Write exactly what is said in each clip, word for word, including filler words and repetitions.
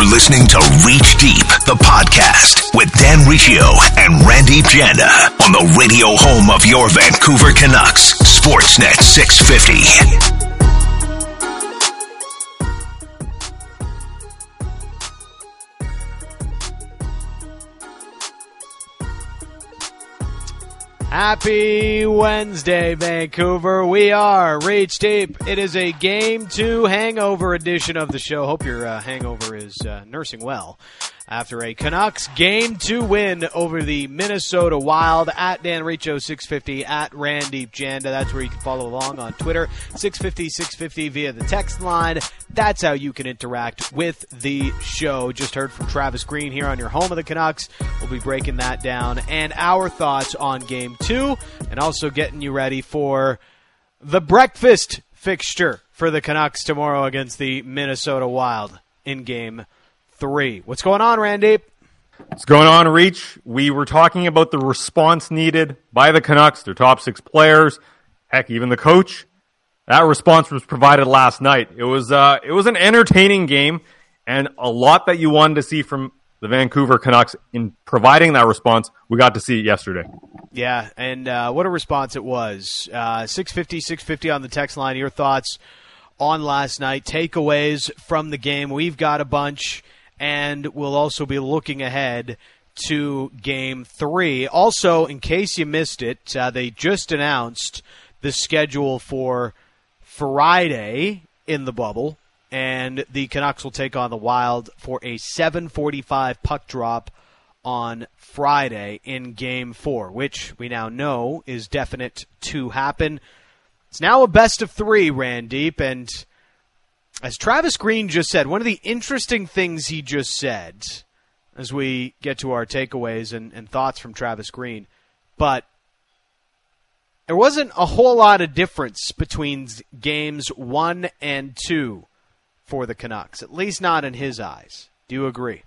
listening to Reach Deep, the podcast with Dan Riccio and Randeep Janda on the radio home of your Vancouver Canucks, Sportsnet six fifty. Happy Wednesday, Vancouver. We are Reach Deep. It is a Game two hangover edition of the show. Hope your uh, hangover is uh, nursing well after a Canucks Game two win over the Minnesota Wild. At Dan Riccio six fifty, at Randeep Janda. That's where you can follow along on Twitter. six fifty, six fifty via the text line. That's how you can interact with the show. Just heard from Travis Green here on your home of the Canucks. We'll be breaking that down and our thoughts on Game two, and also getting you ready for the breakfast fixture for the Canucks tomorrow against the Minnesota Wild in Game three. What's going on, Randeep? What's going on, Reach? We were talking about the response needed by the Canucks, their top six players, heck, even the coach. That response was provided last night. It was uh, it was an entertaining game, and a lot that you wanted to see from the Vancouver Canucks in providing that response, we got to see it yesterday. Yeah, and uh, what a response it was. Uh, six fifty, six fifty on the text line. Your thoughts on last night, takeaways from the game. We've got a bunch, and we'll also be looking ahead to Game three. Also, in case you missed it, uh, they just announced the schedule for Friday in the bubble, and the Canucks will take on the Wild for a seven forty-five puck drop on Friday in Game four, which we now know is definite to happen. It's now a best of three, Randeep, and as Travis Green just said, one of the interesting things he just said, as we get to our takeaways and, and thoughts from Travis Green, but there wasn't a whole lot of difference between games one and two for the Canucks, at least not in his eyes. Do you agree?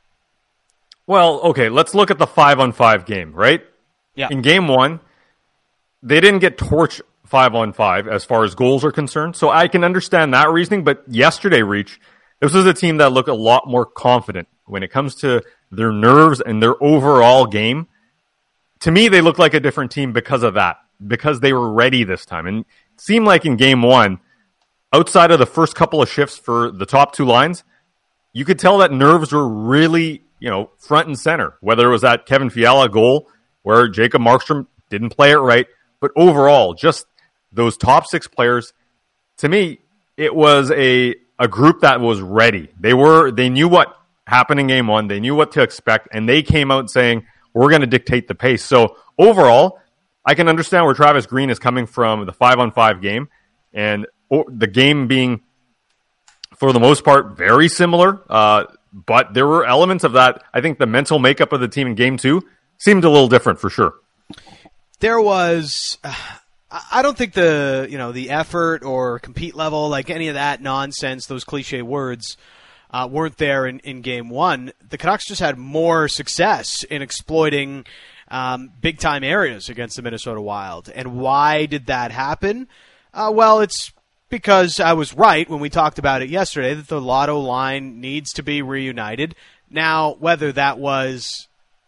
Well, okay, let's look at the five-on-five game, right? Yeah. In Game one, they didn't get torched five-on-five as far as goals are concerned, so I can understand that reasoning, but yesterday, Reach, this was a team that looked a lot more confident when it comes to their nerves and their overall game. To me, they looked like a different team because of that, because they were ready this time. And it seemed like in Game one, outside of the first couple of shifts for the top two lines, you could tell that nerves were really, you know, front and center, whether it was that Kevin Fiala goal where Jacob Markstrom didn't play it right, but overall, just those top six players, to me, it was a a group that was ready. They were they knew what happened in Game one, they knew what to expect, and they came out saying, we're going to dictate the pace. So overall, I can understand where Travis Green is coming from the five-on-five game, and the game being, for the most part, very similar. Uh, but there were elements of that. I think the mental makeup of the team in Game two seemed a little different for sure. There was, uh, I don't think the you know the effort or compete level, like any of that nonsense, those cliche words, uh, weren't there in, in Game one. The Canucks just had more success in exploiting um, big-time areas against the Minnesota Wild. And why did that happen? Uh, well, it's because I was right when we talked about it yesterday that the Lotto line needs to be reunited. Now, whether that was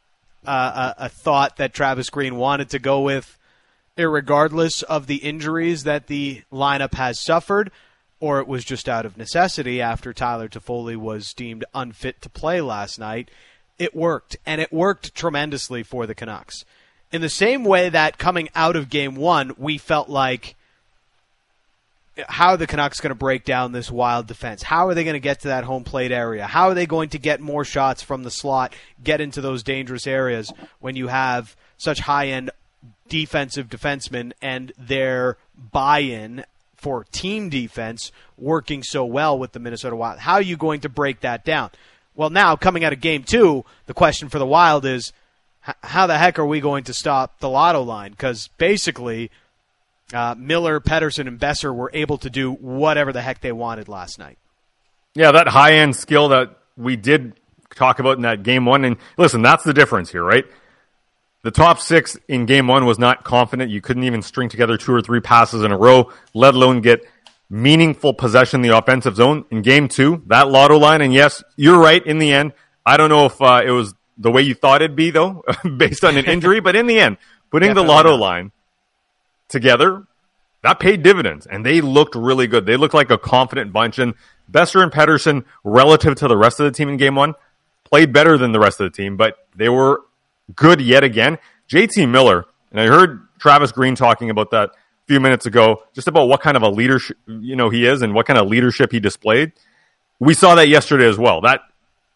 uh, a, a thought that Travis Green wanted to go with, irregardless of the injuries that the lineup has suffered, or it was just out of necessity after Tyler Toffoli was deemed unfit to play last night, it worked, and it worked tremendously for the Canucks. In the same way that coming out of Game one, we felt like, how are the Canucks going to break down this Wild defense? How are they going to get to that home plate area? How are they going to get more shots from the slot, get into those dangerous areas when you have such high-end defensive defensemen and their buy-in for team defense working so well with the Minnesota Wild? How are you going to break that down? Well, now, coming out of Game two, the question for the Wild is, how the heck are we going to stop the Lotto line? Because basically, Uh, Miller, Pettersson, and Besser were able to do whatever the heck they wanted last night. Yeah, that high-end skill that we did talk about in that Game one. And listen, that's the difference here, right? The top six in Game one was not confident. You couldn't even string together two or three passes in a row, let alone get meaningful possession in the offensive zone in game two, that lotto line. And yes, you're right. In the end, I don't know if uh, it was the way you thought it'd be, though, based on an injury. But in the end, putting Definitely the lotto not. line together, that paid dividends. And they looked really good. They looked like a confident bunch. And Boeser and Pettersson, relative to the rest of the team in game one, played better than the rest of the team. But they were good yet again. J T Miller, and I heard Travis Green talking about that a few minutes ago, just about what kind of a leadership, you know, he is and what kind of leadership he displayed. We saw that yesterday as well. That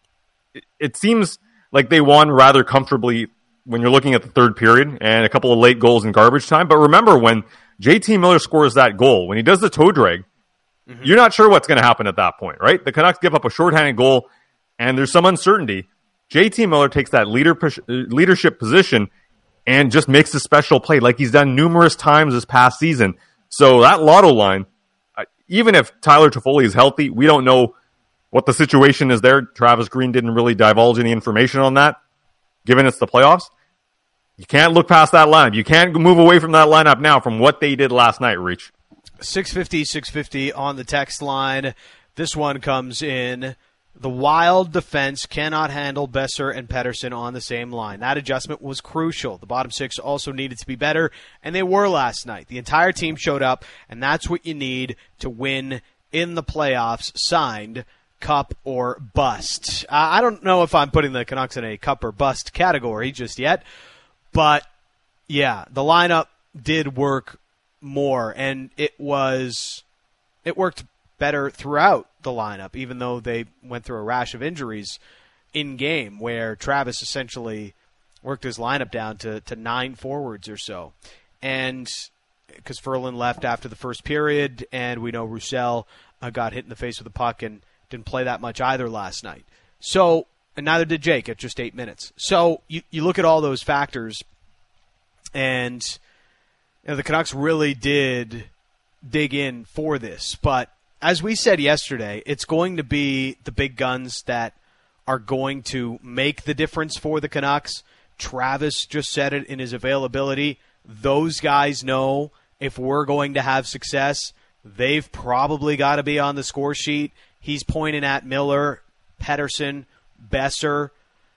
it, it seems like they won rather comfortably when you're looking at the third period and a couple of late goals in garbage time. But remember, when J T Miller scores that goal, when he does the toe drag, mm-hmm. you're not sure what's going to happen at that point, right? The Canucks give up a shorthanded goal and there's some uncertainty. J T Miller takes that leader, leadership position and just makes a special play like he's done numerous times this past season. So that lotto line, even if Tyler Toffoli is healthy, we don't know what the situation is there. Travis Green didn't really divulge any information on that, given it's the playoffs. You can't look past that lineup. You can't move away from that lineup now from what they did last night, Reach. six fifty, six fifty on the text line. This one comes in. The Wild defense cannot handle Boeser and Pettersson on the same line. That adjustment was crucial. The bottom six also needed to be better, and they were last night. The entire team showed up, and that's what you need to win in the playoffs. Signed, Cup or bust. Uh, I don't know if I'm putting the Canucks in a Cup or bust category just yet, but yeah, the lineup did work more, and it was it worked better throughout the lineup, even though they went through a rash of injuries in game where Travis essentially worked his lineup down to, to nine forwards or so. And because Ferland left after the first period, and we know Roussel uh, got hit in the face with a puck and didn't play that much either last night. So, and neither did Jake at just eight minutes. So you, you look at all those factors, and you know, the Canucks really did dig in for this. But as we said yesterday, it's going to be the big guns that are going to make the difference for the Canucks. Travis just said it in his availability. Those guys know if we're going to have success, they've probably got to be on the score sheet. He's pointing at Miller, Pettersson, Boeser,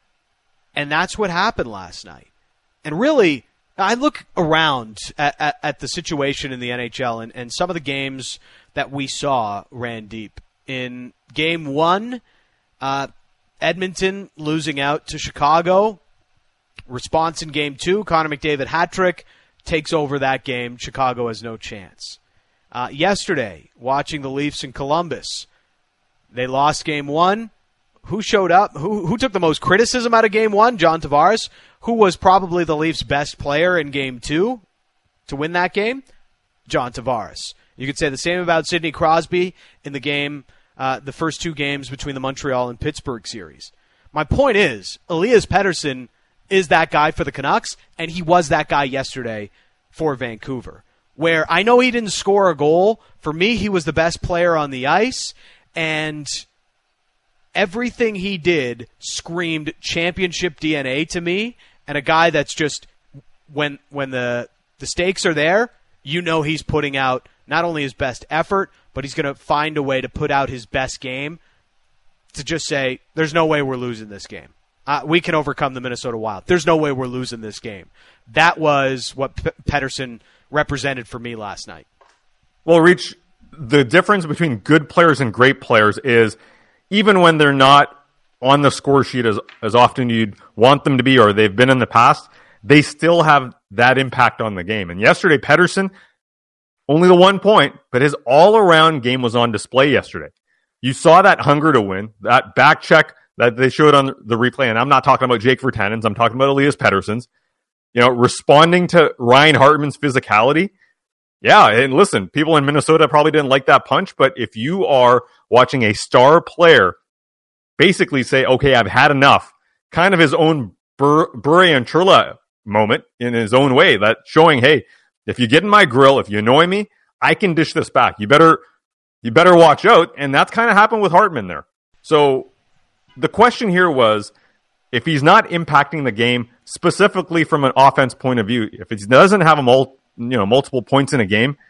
and that's what happened last night. And really, I look around at, at, at the situation in the N H L and, and some of the games that we saw ran deep. In game one, uh, Edmonton losing out to Chicago. Response in game two, Connor McDavid hat-trick, takes over that game. Chicago has no chance. Uh, yesterday, watching the Leafs in Columbus, they lost game one. Who showed up? Who who took the most criticism out of game one? John Tavares, who was probably the Leafs' best player in game two to win that game? John Tavares. You could say the same about Sidney Crosby in the game, uh, the first two games between the Montreal and Pittsburgh series. My point is, Elias Pettersson is that guy for the Canucks, and he was that guy yesterday for Vancouver, where I know he didn't score a goal. For me, he was the best player on the ice, and everything he did screamed championship D N A to me, and a guy that's just, when when the the stakes are there, you know he's putting out not only his best effort, but he's going to find a way to put out his best game to just say, there's no way we're losing this game. Uh, we can overcome the Minnesota Wild. There's no way we're losing this game. That was what P- Pettersson represented for me last night. Well, Reach, the difference between good players and great players is even when they're not on the score sheet as, as often you'd want them to be or they've been in the past, they still have that impact on the game. And yesterday, Pettersson, only the one point, but his all-around game was on display yesterday. You saw that hunger to win, that back check that they showed on the replay, and I'm not talking about Jake Virtanen's, I'm talking about Elias Pettersson's. You know, responding to Ryan Hartman's physicality. Yeah, and listen, people in Minnesota probably didn't like that punch, but if you are watching a star player basically say, okay, I've had enough, kind of his own Bur- Bure and Churla moment in his own way, that showing, hey, if you get in my grill, if you annoy me, I can dish this back. You better you better watch out. And that's kind of happened with Hartman there. So the question here was, if he's not impacting the game specifically from an offense point of view, if he doesn't have a mul- you know multiple points in a game,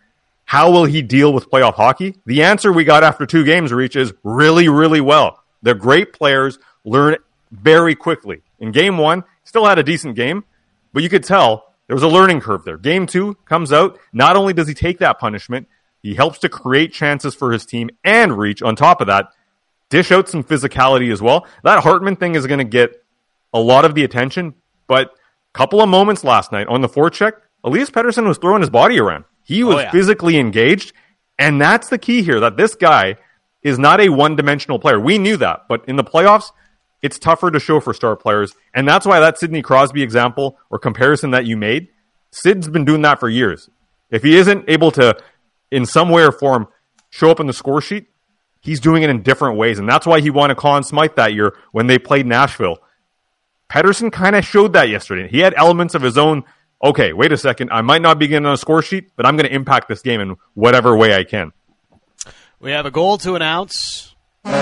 How will he deal with playoff hockey? The answer we got after two games, Reach, is really, really well. They're great players, learn very quickly. In game one, still had a decent game, but you could tell there was a learning curve there. Game two comes out. Not only does he take that punishment, he helps to create chances for his team and Reach, on top of that, dish out some physicality as well. That Hartman thing is going to get a lot of the attention, but a couple of moments last night on the forecheck, Elias Pettersson was throwing his body around. He was oh, yeah. physically engaged, and that's the key here, that this guy is not a one-dimensional player. We knew that, but in the playoffs, it's tougher to show for star players, and that's why that Sidney Crosby example or comparison that you made, Sid's been doing that for years. If he isn't able to, in some way or form, show up on the score sheet, he's doing it in different ways, and that's why he won a Conn Smythe that year when they played Nashville. Pettersson kind of showed that yesterday. He had elements of his own, okay, wait a second, I might not be getting on a score sheet, but I'm going to impact this game in whatever way I can. We have a goal to announce.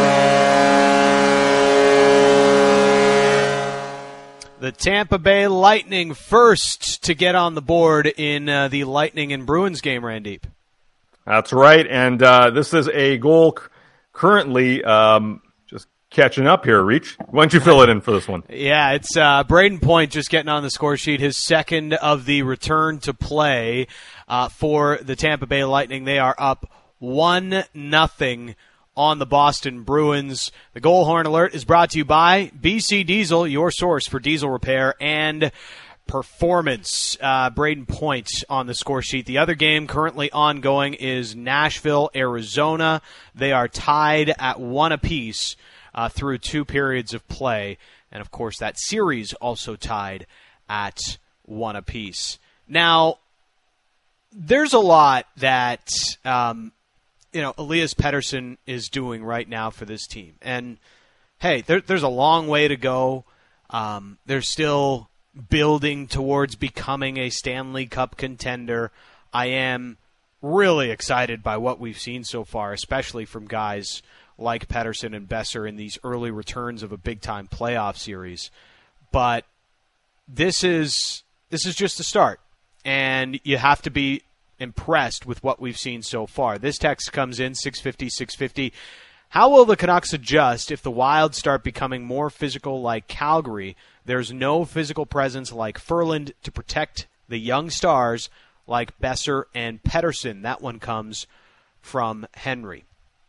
The Tampa Bay Lightning first to get on the board in uh, the Lightning and Bruins game, Randeep. That's right, and uh, this is a goal c- currently um, just catching up here, Reach. Why don't you fill it in for this one? Yeah, it's uh, Braden Point just getting on the score sheet, his second of the return to play uh, for the Tampa Bay Lightning. They are up one nothing on the Boston Bruins. The goal horn alert is brought to you by B C Diesel, your source for diesel repair and performance. Uh, Braden Point on the score sheet. The other game currently ongoing is Nashville, Arizona. They are tied at one apiece uh, through two periods of play. And, of course, that series also tied at one apiece. Now, there's a lot that, um, you know, Elias Pettersson is doing right now for this team. And, hey, there, there's a long way to go. Um, there's still building towards becoming a Stanley Cup contender. I am really excited by what we've seen so far, especially from guys like Pettersson and Boeser in these early returns of a big-time playoff series. But this is this is just a start, and you have to be impressed with what we've seen so far. This text comes in, six fifty, six fifty. How will the Canucks adjust if the Wild start becoming more physical like Calgary? There's no physical presence like Ferland to protect the young stars like Boeser and Pettersson. That one comes from Henry.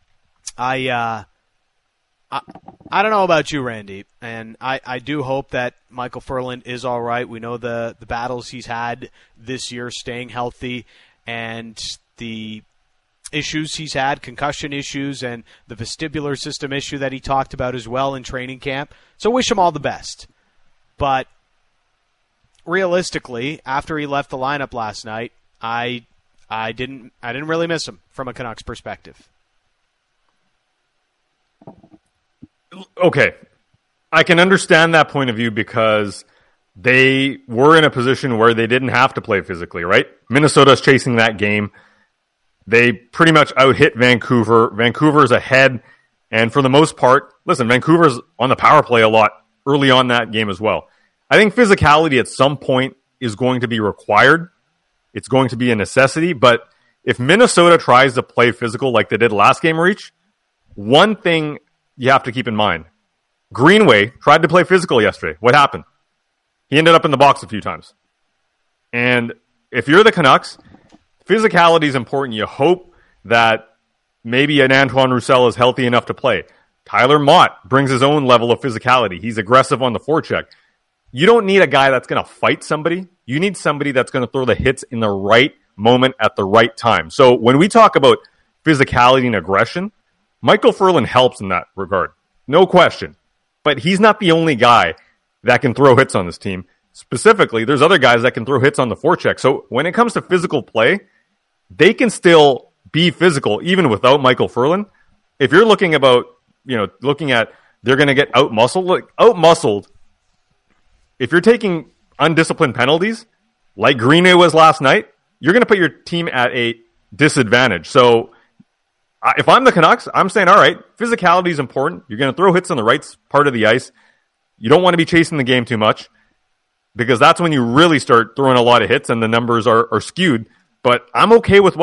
I uh, I, I don't know about you, Randy, and I, I do hope that Michael Ferland is all right. We know the, the battles he's had this year staying healthy and the issues he's had, concussion issues, and the vestibular system issue that he talked about as well in training camp. So wish him all the best. But realistically, after he left the lineup last night, I I didn't I didn't really miss him from a Canucks perspective. Okay. I can understand that point of view because they were in a position where they didn't have to play physically, right? Minnesota's chasing that game. They pretty much out-hit Vancouver. Vancouver's ahead, and for the most part, listen, Vancouver's on the power play a lot early on that game as well. I think physicality at some point is going to be required. It's going to be a necessity, but if Minnesota tries to play physical like they did last game, Reach, one thing you have to keep in mind. Greenway tried to play physical yesterday. What happened? He ended up in the box a few times. And if you're the Canucks, physicality is important. You hope that maybe an Antoine Roussel is healthy enough to play. Tyler Mott brings his own level of physicality. He's aggressive on the forecheck. You don't need a guy that's going to fight somebody. You need somebody that's going to throw the hits in the right moment at the right time. So when we talk about physicality and aggression, Michael Ferland helps in that regard. No question. But he's not the only guy that can throw hits on this team. Specifically, there's other guys that can throw hits on the forecheck. So when it comes to physical play, they can still be physical even without Michael Ferland. If you're looking about, you know, looking at they're going to get out-muscled, like out-muscled, if you're taking undisciplined penalties, like Greenway was last night, you're going to put your team at a disadvantage. So if I'm the Canucks, I'm saying, all right, physicality is important. You're going to throw hits on the right part of the ice. You don't want to be chasing the game too much because that's when you really start throwing a lot of hits and the numbers are, are skewed. But I'm okay with what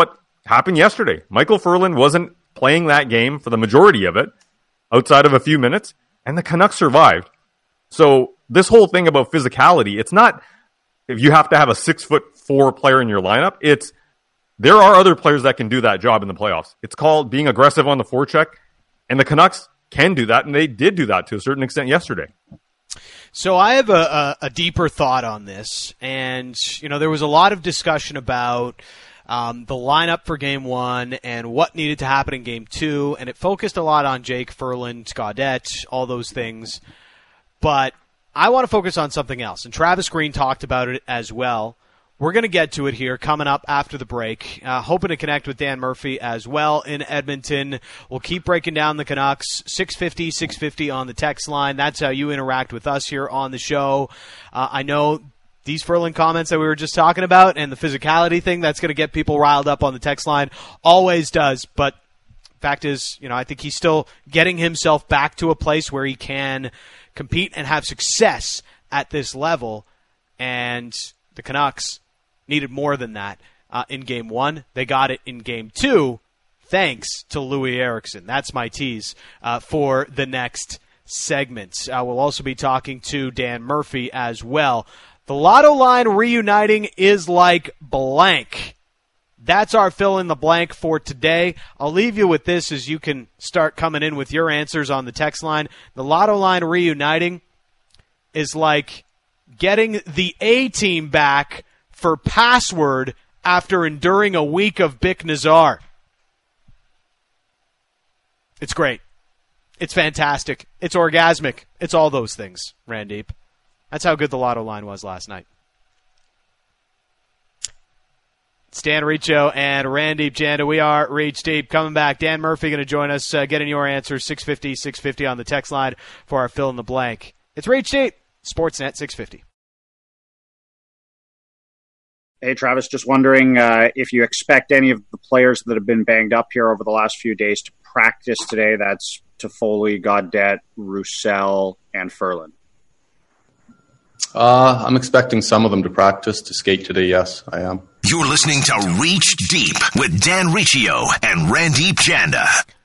happened yesterday. Michael Ferland wasn't playing that game for the majority of it, outside of a few minutes, and the Canucks survived. So this whole thing about physicality, it's not if you have to have a six foot four player in your lineup. It's there are other players that can do that job in the playoffs. It's called being aggressive on the forecheck, and the Canucks can do that, and they did do that to a certain extent yesterday. So I have a, a, a deeper thought on this, and you know there was a lot of discussion about um, the lineup for Game One and what needed to happen in Game Two, and it focused a lot on Jake Ferland, Gaudette, all those things. But I want to focus on something else, and Travis Green talked about it as well. We're going to get to it here coming up after the break. Uh, hoping to connect with Dan Murphy as well in Edmonton. We'll keep breaking down the Canucks. six fifty, six fifty on the text line. That's how you interact with us here on the show. Uh, I know these Ferland comments that we were just talking about and the physicality thing, that's going to get people riled up on the text line. Always does, but fact is, you know, I think he's still getting himself back to a place where he can compete and have success at this level. And the Canucks needed more than that uh, in Game One. They got it in Game Two, thanks to Louis Eriksson. That's my tease uh, for the next segment. Uh, we'll also be talking to Dan Murphy as well. The Lotto line reuniting is like blank. That's our fill in the blank for today. I'll leave you with this as you can start coming in with your answers on the text line. The Lotto line reuniting is like getting the A-team back for password after enduring a week of Bic Nazar. It's great. It's fantastic. It's orgasmic. It's all those things, Randeep. That's how good the Lotto line was last night. It's Dan Riccio and Randeep Janda. We are Reach Deep. Coming back, Dan Murphy going to join us, uh, getting your answers, six fifty, six fifty on the text line for our fill in the blank. It's Reach Deep, Sportsnet six fifty. Hey, Travis, just wondering uh, if you expect any of the players that have been banged up here over the last few days to practice today. That's Toffoli, Gaudette, Roussel, and Ferland. Uh, I'm expecting some of them to practice, to skate today, yes, I am. You're listening to Reach Deep with Dan Riccio and Randeep Janda.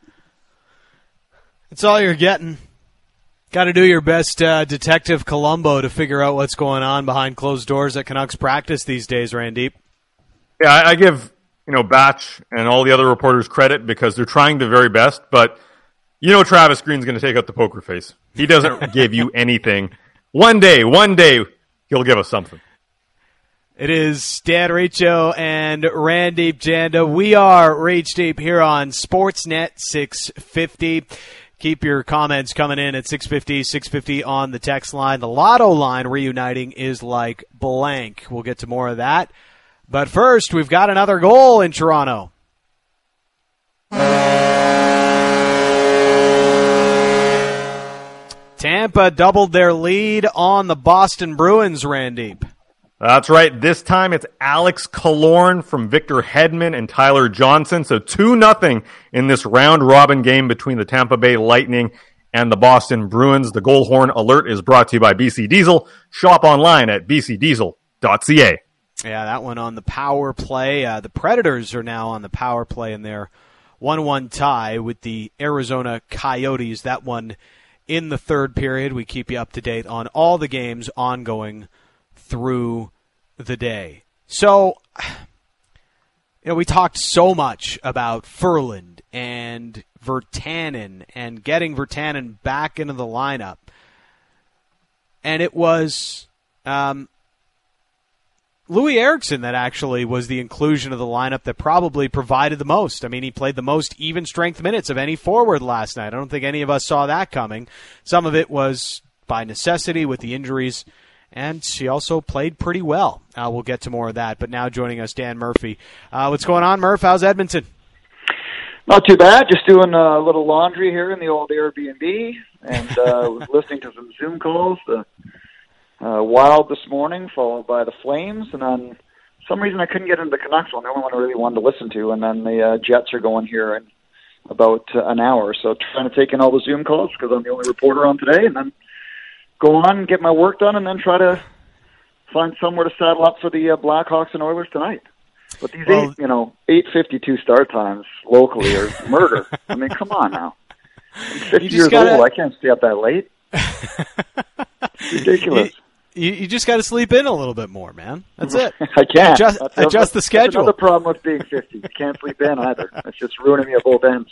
It's all you're getting. Got to do your best, uh, Detective Columbo, to figure out what's going on behind closed doors at Canucks practice these days, Randeep. Yeah, I, I give you know Batch and all the other reporters credit because they're trying their very best, but you know Travis Green's going to take out the poker face. He doesn't give you anything. One day, one day, he'll give us something. It is Dan Riccio and Randeep Janda. We are Reach Deep here on Sportsnet six fifty. Keep your comments coming in at six fifty, six fifty on the text line. The Lotto line reuniting is like blank. We'll get to more of that. But first, we've got another goal in Toronto. Tampa doubled their lead on the Boston Bruins, Randeep. That's right. This time it's Alex Killorn from Victor Hedman and Tyler Johnson. So two nothing in this round-robin game between the Tampa Bay Lightning and the Boston Bruins. The goal horn alert is brought to you by B C Diesel. Shop online at b c diesel dot c a. Yeah, that one on the power play. Uh, the Predators are now on the power play in their one one tie with the Arizona Coyotes. That one in the third period. We keep you up to date on all the games ongoing through the day. So, you know, we talked so much about Ferland and Virtanen and getting Virtanen back into the lineup. And it was um, Louis Eriksson that actually was the inclusion of the lineup that probably provided the most. I mean, he played the most even strength minutes of any forward last night. I don't think any of us saw that coming. Some of it was by necessity with the injuries, and she also played pretty well. Uh, we'll get to more of that. But now joining us, Dan Murphy. Uh, what's going on, Murph? How's Edmonton? Not too bad. Just doing a little laundry here in the old Airbnb, and uh, was listening to some Zoom calls. The uh, Wild this morning, followed by the Flames, and then for some reason I couldn't get into the Canucks one. The only one I really wanted to listen to, and then the uh, Jets are going here in about uh, an hour. So trying to take in all the Zoom calls because I'm the only reporter on today, and then go on, get my work done, and then try to find somewhere to saddle up for the uh, Blackhawks and Oilers tonight. But these Well, eight, you know, eight fifty-two start times locally are murder. I mean, come on now. I'm fifty years gotta... old. I can't stay up that late. It's ridiculous. You, you just got to sleep in a little bit more, man. That's it. I can't. Adjust, that's, adjust that's, the schedule. That's another problem with being fifty. You can't sleep in either. It's just ruining me at both ends.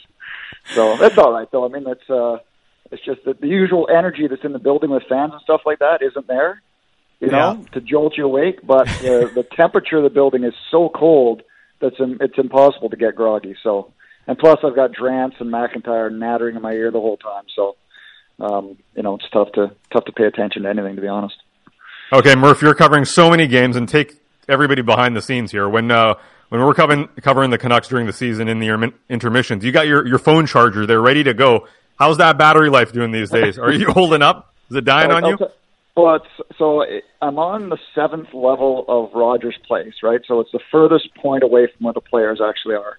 So that's all right, though. I mean, that's uh, it's just that the usual energy that's in the building with fans and stuff like that isn't there, you know, Yeah. to jolt you awake. But uh, the temperature of the building is so cold that it's, it's impossible to get groggy. So, and plus I've got Drance and McIntyre nattering in my ear the whole time. So, um, you know, it's tough to tough to pay attention to anything, to be honest. Okay, Murph, you're covering so many games, and take everybody behind the scenes here. When uh, when we're covering covering the Canucks during the season in the intermi- intermissions, you got your, your phone charger there ready to go. How's that battery life doing these days? Are you holding up? Is it dying on you? Well, it's, so it, I'm on the seventh level of Rogers Place, right? So it's the furthest point away from where the players actually are.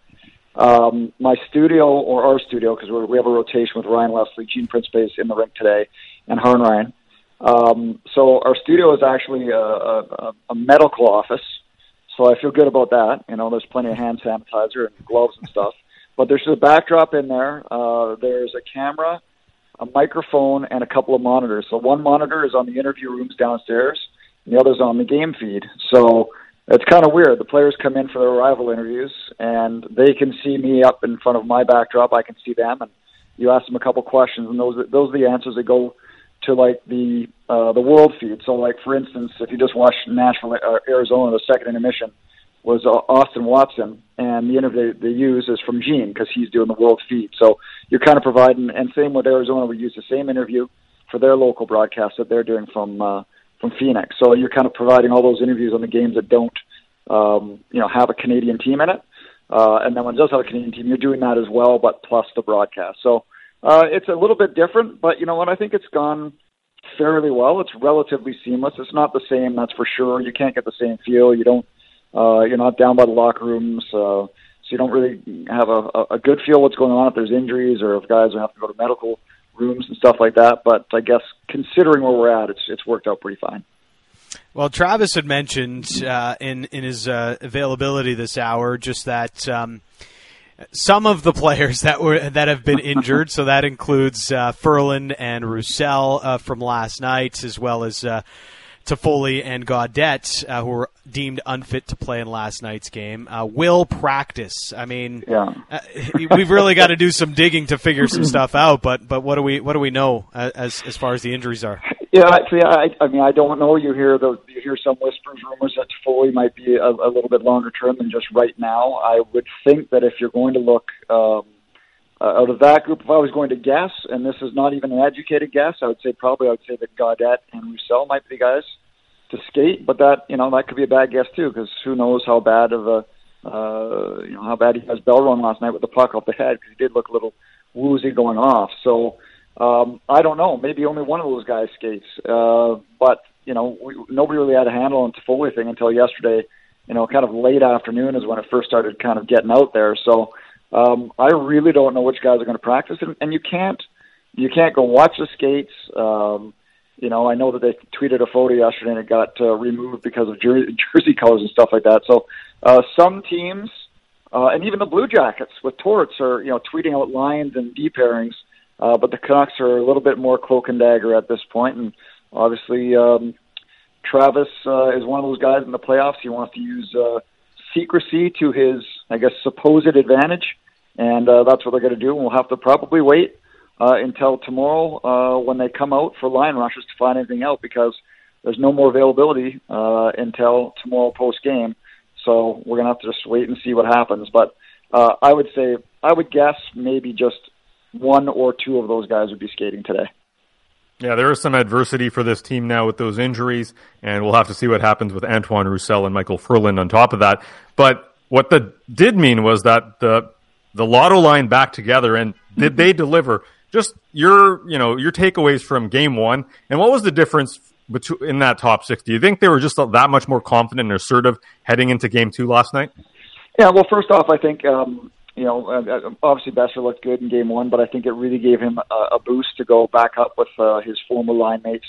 Um, my studio, or our studio, because we have a rotation with Ryan Leslie, Gene Principe is in the rink today, and Harn Ryan. Um, so our studio is actually a, a, a medical office, so I feel good about that. You know, there's plenty of hand sanitizer and gloves and stuff. But there's a backdrop in there. Uh, there's a camera, a microphone, and a couple of monitors. So one monitor is on the interview rooms downstairs, and the other's on the game feed. So it's kind of weird. The players come in for their arrival interviews, and they can see me up in front of my backdrop. I can see them, and you ask them a couple questions, and those those are the answers that go to like the uh, the world feed. So, like for instance, if you just watch Nashville, uh, Arizona, the second intermission was uh, Austin Watson, and the interview they use is from Gene because he's doing the world feed. So you're kind of providing, and same with Arizona, we use the same interview for their local broadcast that they're doing from uh, from Phoenix. So you're kind of providing all those interviews on the games that don't, um, you know, have a Canadian team in it. Uh, and then when it does have a Canadian team, you're doing that as well, but plus the broadcast. So uh, it's a little bit different, but you know what? I think it's gone fairly well. It's relatively seamless. It's not the same, that's for sure. You can't get the same feel. You don't. Uh, you're not down by the locker rooms, uh, so you don't really have a, a good feel what's going on if there's injuries or if guys have to go to medical rooms and stuff like that. But I guess considering where we're at, it's it's worked out pretty fine. Well, Travis had mentioned uh, in in his uh, availability this hour just that um, some of the players that were that have been injured, so that includes uh, Ferland and Roussel uh, from last night, as well as uh, Toffoli and Gaudette, uh, who were deemed unfit to play in last night's game, uh, will practice. I mean, yeah. uh, we've really got to do some digging to figure some stuff out. But but what do we what do we know as as far as the injuries are? Yeah, see, I, I mean, I don't know. You hear the you hear some whispers, rumors that Toffoli might be a, a little bit longer term than just right now. I would think that if you're going to look um, uh, out of that group, if I was going to guess, and this is not even an educated guess, I would say probably I would say that Gaudette and Roussel might be the guys to skate. But that you know that could be a bad guess too, because who knows how bad of a uh, you know how bad he has bell run last night with the puck off the head, because he did look a little woozy going off. So. Um, I don't know. Maybe only one of those guys skates. Uh, but, you know, we, nobody really had a handle on the Toffoli thing until yesterday, you know, kind of late afternoon is when it first started kind of getting out there. So um, I really don't know which guys are going to practice. And, and you can't you can't go watch the skates. Um, you know, I know that they tweeted a photo yesterday and it got uh, removed because of jersey, jersey colors and stuff like that. So uh, some teams, uh, and even the Blue Jackets with Torts are, you know, tweeting out lines and D pairings. Uh, but the Canucks are a little bit more cloak and dagger at this point, and obviously um, Travis uh, is one of those guys in the playoffs. He wants to use uh, secrecy to his, I guess, supposed advantage, and uh, that's what they're going to do. And we'll have to probably wait uh, until tomorrow uh, when they come out for line rushes to find anything out, because there's no more availability uh, until tomorrow post-game. So we're going to have to just wait and see what happens. But uh, I would say, I would guess maybe just one or two of those guys would be skating today. Yeah, there is some adversity for this team now with those injuries, and we'll have to see what happens with Antoine Roussel and Michael Ferland on top of that. But what that did mean was that the the lotto line back together, and did they deliver? Just your, you know, your takeaways from game one, and what was the difference between in that top six? Do you think they were just that much more confident and assertive heading into game two last night? Yeah, well, first off, I think um, you know, uh, obviously Besser looked good in game one, but I think it really gave him a, a boost to go back up with uh, his former line mates.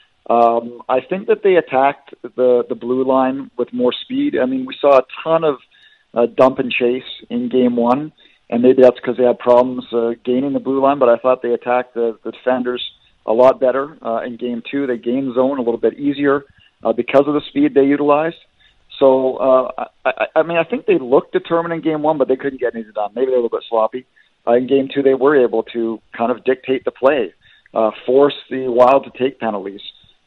Um, I think that they attacked the, the blue line with more speed. I mean, we saw a ton of uh, dump and chase in game one, and maybe that's because they had problems uh, gaining the blue line, but I thought they attacked the, the defenders a lot better uh, in game two. They gained zone a little bit easier uh, because of the speed they utilized. So, uh, I, I mean, I think they looked determined in game one, but they couldn't get anything done. Maybe they were a little bit sloppy. Uh, in game two, they were able to kind of dictate the play, uh, force the Wild to take penalties,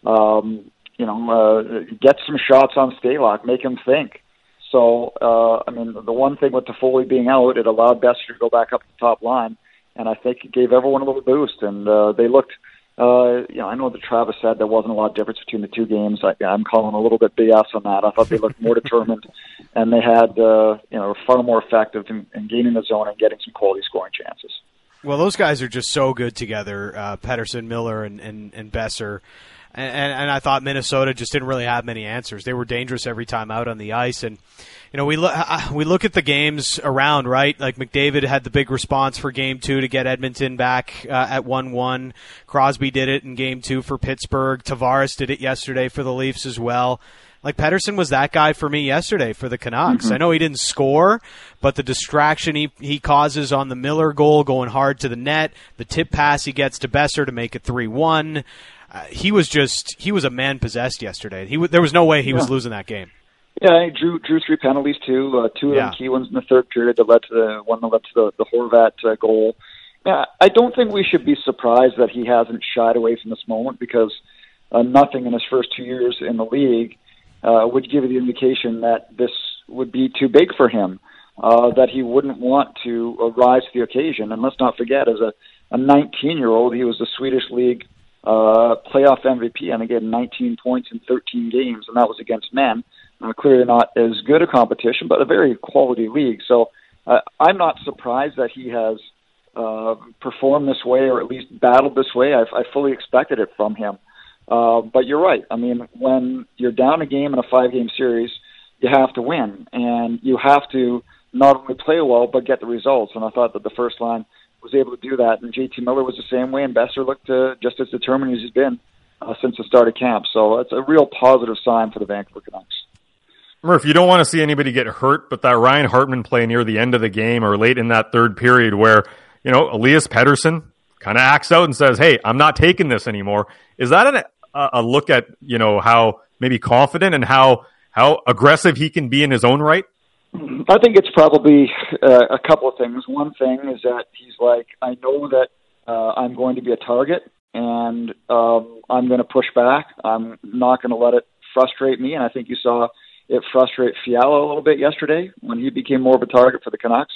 um, you know, uh, get some shots on Stalock, make him think. So, uh, I mean, the one thing with Toffoli being out, it allowed Boeser to go back up to the top line, and I think it gave everyone a little boost. And uh, they looked, uh, you know, I know that Travis said there wasn't a lot of difference between the two games. I, I'm calling a little bit B S on that. I thought they looked more determined, and they had, uh, you know, were far more effective in, in gaining the zone and getting some quality scoring chances. Well, those guys are just so good together, uh, Pettersson, Miller, and, and, and Boeser. And, and I thought Minnesota just didn't really have many answers. They were dangerous every time out on the ice. And, you know, we, lo- we look at the games around, right? Like McDavid had the big response for game two to get Edmonton back uh, at one one. Crosby did it in game two for Pittsburgh. Tavares did it yesterday for the Leafs as well. Like, Pettersson was that guy for me yesterday for the Canucks. Mm-hmm. I know he didn't score, but the distraction he, he causes on the Miller goal going hard to the net, the tip pass he gets to Boeser to make it three one. Uh, he was just, he was a man possessed yesterday. He w- There was no way he yeah. was losing that game. Yeah, he drew, drew three penalties too, uh, two of yeah. them key ones in the third period that led to the one that led to the, the Horvat uh, goal. Yeah, I don't think we should be surprised that he hasn't shied away from this moment, because uh, nothing in his first two years in the league uh, would give you the indication that this would be too big for him, uh, that he wouldn't want to uh, rise to the occasion. And let's not forget, as a, a nineteen-year-old, he was the Swedish League Uh, playoff M V P, and again, nineteen points in thirteen games, and that was against men. Uh, clearly not as good a competition, but a very quality league. So uh, I'm not surprised that he has uh, performed this way, or at least battled this way. I, I fully expected it from him. Uh, but you're right. I mean, when you're down a game in a five-game series, you have to win, and you have to not only play well, but get the results. And I thought that the first line was able to do that, and J T Miller was the same way, and Boeser looked uh, just as determined as he's been uh, since the start of camp. So it's a real positive sign for the Vancouver Canucks. Murph, you don't want to see anybody get hurt, but that Ryan Hartman play near the end of the game or late in that third period where, you know, Elias Pettersson kind of acts out and says, hey, I'm not taking this anymore. Is that an, a, a look at, you know, how maybe confident and how, how aggressive he can be in his own right? I think it's probably uh, a couple of things. One thing is that he's like, I know that uh, I'm going to be a target, and um, I'm going to push back. I'm not going to let it frustrate me, and I think you saw it frustrate Fiala a little bit yesterday when he became more of a target for the Canucks.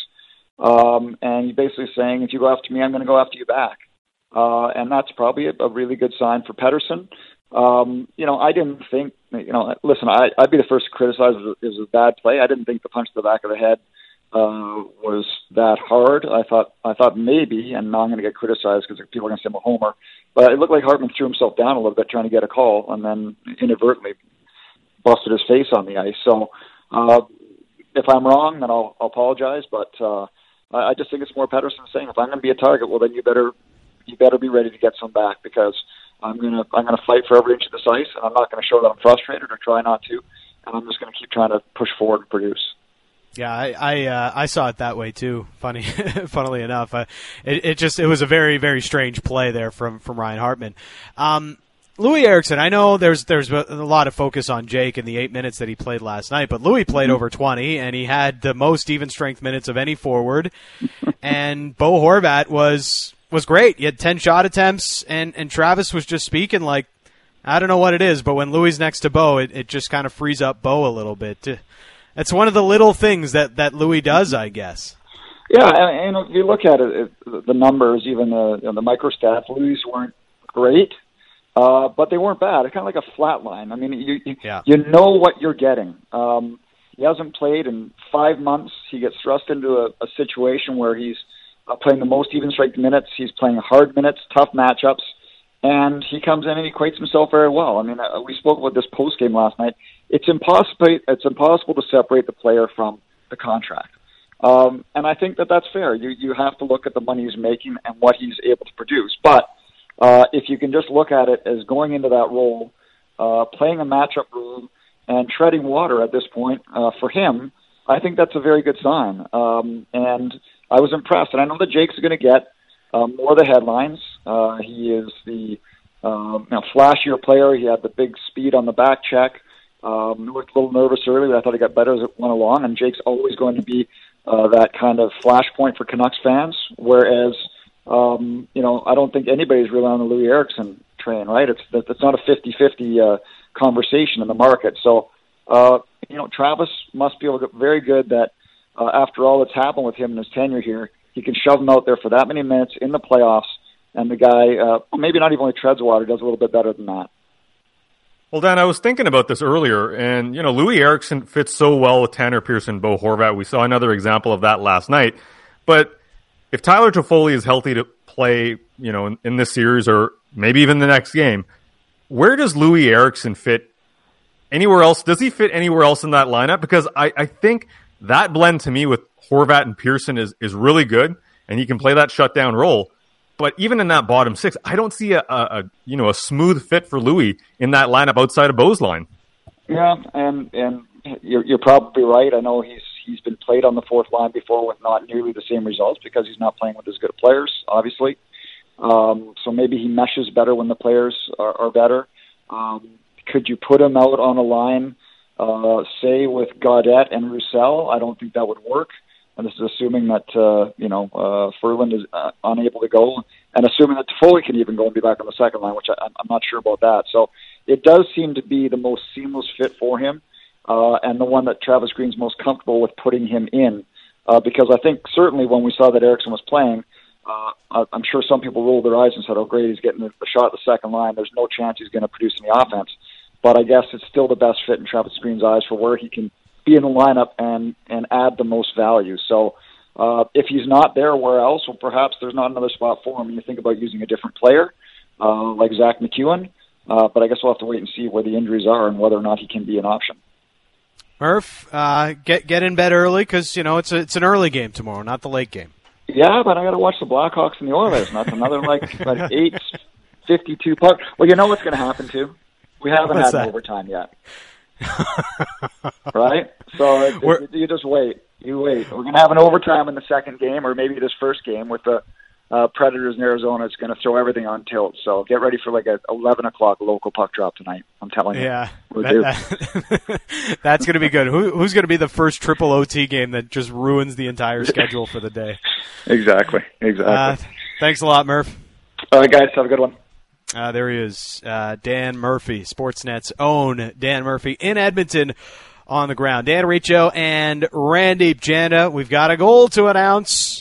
Um, and he's basically saying, if you go after me, I'm going to go after you back. Uh, and that's probably a, a really good sign for Pettersson. Um, you know, I didn't think, you know, listen, I, I'd be the first to criticize it as a bad play. I didn't think the punch to the back of the head uh, was that hard. I thought I thought maybe, and now I'm going to get criticized because people are going to say I'm a homer, but it looked like Hartman threw himself down a little bit trying to get a call and then inadvertently busted his face on the ice. So uh, if I'm wrong, then I'll, I'll apologize, but uh, I, I just think it's more Pettersson saying, if I'm going to be a target, well, then you better you better be ready to get some back, because I'm gonna I'm gonna fight for every inch of this ice, and I'm not gonna show that I'm frustrated or try not to, and I'm just gonna keep trying to push forward and produce. Yeah, I I, uh, I saw it that way too. Funny, funnily enough, uh, it it just it was a very very strange play there from from Ryan Hartman. Um, Louis Eriksson, I know there's there's a lot of focus on Jake in the eight minutes that he played last night, but Louis played over twenty, and he had the most even strength minutes of any forward, and Bo Horvat was. was great. He had ten shot attempts, and, and Travis was just speaking like, I don't know what it is, but when Louis next to Bo, it, it just kind of frees up Bo a little bit. It's one of the little things that, that Louis does, I guess. Yeah, and, and if you look at it, it the numbers, even the, you know, the microstats, Louis weren't great, uh, but they weren't bad. It's kind of like a flat line. I mean, you you, yeah. you know what you're getting. Um, he hasn't played in five months. He gets thrust into a, a situation where he's Uh, playing the most even strength minutes. He's playing hard minutes, tough matchups, and he comes in and he equates himself very well. I mean, uh, we spoke about this post game last night. It's impossible. It's impossible to separate the player from the contract, um, and I think that that's fair. You you have to look at the money he's making and what he's able to produce. But uh, if you can just look at it as going into that role, uh, playing a matchup role, and treading water at this point uh, for him. I think that's a very good sign. Um, and I was impressed. And I know that Jake's going to get uh, more of the headlines. Uh, he is the um, you know, flashier player. He had the big speed on the back check. Um, looked a little nervous early, but I thought he got better as it went along. And Jake's always going to be uh, that kind of flashpoint for Canucks fans. Whereas, um, you know, I don't think anybody's really on the Louis Eriksson train, right? It's it's not a fifty-fifty uh, conversation in the market. So, uh, you know, Travis must feel very good that uh, after all that's happened with him in his tenure here, he can shove him out there for that many minutes in the playoffs, and the guy uh, maybe not even only treads water, does a little bit better than that. Well, Dan, I was thinking about this earlier, and, you know, Louis Eriksson fits so well with Tanner Pearson, Bo Horvat. We saw another example of that last night. But if Tyler Toffoli is healthy to play, you know, in, in this series or maybe even the next game, where does Louis Eriksson fit anywhere else? Does he fit anywhere else in that lineup? Because I, I think that blend to me with Horvat and Pearson is, is really good, and he can play that shutdown role. But even in that bottom six, I don't see a, a, a you know a smooth fit for Louis in that lineup outside of Bo's line. Yeah, and and you're you're probably right. I know he's he's been played on the fourth line before with not nearly the same results because he's not playing with as good players, obviously. Um, so maybe he meshes better when the players are, are better. Um, could you put him out on a line, uh, say with Gaudette and Roussel? I don't think that would work. And this is assuming that, uh, you know, uh, Ferland is uh, unable to go, and assuming that Toffoli can even go and be back on the second line, which I, I'm not sure about that. So it does seem to be the most seamless fit for him, uh, and the one that Travis Green's most comfortable with putting him in. Uh, because I think certainly when we saw that Eriksson was playing, uh, I'm sure some people rolled their eyes and said, oh, great, he's getting a shot at the second line. There's no chance he's going to produce any offense. But I guess it's still the best fit in Travis Green's eyes for where he can be in the lineup and, and add the most value. So uh, if he's not there, where else? Well, perhaps there's not another spot for him. You think about using a different player uh, like Zach McEwen, uh, but I guess we'll have to wait and see where the injuries are and whether or not he can be an option. Murph, uh, get get in bed early because you know it's a, it's an early game tomorrow, not the late game. Yeah, but I got to watch the Blackhawks and the Oilers. And that's another like, like eight fifty-two puck. Well, you know what's going to happen too. We haven't What's had that? an overtime yet. Right? So it, it, you just wait. You wait. We're going to have an overtime in the second game, or maybe this first game with the uh, Predators in Arizona. It's going to throw everything on tilt. So get ready for like a eleven o'clock local puck drop tonight. I'm telling you. Yeah, We're that, that, that's going to be good. Who, who's going to be the first triple O T game that just ruins the entire schedule for the day? Exactly. Exactly. Uh, thanks a lot, Murph. All right, guys. Have a good one. Uh, there he is, uh, Dan Murphy, Sportsnet's own Dan Murphy in Edmonton on the ground. Dan Riccio and Randy Janda. We've got a goal to announce.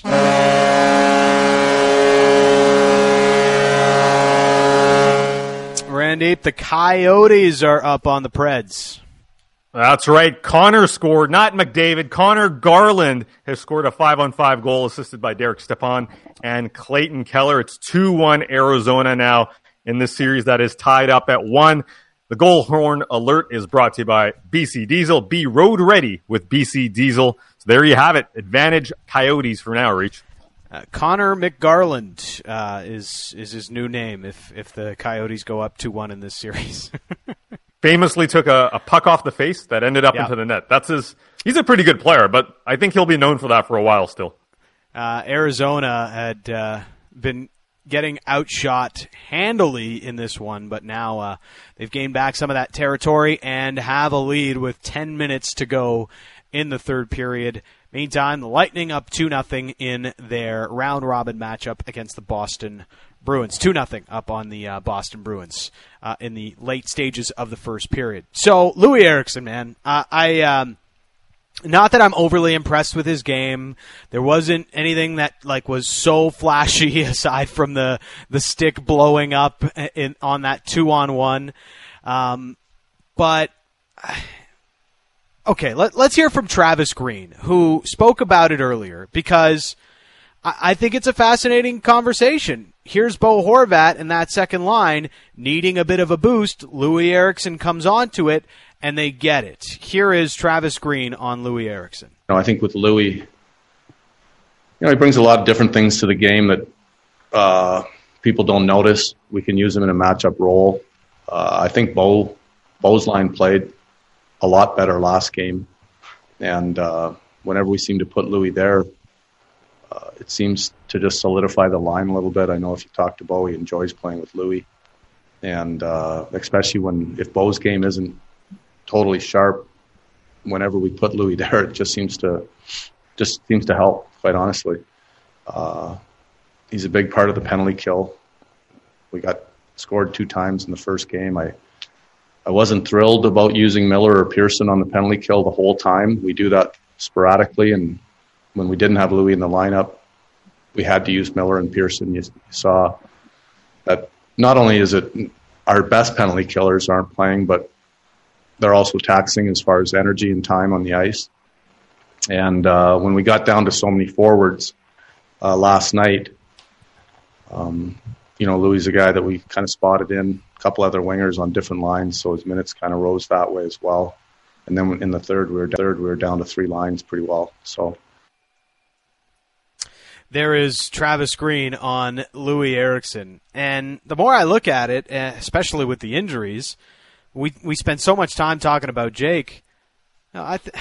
Randy, the Coyotes are up on the Preds. That's right. Connor scored, not McDavid. Connor Garland has scored a five-on-five goal assisted by Derek Stepan and Clayton Keller. It's two one Arizona now in this series that is tied up at one. The goal horn alert is brought to you by B C Diesel. Be road ready with B C Diesel. So there you have it. Advantage Coyotes for now, Reach. Uh, Connor McGarland uh, is is his new name if if the Coyotes go up two one in this series. Famously took a, a puck off the face that ended up yeah. into the net. That's his. He's a pretty good player, but I think he'll be known for that for a while still. Uh, Arizona had uh, been getting outshot handily in this one, but now uh, they've gained back some of that territory and have a lead with ten minutes to go in the third period. Meantime, the Lightning up two nothing in their round-robin matchup against the Boston Bruins. two nothing up on the uh, Boston Bruins uh, in the late stages of the first period. So, Louis Eriksson, man, uh, I... Um, Not that I'm overly impressed with his game. There wasn't anything that like was so flashy aside from the the stick blowing up in, on that two on one. Um, but okay, let, let's hear from Travis Green, who spoke about it earlier, because I, I think it's a fascinating conversation. Here's Bo Horvat in that second line needing a bit of a boost. Louis Eriksson comes onto it, and they get it. Here is Travis Green on Louis Eriksson. You know, I think with Louis, you know, he brings a lot of different things to the game that uh, people don't notice. We can use him in a matchup role. Uh, I think Bo, Bo's line played a lot better last game. And uh, whenever we seem to put Louis there, uh, it seems to just solidify the line a little bit. I know if you talk to Bo, he enjoys playing with Louis. And uh, especially when if Bo's game isn't totally sharp, whenever we put Louis there, it just seems to just seems to help, quite honestly. Uh, he's a big part of the penalty kill. We got scored two times in the first game. I I wasn't thrilled about using Miller or Pearson on the penalty kill the whole time. We do that sporadically, and when we didn't have Louis in the lineup, we had to use Miller and Pearson. You, you saw that not only is it our best penalty killers aren't playing, but they're also taxing as far as energy and time on the ice. And uh, when we got down to so many forwards uh, last night, um, you know, Louis is a guy that we kind of spotted in, a couple other wingers on different lines, so his minutes kind of rose that way as well. And then in the third, we were third, we were down to three lines pretty well. So there is Travis Green on Louis Eriksson, and the more I look at it, especially with the injuries, we we spend so much time talking about Jake. I th-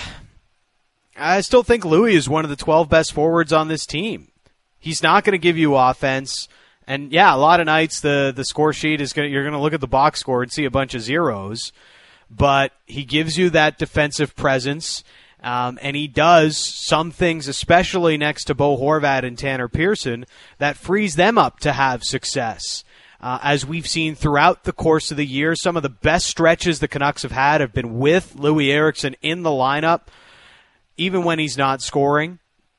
I still think Louis is one of the twelve best forwards on this team. He's not going to give you offense. And yeah, a lot of nights the, the score sheet is going to, you're going to look at the box score and see a bunch of zeros, but he gives you that defensive presence, um, and he does some things, especially next to Bo Horvat and Tanner Pearson, that frees them up to have success. Uh, as we've seen throughout the course of the year, some of the best stretches the Canucks have had have been with Louis Eriksson in the lineup, even when he's not scoring.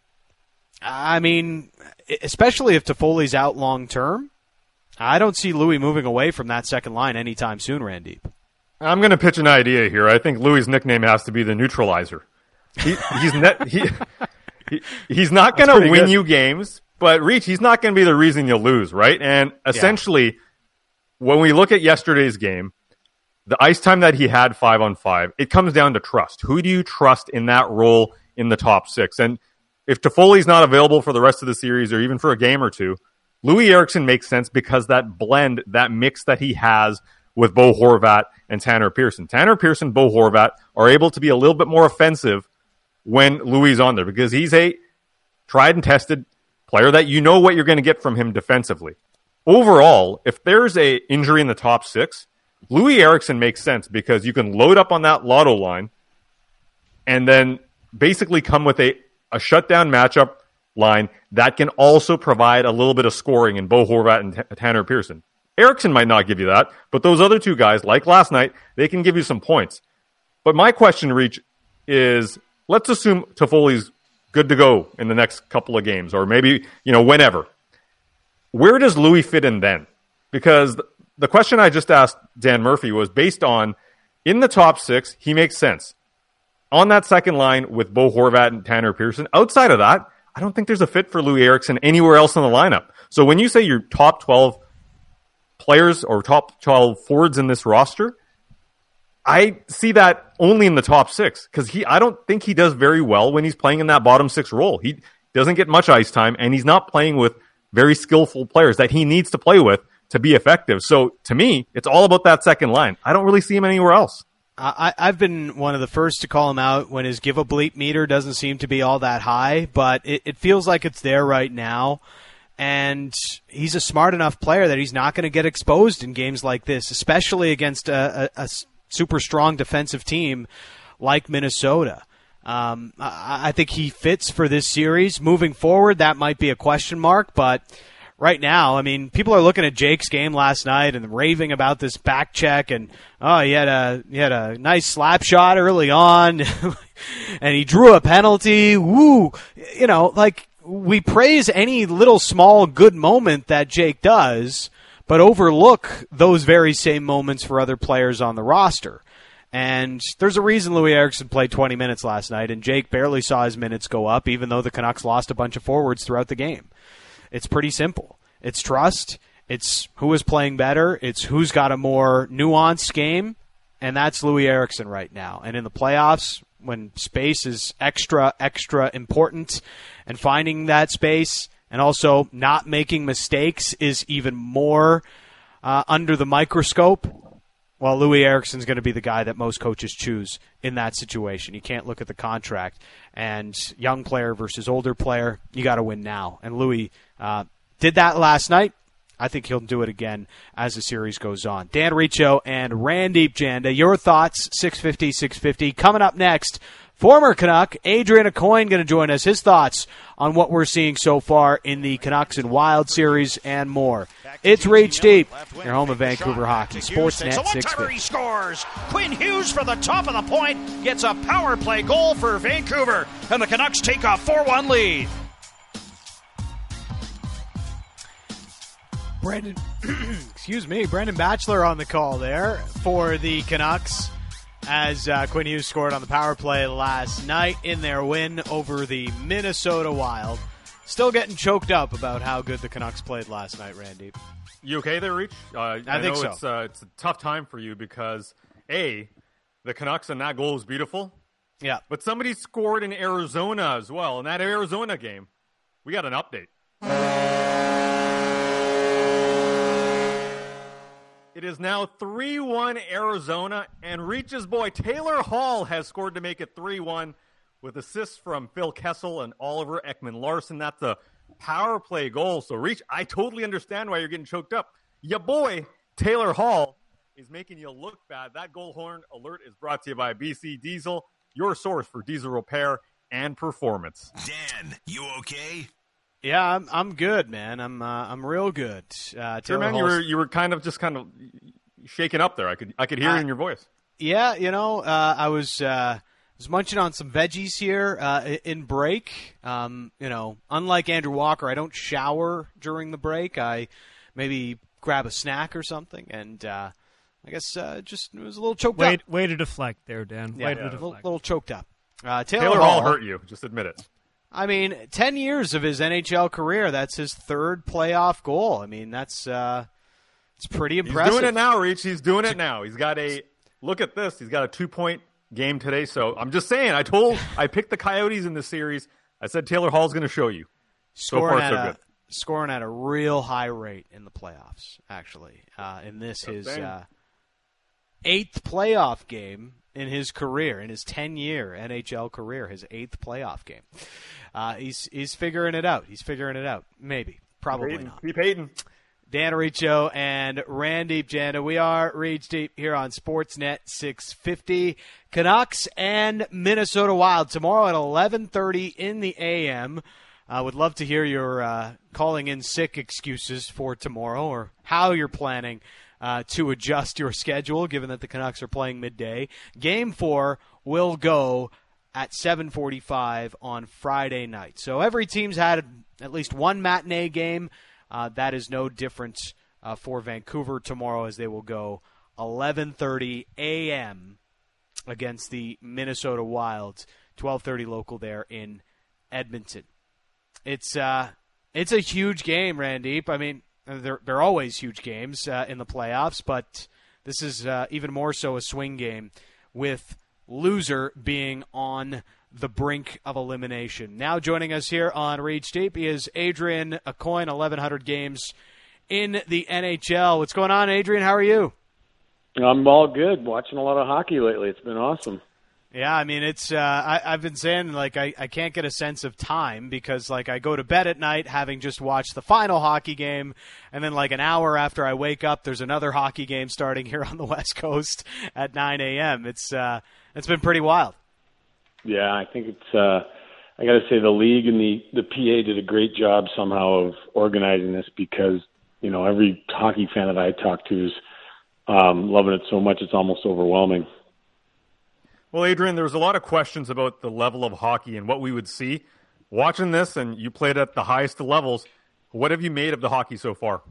I mean, especially if Toffoli's out long term, I don't see Louis moving away from that second line anytime soon, Randeep. I'm going to pitch an idea here. I think Louis' nickname has to be the neutralizer. He, he's net, he, he, he's not going to win good. you games, but Reach, he's not going to be the reason you lose, right? And essentially, yeah. when we look at yesterday's game, the ice time that he had five on five, it comes down to trust. Who do you trust in that role in the top six? And if Toffoli's not available for the rest of the series or even for a game or two, Louis Eriksson makes sense because that blend, that mix that he has with Bo Horvat and Tanner Pearson. Tanner Pearson, Bo Horvat are able to be a little bit more offensive when Louis is on there because he's a tried and tested player that you know what you're going to get from him defensively. Overall, if there's a injury in the top six, Louis Eriksson makes sense because you can load up on that lotto line and then basically come with a a shutdown matchup line that can also provide a little bit of scoring in Bo Horvat and T- Tanner Pearson. Eriksson might not give you that, but those other two guys, like last night, they can give you some points. But my question, Reach, is let's assume Toffoli's good to go in the next couple of games, or maybe, you know, whenever. Where does Louis fit in then? Because the question I just asked Dan Murphy was based on, in the top six, he makes sense. On that second line with Bo Horvat and Tanner Pearson, outside of that, I don't think there's a fit for Louis Eriksson anywhere else in the lineup. So when you say your top twelve players or top twelve forwards in this roster, I see that only in the top six because he, I don't think he does very well when he's playing in that bottom six role. He doesn't get much ice time, and he's not playing with very skillful players that he needs to play with to be effective. So to me, it's all about that second line. I don't really see him anywhere else. I, I've been one of the first to call him out when his give a bleep meter doesn't seem to be all that high, but it, it feels like it's there right now. And he's a smart enough player that he's not going to get exposed in games like this, especially against a, a, a super strong defensive team like Minnesota. Um, I, I think he fits for this series. Moving forward, that might be a question mark, but right now, I mean, people are looking at Jake's game last night and raving about this back check and, oh, he had a he had a nice slap shot early on and he drew a penalty. Woo! You know, like, we praise any little small good moment that Jake does, but overlook those very same moments for other players on the roster. And there's a reason Louis Eriksson played twenty minutes last night, and Jake barely saw his minutes go up, even though the Canucks lost a bunch of forwards throughout the game. It's pretty simple. It's trust. It's who is playing better. It's who's got a more nuanced game, and that's Louis Eriksson right now. And in the playoffs, when space is extra, extra important, and finding that space and also not making mistakes is even more uh, under the microscope, Well, Louis Eriksson's going to be the guy that most coaches choose in that situation. You can't look at the contract. And young player versus older player, you got to win now. And Louis uh, did that last night. I think he'll do it again as the series goes on. Dan Riccio and Randeep Janda, your thoughts, six fifty, six fifty. Coming up next, former Canuck Adrian Aucoin going to join us. His thoughts on what we're seeing so far in the Canucks and Wild series and more. It's Reach Deep, your home of Vancouver hockey. Sportsnet six fifty. He scores. Quinn Hughes for the top of the point gets a power play goal for Vancouver, and the Canucks take a four one lead. Brandon, excuse me, Brandon Batchelor on the call there for the Canucks as uh, Quinn Hughes scored on the power play last night in their win over the Minnesota Wild. Still getting choked up about how good the Canucks played last night, Randy. You okay there, Reach? Uh, I, I think know so. It's, uh, it's a tough time for you because, A, the Canucks and that goal was beautiful. Yeah. But somebody scored in Arizona as well. In that Arizona game, we got an update. It is now three one Arizona, and Reach's boy Taylor Hall has scored to make it three one with assists from Phil Kessel and Oliver Ekman-Larsson. That's a power play goal. So, Reach, I totally understand why you're getting choked up. Your boy, Taylor Hall, is making you look bad. That goal horn alert is brought to you by B C Diesel, your source for diesel repair and performance. Dan, you okay? Yeah, I'm I'm good, man. I'm uh, I'm real good. Uh, Sure, man, you were you were kind of just kind of shaking up there. I could I could hear uh, it in your voice. Yeah, you know, uh, I was uh, was munching on some veggies here uh, in break. Um, you know, unlike Andrew Walker, I don't shower during the break. I maybe grab a snack or something, and uh, I guess uh, just it was a little choked way, up. Way to deflect there, Dan. Yeah, way yeah, to a deflect. little, little choked up. Uh, Taylor, Taylor Hall Hall hurt you. Just admit it. I mean, ten years of his N H L career, that's his third playoff goal. I mean, that's uh, it's pretty impressive. He's doing it now, Reach. He's doing it now. He's got a – look at this. He's got a two-point game today. So I'm just saying, I told – I picked the Coyotes in this series. I said Taylor Hall's going to show you. Scoring, so far, at so a, good. scoring at a real high rate in the playoffs, actually. Uh, in this, his uh, eighth playoff game in his career, in his ten-year N H L career, his eighth playoff game. Uh, he's he's figuring it out. He's figuring it out. Maybe. Probably Payton. not. Keep hating. Dan Riccio and Randeep Janda. We are Reach Deep here on Sportsnet six fifty. Canucks and Minnesota Wild tomorrow at eleven thirty in the A M. I uh, would love to hear your uh, calling in sick excuses for tomorrow or how you're planning uh, to adjust your schedule given that the Canucks are playing midday. Game four will go at seven forty-five on Friday night. So every team's had at least one matinee game. Uh, that is no different uh, for Vancouver tomorrow as they will go eleven thirty A M against the Minnesota Wild, twelve thirty local there in Edmonton. It's uh, it's a huge game, Randeep. I mean, they're, they're always huge games uh, in the playoffs, but this is uh, even more so a swing game with loser being on the brink of elimination. Now joining us here on Reach Deep is Adrian Aucoin, eleven hundred games in the N H L. What's going on, Adrian? How are you? I'm all good. Watching a lot of hockey lately. It's been awesome. Yeah, I mean, it's. Uh, I, I've been saying like I, I can't get a sense of time because like I go to bed at night having just watched the final hockey game, and then like an hour after I wake up, there's another hockey game starting here on the West Coast at nine a.m. It's uh, it's been pretty wild. Yeah, I think it's. Uh, I got to say the league and the the P A did a great job somehow of organizing this because you know every hockey fan that I talk to is um, loving it so much it's almost overwhelming. Well, Adrian, there was a lot of questions about the level of hockey and what we would see. Watching this, and you played at the highest of levels, what have you made of the hockey so far?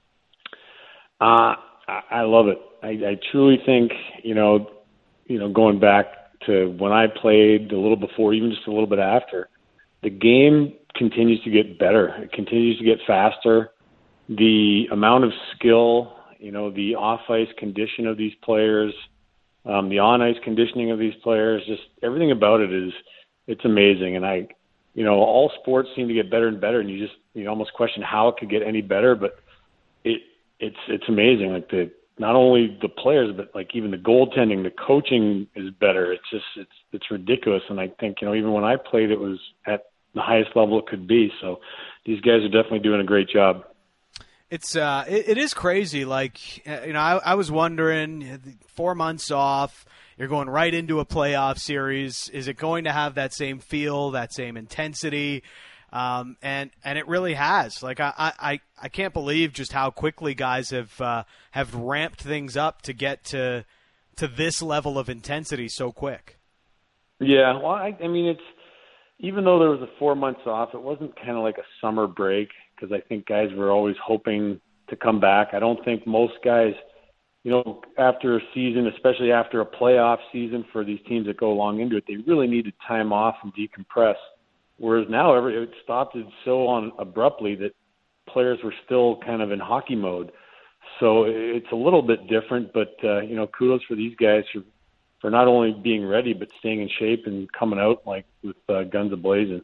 Uh, I, I love it. I, I truly think, you know, you know, going back to when I played a little before, even just a little bit after, the game continues to get better. It continues to get faster. The amount of skill, you know, the off-ice condition of these players, Um, the on-ice conditioning of these players, just everything about it is, it's amazing. And I, you know, all sports seem to get better and better, and you just, you almost question how it could get any better, but it, it's, it's amazing. Like the, not only the players, but like even the goaltending, the coaching is better. It's just it's it's ridiculous. And I think, you know, even when I played, it was at the highest level it could be. So these guys are definitely doing a great job. It's uh, it, it is crazy. Like, you know, I, I was wondering, four months off, you're going right into a playoff series. Is it going to have that same feel, that same intensity? Um, and and it really has. Like, I, I, I can't believe just how quickly guys have uh, have ramped things up to get to to this level of intensity so quick. Yeah, well, I, I mean, it's even though there was a four months off, it wasn't kind of like a summer break, because I think guys were always hoping to come back. I don't think most guys, you know, after a season, especially after a playoff season for these teams that go along into it, they really needed time off and decompress. Whereas now every, it stopped it so on abruptly that players were still kind of in hockey mode. So it's a little bit different, but, uh, you know, kudos for these guys for, for not only being ready, but staying in shape and coming out like with uh, guns a-blazing.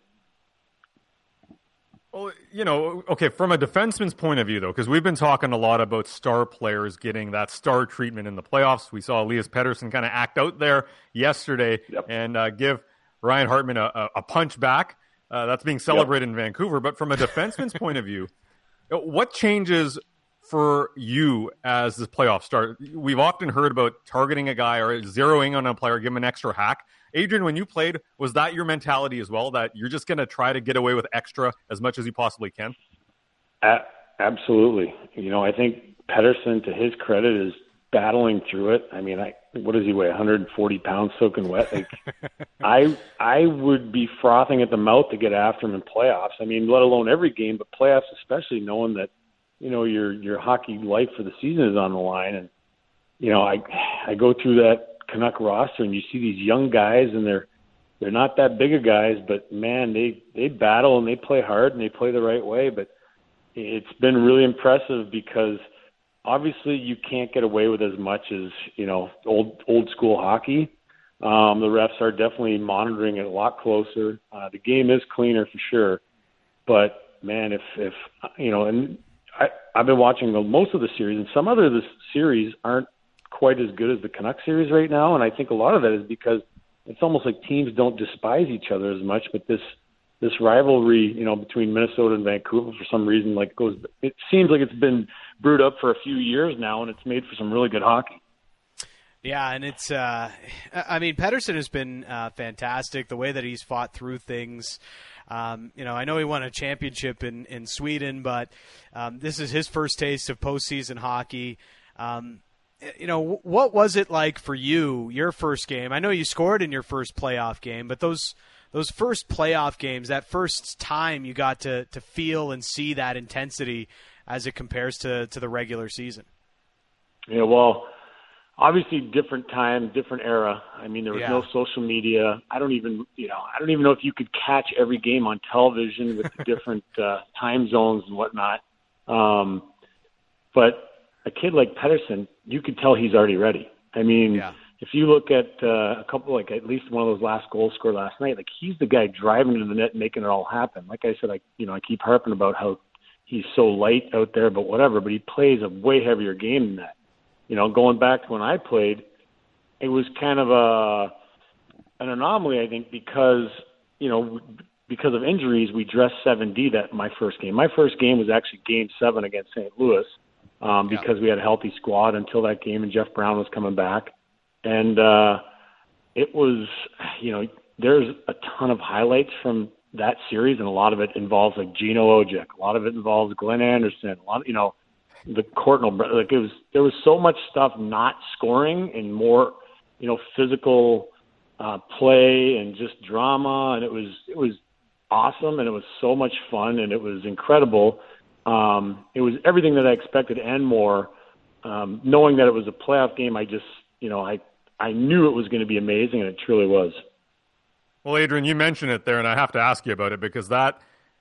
Well, you know, okay, from a defenseman's point of view, though, because we've been talking a lot about star players getting that star treatment in the playoffs. We saw Elias Pettersson kind of act out there yesterday yep. and uh, give Ryan Hartman a, a punch back. Uh, that's being celebrated yep. in Vancouver. But from a defenseman's point of view, what changes for you as the playoffs start? We've often heard about targeting a guy or zeroing on a player, give him an extra hack. Adrian, when you played, was that your mentality as well, that you're just going to try to get away with extra as much as you possibly can? Uh, absolutely. You know, I think Pettersson, to his credit, is battling through it. I mean, I, what does he weigh, one hundred forty pounds soaking wet? Like, I I would be frothing at the mouth to get after him in playoffs. I mean, let alone every game, but playoffs especially, knowing that, you know, your your hockey life for the season is on the line. And, you know, I I go through that Canuck roster and you see these young guys, and they're they're not that big of guys, but man, they they battle and they play hard and they play the right way. But it's been really impressive because obviously you can't get away with as much as, you know, old old school hockey. Um, the refs are definitely monitoring it a lot closer. Uh, the game is cleaner for sure, but man, if if you know, and I I've been watching the, most of the series, and some other of the series aren't quite as good as the Canuck series right now, and I think a lot of that is because it's almost like teams don't despise each other as much, but this this rivalry, you know, between Minnesota and Vancouver for some reason, like goes, it seems like it's been brewed up for a few years now, and it's made for some really good hockey. Yeah, and it's, uh, I mean, Pettersson has been uh, fantastic, the way that he's fought through things. Um, you know, I know he won a championship in, in Sweden, but um, this is his first taste of postseason hockey. Um, you know, what was it like for you, your first game? I know you scored in your first playoff game, but those those first playoff games, that first time you got to, to feel and see that intensity as it compares to, to the regular season. Yeah, well, obviously different time, different era. I mean, there was yeah. no social media. I don't even, you know, I don't even know if you could catch every game on television with the different uh, time zones and whatnot. Um, but a kid like Pettersson, you could tell he's already ready. I mean, yeah. if you look at uh, a couple, like at least one of those last goals scored last night, like he's the guy driving to the net and making it all happen. Like I said, I you know I keep harping about how he's so light out there, but whatever. But he plays a way heavier game than that. You know, going back to when I played, it was kind of a an anomaly, I think, because you know because of injuries, we dressed seven D that my first game. My first game was actually Game Seven against Saint Louis. Um, because yeah. we had a healthy squad until that game, and Jeff Brown was coming back. And uh, it was, you know, there's a ton of highlights from that series, and a lot of it involves like Gino Ojic. A lot of it involves Glenn Anderson. A lot, of, you know, the Courtnall. Like it was, there was so much stuff not scoring and more, you know, physical uh, play and just drama, and it was it was awesome, and it was so much fun, and it was incredible. Um, it was everything that I expected and more. Um, knowing that it was a playoff game, I just, you know, I, I knew it was going to be amazing, and it truly was. Well, Adrian, you mentioned it there, and I have to ask you about it because that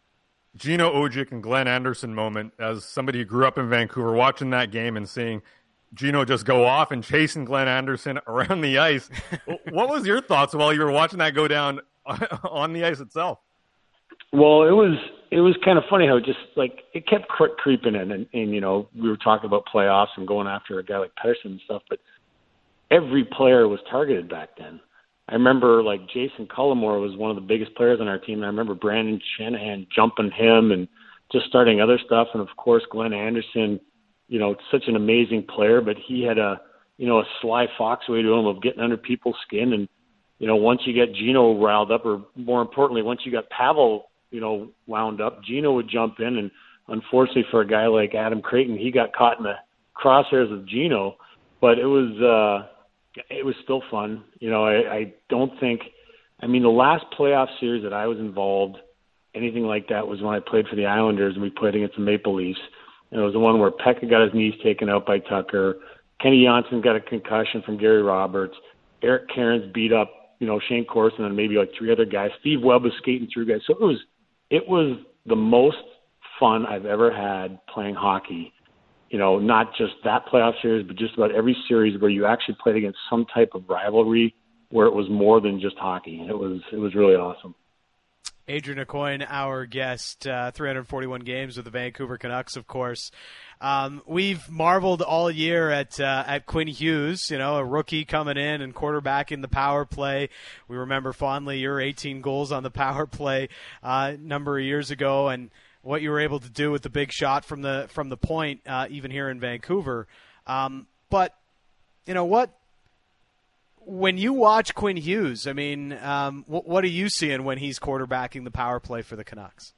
Gino Ojic and Glenn Anderson moment, as somebody who grew up in Vancouver, watching that game and seeing Gino just go off and chasing Glenn Anderson around the ice, what was your thoughts while you were watching that go down on the ice itself? Well, it was it was kind of funny how it just like it kept cre- creeping in, and, and you know we were talking about playoffs and going after a guy like Pettersson and stuff, but every player was targeted back then. I remember like Jason Cullimore was one of the biggest players on our team, and I remember Brandon Shanahan jumping him and just starting other stuff, and of course Glenn Anderson, you know, such an amazing player, but he had a you know a sly fox way to him of getting under people's skin, and you know once you get Gino riled up, or more importantly, once you got Pavel you know, wound up, Gino would jump in, and unfortunately for a guy like Adam Creighton, he got caught in the crosshairs of Gino, but it was, uh, it was still fun. You know, I, I don't think, I mean, the last playoff series that I was involved, anything like that was when I played for the Islanders and we played against the Maple Leafs. And it was the one where Pekka got his knees taken out by Tucker. Kenny Johnson got a concussion from Gary Roberts. Eric Cairns beat up, you know, Shane Corson and maybe like three other guys. Steve Webb was skating through guys. So it was, It was the most fun I've ever had playing hockey. You know, not just that playoff series, but just about every series where you actually played against some type of rivalry where it was more than just hockey. It was it was really awesome. Adrian Aucoin, our guest, uh, three hundred forty-one games with the Vancouver Canucks, of course. Um, we've marveled all year at uh, at Quinn Hughes, you know, a rookie coming in and quarterbacking the power play. We remember fondly your eighteen goals on the power play uh, a number of years ago, and what you were able to do with the big shot from the from the point, uh, even here in Vancouver. Um, but you know what? When you watch Quinn Hughes, I mean, um, what, what are you seeing when he's quarterbacking the power play for the Canucks?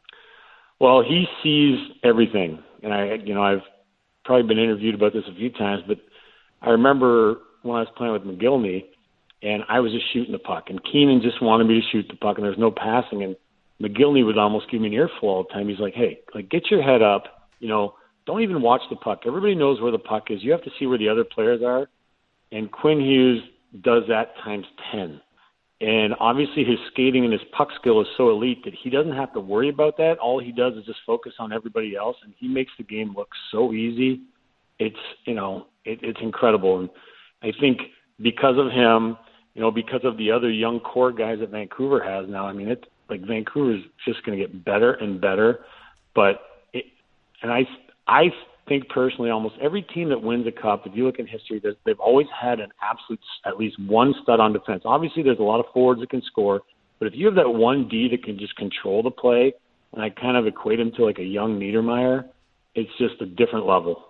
Well, he sees everything, and I, you know, I've probably been interviewed about this a few times, but I remember when I was playing with McGillney, and I was just shooting the puck, and Keenan just wanted me to shoot the puck, and there was no passing, and McGillney would almost give me an earful all the time. He's like, "Hey, like, get your head up, you know, don't even watch the puck. Everybody knows where the puck is. You have to see where the other players are." And Quinn Hughes does that times ten. And obviously his skating and his puck skill is so elite that he doesn't have to worry about that. All he does is just focus on everybody else, and he makes the game look so easy. It's, you know, it, it's incredible. And I think because of him, you know, because of the other young core guys that Vancouver has now, I mean, it's like Vancouver's just going to get better and better. But, it, and I, I think personally almost every team that wins a cup, if you look in history, they've always had an absolute, at least one stud on defense. Obviously, there's a lot of forwards that can score, but if you have that one D that can just control the play, and I kind of equate him to like a young Niedermeyer, it's just a different level.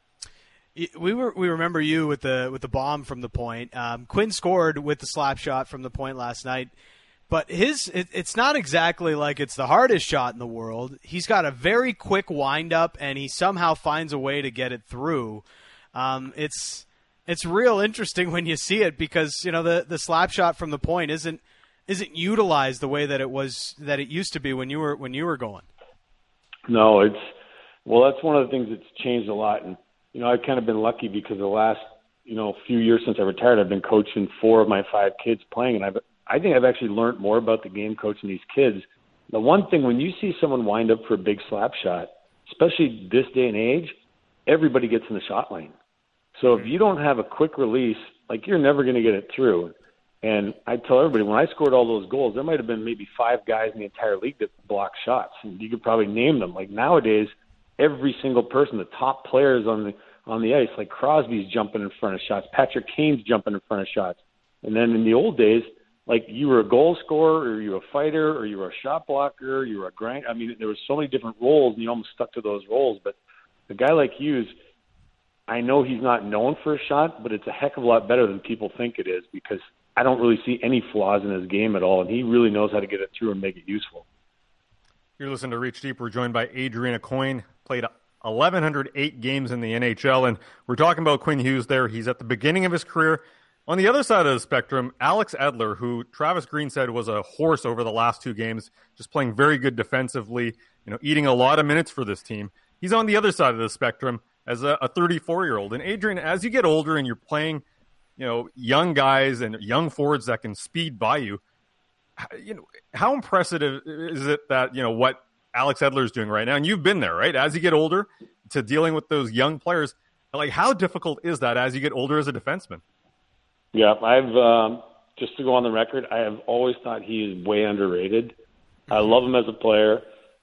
We were we remember you with the with the bomb from the point. Um, Quinn scored with the slap shot from the point last night. But his it, it's not exactly like it's the hardest shot in the world. He's got a very quick wind-up, and he somehow finds a way to get it through. Um, it's it's real interesting when you see it because, you know, the, the slap shot from the point isn't isn't utilized the way that it was that it used to be when you were when you were going. No, it's well, that's one of the things that's changed a lot. And you know, I've kind of been lucky because the last you know few years since I retired, I've been coaching four of my five kids playing, and I've I think I've actually learned more about the game coaching these kids. The one thing, when you see someone wind up for a big slap shot, especially this day and age, everybody gets in the shot lane. So if you don't have a quick release, like you're never going to get it through. And I tell everybody, when I scored all those goals, there might have been maybe five guys in the entire league that blocked shots. And you could probably name them. Like nowadays, every single person, the top players on the on the ice, like Crosby's jumping in front of shots, Patrick Kane's jumping in front of shots. And then in the old days, like you were a goal scorer, or you were a fighter, or you were a shot blocker, you were a grind. I mean, there were so many different roles, and you almost stuck to those roles. But a guy like Hughes, I know he's not known for a shot, but it's a heck of a lot better than people think it is because I don't really see any flaws in his game at all, and he really knows how to get it through and make it useful. You're listening to Reach Deep. We're joined by Adrian Aucoin, played eleven oh eight games in the N H L, and we're talking about Quinn Hughes there. He's at the beginning of his career. On the other side of the spectrum, Alex Edler, who Travis Green said was a horse over the last two games, just playing very good defensively, you know, eating a lot of minutes for this team. He's on the other side of the spectrum as a, a thirty-four-year-old. And Adrian, as you get older and you're playing, you know, young guys and young forwards that can speed by you, you know, how impressive is it that, you know, what Alex Edler is doing right now? And you've been there, right? As you get older to dealing with those young players, like how difficult is that as you get older as a defenseman? Yeah, I've um, just to go on the record, I have always thought he is way underrated. I love him as a player.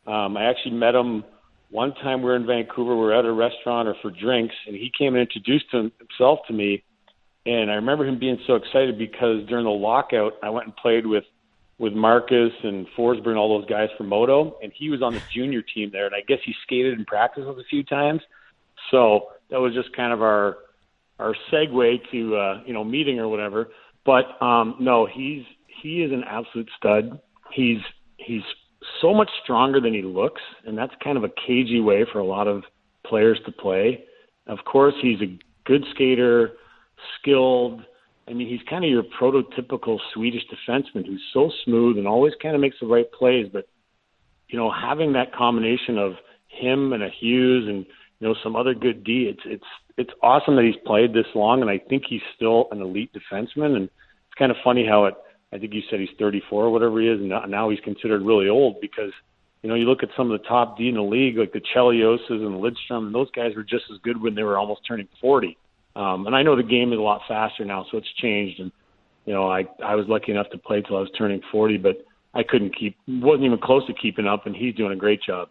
Um, I actually met him one time we were in Vancouver. We were at a restaurant or for drinks, and he came and introduced himself to me. And I remember him being so excited because during the lockout, I went and played with, with Marcus and Forsberg and all those guys for Moto, and he was on the junior team there. And I guess he skated and practiced a few times. So that was just kind of our our segue to uh, you know meeting or whatever. But um, no, he's he is an absolute stud. He's he's so much stronger than he looks, and that's kind of a cagey way for a lot of players to play. Of course, he's a good skater, skilled. I mean, he's kind of your prototypical Swedish defenseman who's so smooth and always kind of makes the right plays. But, you know, having that combination of him and a Hughes and, you know, some other good D, it's it's it's awesome that he's played this long, and I think he's still an elite defenseman. And it's kind of funny how it, I think you said he's thirty-four or whatever he is, and now he's considered really old because, you know, you look at some of the top D in the league, like the Chelioses and Lidstrom, and those guys were just as good when they were almost turning forty. Um, and I know the game is a lot faster now, so it's changed. And, you know, I, I was lucky enough to play till I was turning forty, but I couldn't keep, wasn't even close to keeping up, and he's doing a great job.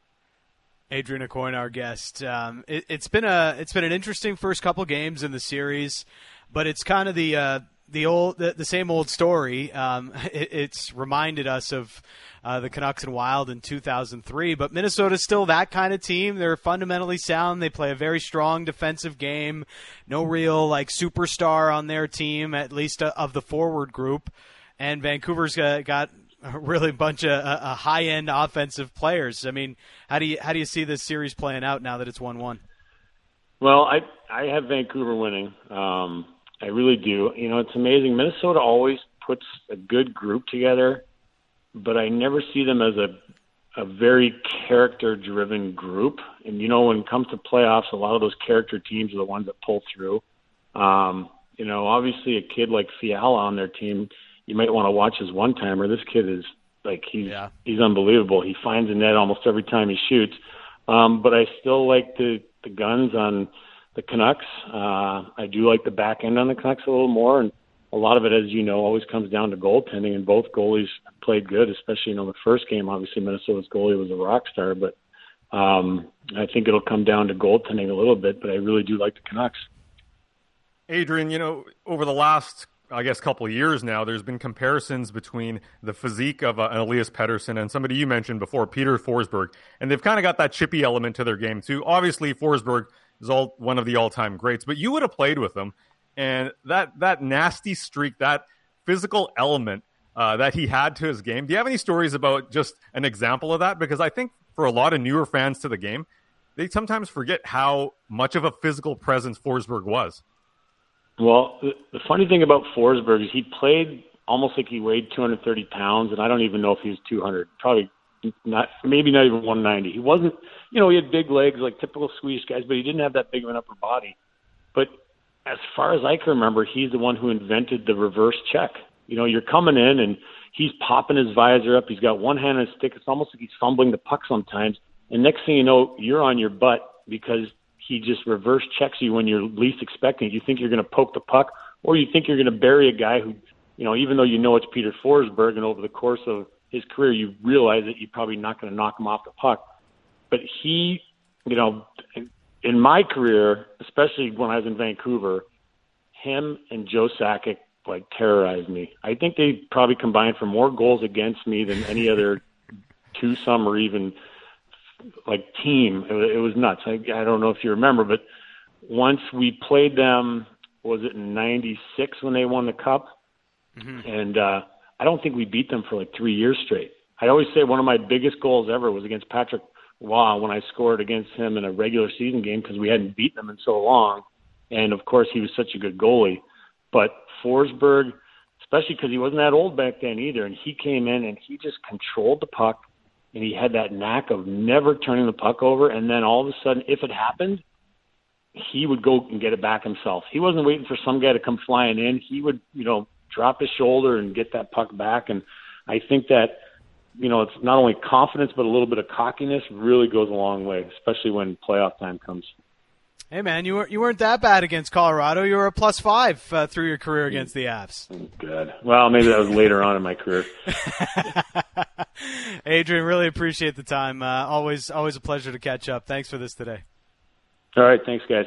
Adrian Aucoin, our guest. Um, it, it's been a it's been an interesting first couple games in the series, but it's kind of the uh, the old the, the same old story. Um, it, it's reminded us of uh, the Canucks and Wild in two thousand three, but Minnesota's still that kind of team. They're fundamentally sound. They play a very strong defensive game. No real like superstar on their team, at least uh, of the forward group. And Vancouver's uh, got a really bunch of uh, uh, high-end offensive players. I mean, how do you how do you see this series playing out now that it's one one? Well, I I have Vancouver winning. Um, I really do. You know, it's amazing. Minnesota always puts a good group together, but I never see them as a a very character-driven group. And, you know, when it comes to playoffs, a lot of those character teams are the ones that pull through. Um, you know, obviously a kid like Fiala on their team, you might want to watch his one-timer. This kid is, like, he's yeah. he's unbelievable. He finds a net almost every time he shoots. Um, but I still like the, the guns on the Canucks. Uh, I do like the back end on the Canucks a little more, and a lot of it, as you know, always comes down to goaltending, and both goalies played good, especially, you know, the first game. Obviously, Minnesota's goalie was a rock star, but um, I think it'll come down to goaltending a little bit, but I really do like the Canucks. Adrian, you know, over the last, I guess, couple of years now, there's been comparisons between the physique of uh, Elias Pettersson and somebody you mentioned before, Peter Forsberg, and they've kind of got that chippy element to their game, too. Obviously, Forsberg is all one of the all-time greats, but you would have played with him. And that that nasty streak, that physical element uh, that he had to his game, do you have any stories about just an example of that? Because I think for a lot of newer fans to the game, they sometimes forget how much of a physical presence Forsberg was. Well, the, the funny thing about Forsberg is he played almost like he weighed two hundred thirty pounds, and I don't even know if he was two hundred, probably not, maybe not even one ninety. He wasn't, you know, he had big legs like typical Swedish guys, but he didn't have that big of an upper body. But as far as I can remember, he's the one who invented the reverse check. You know, you're coming in and he's popping his visor up. He's got one hand on his stick. It's almost like he's fumbling the puck sometimes. And next thing you know, you're on your butt because he just reverse checks you when you're least expecting it. You think you're going to poke the puck, or you think you're going to bury a guy who, you know, even though you know it's Peter Forsberg, and over the course of his career, you realize that you're probably not going to knock him off the puck. But he, you know, in my career, especially when I was in Vancouver, him and Joe Sakic like terrorized me. I think they probably combined for more goals against me than any other twosome or even like team. It, it was nuts. I, I don't know if you remember, but once we played them, was it in ninety-six when they won the Cup? Mm-hmm. And uh, I don't think we beat them for like three years straight. I always say one of my biggest goals ever was against Patrick Waugh when I scored against him in a regular season game because we hadn't beaten them in so long. And, of course, he was such a good goalie. But Forsberg, especially because he wasn't that old back then either, and he came in and he just controlled the puck, and he had that knack of never turning the puck over. And then all of a sudden, if it happened, he would go and get it back himself. He wasn't waiting for some guy to come flying in. He would, you know, drop his shoulder and get that puck back. And I think that, you know, it's not only confidence, but a little bit of cockiness really goes a long way, especially when playoff time comes. Hey, man, you, were, you weren't that bad against Colorado. You were a plus five uh, through your career against the Avs. Good. Well, maybe that was later on in my career. Adrian, really appreciate the time. Uh, always always a pleasure to catch up. Thanks for this today. All right. Thanks, guys.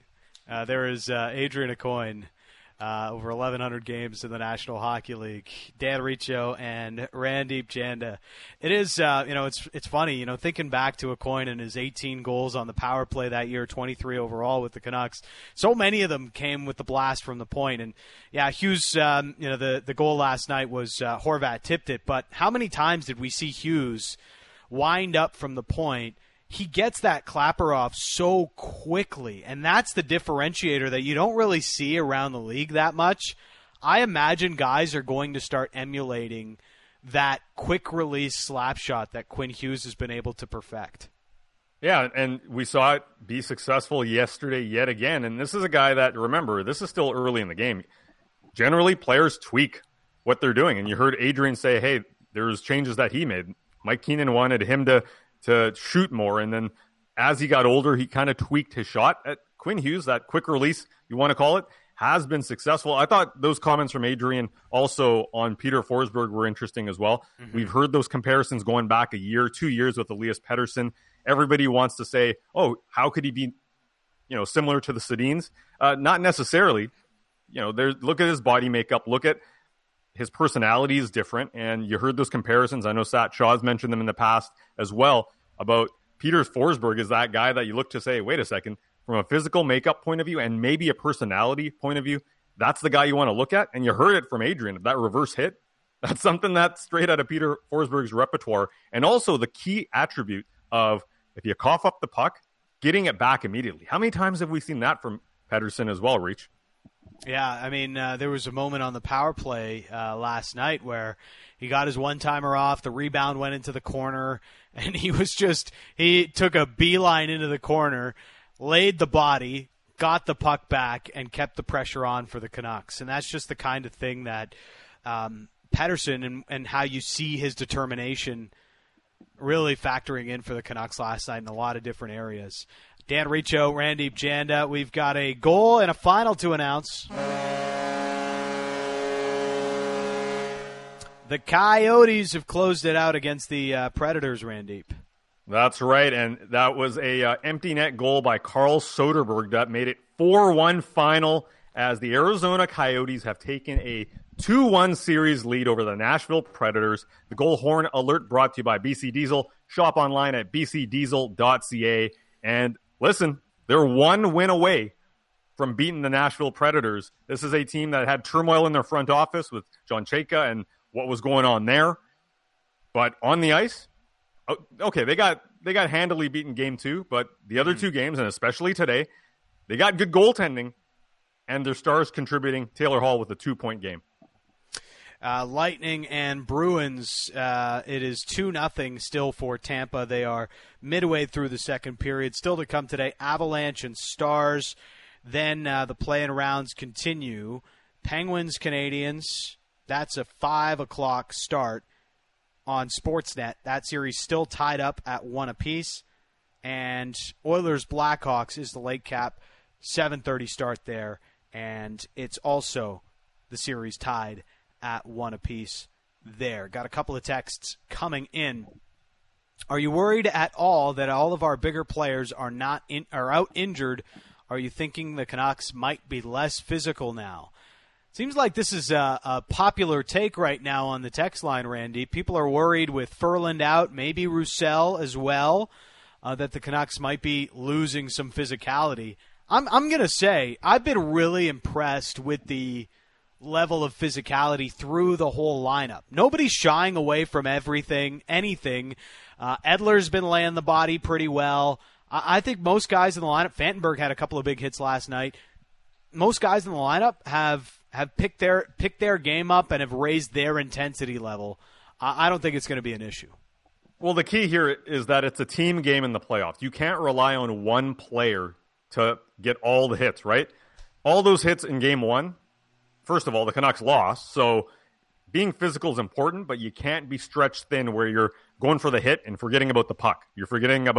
Uh, there is uh, Adrian Aucoin. Uh, over eleven hundred games in the National Hockey League. Dan Riccio and Randeep Janda. It is, uh, you know, it's it's funny, you know, thinking back to Aucoin and his eighteen goals on the power play that year, twenty-three overall with the Canucks. So many of them came with the blast from the point. And yeah, Hughes, um, you know, the the goal last night was uh, Horvat tipped it. But how many times did we see Hughes wind up from the point? He gets that clapper off so quickly, and that's the differentiator that you don't really see around the league that much. I imagine guys are going to start emulating that quick release slap shot that Quinn Hughes has been able to perfect. Yeah, and we saw it be successful yesterday yet again, and this is a guy that, remember, this is still early in the game. Generally, players tweak what they're doing, and you heard Adrian say, hey, there's changes that he made. Mike Keenan wanted him to to shoot more, and then as he got older, he kind of tweaked his shot. At Quinn Hughes, that quick release, you want to call it, has been successful. I thought those comments from Adrian also on Peter Forsberg were interesting as well. Mm-hmm. We've heard those comparisons going back a year, two years with Elias Pettersson. Everybody wants to say, oh, how could he be, you know, similar to the Sedins? Uh, not necessarily. You know, there's, look at his body makeup, look at his personality is different, and you heard those comparisons. I know Sat Shaw's mentioned them in the past as well about Peter Forsberg is that guy that you look to say, wait a second, from a physical makeup point of view and maybe a personality point of view, that's the guy you want to look at. And you heard it from Adrian, that reverse hit, that's something that's straight out of Peter Forsberg's repertoire. And also the key attribute of if you cough up the puck, getting it back immediately. How many times have we seen that from Pettersson as well, Reach? Yeah, I mean, uh, there was a moment on the power play uh, last night where he got his one-timer off, the rebound went into the corner, and he was just, he took a beeline into the corner, laid the body, got the puck back, and kept the pressure on for the Canucks. And that's just the kind of thing that um, Pettersson and, and how you see his determination really factoring in for the Canucks last night in a lot of different areas. Dan Riccio, Randeep Janda. We've got a goal and a final to announce. The Coyotes have closed it out against the uh, Predators, Randeep. That's right, and that was a uh, empty net goal by Carl Soderberg that made it four one final as the Arizona Coyotes have taken a two one series lead over the Nashville Predators. The goal horn alert brought to you by B C Diesel. Shop online at b c diesel dot c a. And listen, they're one win away from beating the Nashville Predators. This is a team that had turmoil in their front office with John Chayka and what was going on there. But on the ice, okay, they got they got handily beaten game two, but the other two games, and especially today, they got good goaltending, and their stars contributing. Taylor Hall with a two-point game. Uh, Lightning and Bruins, uh, it is two nothing still for Tampa. They are midway through the second period. Still to come today, Avalanche and Stars. Then uh, the play-in rounds continue. Penguins, Canadians, that's a five o'clock start on Sportsnet. That series still tied up at one apiece. And Oilers, Blackhawks is the late cap, seven thirty start there. And it's also the series tied at one apiece there. Got a couple of texts coming in. Are you worried at all that all of our bigger players are not in, are out injured? Are you thinking the Canucks might be less physical now? Seems like this is a, a popular take right now on the text line, Randy. People are worried with Ferland out, maybe Roussel as well, uh, that the Canucks might be losing some physicality. I'm, I'm going to say I've been really impressed with the level of physicality through the whole lineup. Nobody's shying away from everything, anything. Uh, Edler's been laying the body pretty well. I, I think most guys in the lineup, Fantenberg had a couple of big hits last night. Most guys in the lineup have have picked their picked their game up and have raised their intensity level. I, I don't think it's going to be an issue. Well, the key here is that it's a team game in the playoffs. You can't rely on one player to get all the hits, right? All those hits in game one, first of all, the Canucks lost, so being physical is important, but you can't be stretched thin where you're going for the hit and forgetting about the puck. You're forgetting about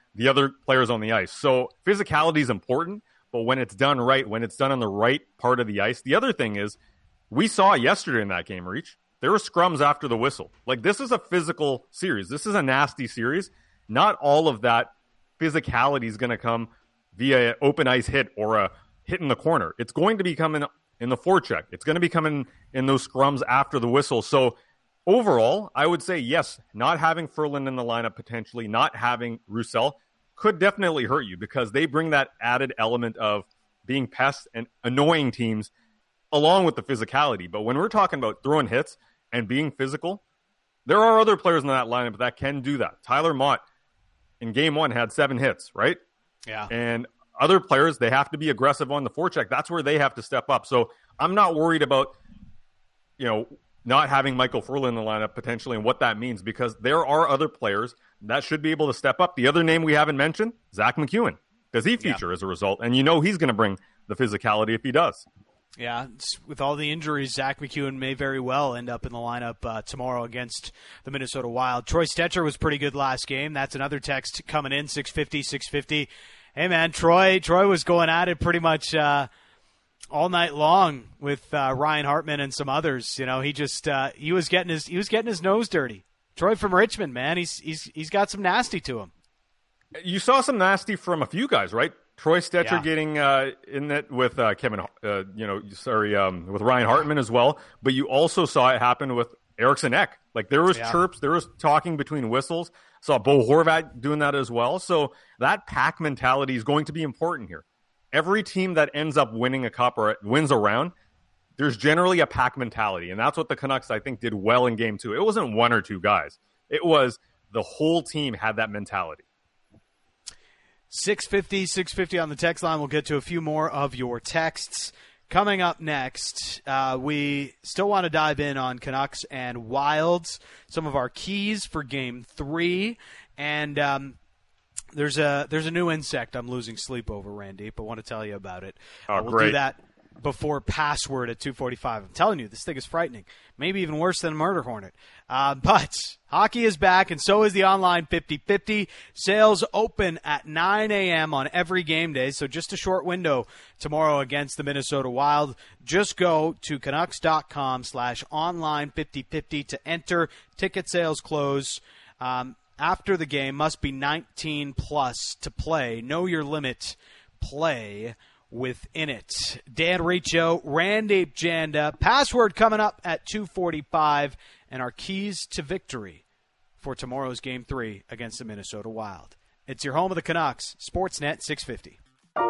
the other players on the ice. So physicality is important, but when it's done right, when it's done on the right part of the ice. The other thing is, we saw yesterday in that game, Reach, there were scrums after the whistle. Like, this is a physical series. This is a nasty series. Not all of that physicality is going to come via an open ice hit or a hit in the corner. It's going to be coming in the forecheck. It's going to be coming in those scrums after the whistle. So overall, I would say, yes, not having Ferland in the lineup potentially, not having Roussel could definitely hurt you because they bring that added element of being pests and annoying teams along with the physicality. But when we're talking about throwing hits and being physical, there are other players in that lineup that can do that. Tyler Mott in game one had seven hits, right? Yeah. And other players, they have to be aggressive on the forecheck. That's where they have to step up. So I'm not worried about, you know, not having Michael Ferland in the lineup potentially and what that means, because there are other players that should be able to step up. The other name we haven't mentioned, Zach McEwen. Does he feature yeah. as a result? And you know he's going to bring the physicality if he does. Yeah, with all the injuries, Zach McEwen may very well end up in the lineup uh, tomorrow against the Minnesota Wild. Troy Stecher was pretty good last game. That's another text coming in, six fifty, six fifty. Hey, man, Troy Troy was going at it pretty much uh, all night long with uh, Ryan Hartman and some others. You know, he just uh, he was getting his he was getting his nose dirty. Troy from Richmond, man, he's he's he's got some nasty to him. You saw some nasty from a few guys, right? Troy Stecher yeah. getting uh, in it with uh, Kevin, uh, you know, sorry, um, with Ryan Hartman as well. But you also saw it happen with Eriksson Ek. Like, there was yeah. chirps, there was talking between whistles. Saw Bo Horvat doing that as well. So that pack mentality is going to be important here. Every team that ends up winning a cup or wins a round, there's generally a pack mentality. And that's what the Canucks, I think, did well in game two. It wasn't one or two guys. It was the whole team had that mentality. six fifty, six fifty on the text line. We'll get to a few more of your texts. Coming up next, uh, we still want to dive in on Canucks and Wilds, some of our keys for Game Three, and um, there's a there's a new insect I'm losing sleep over, Randy. But I want to tell you about it. Oh, uh, we'll great. do that before Password at two forty-five. I'm telling you, this thing is frightening. Maybe even worse than a murder hornet. Uh, but hockey is back, and so is the online fifty fifty. Sales open at nine a.m. on every game day, so just a short window tomorrow against the Minnesota Wild. Just go to Canucks.com slash online 5050 to enter. Ticket sales close um, after the game. Must be nineteen plus to play. Know your limit. Play within it. Dan Riccio, Randy Janda. Password coming up at two forty-five, and our keys to victory for tomorrow's Game three against the Minnesota Wild. It's your home of the Canucks, Sportsnet six fifty.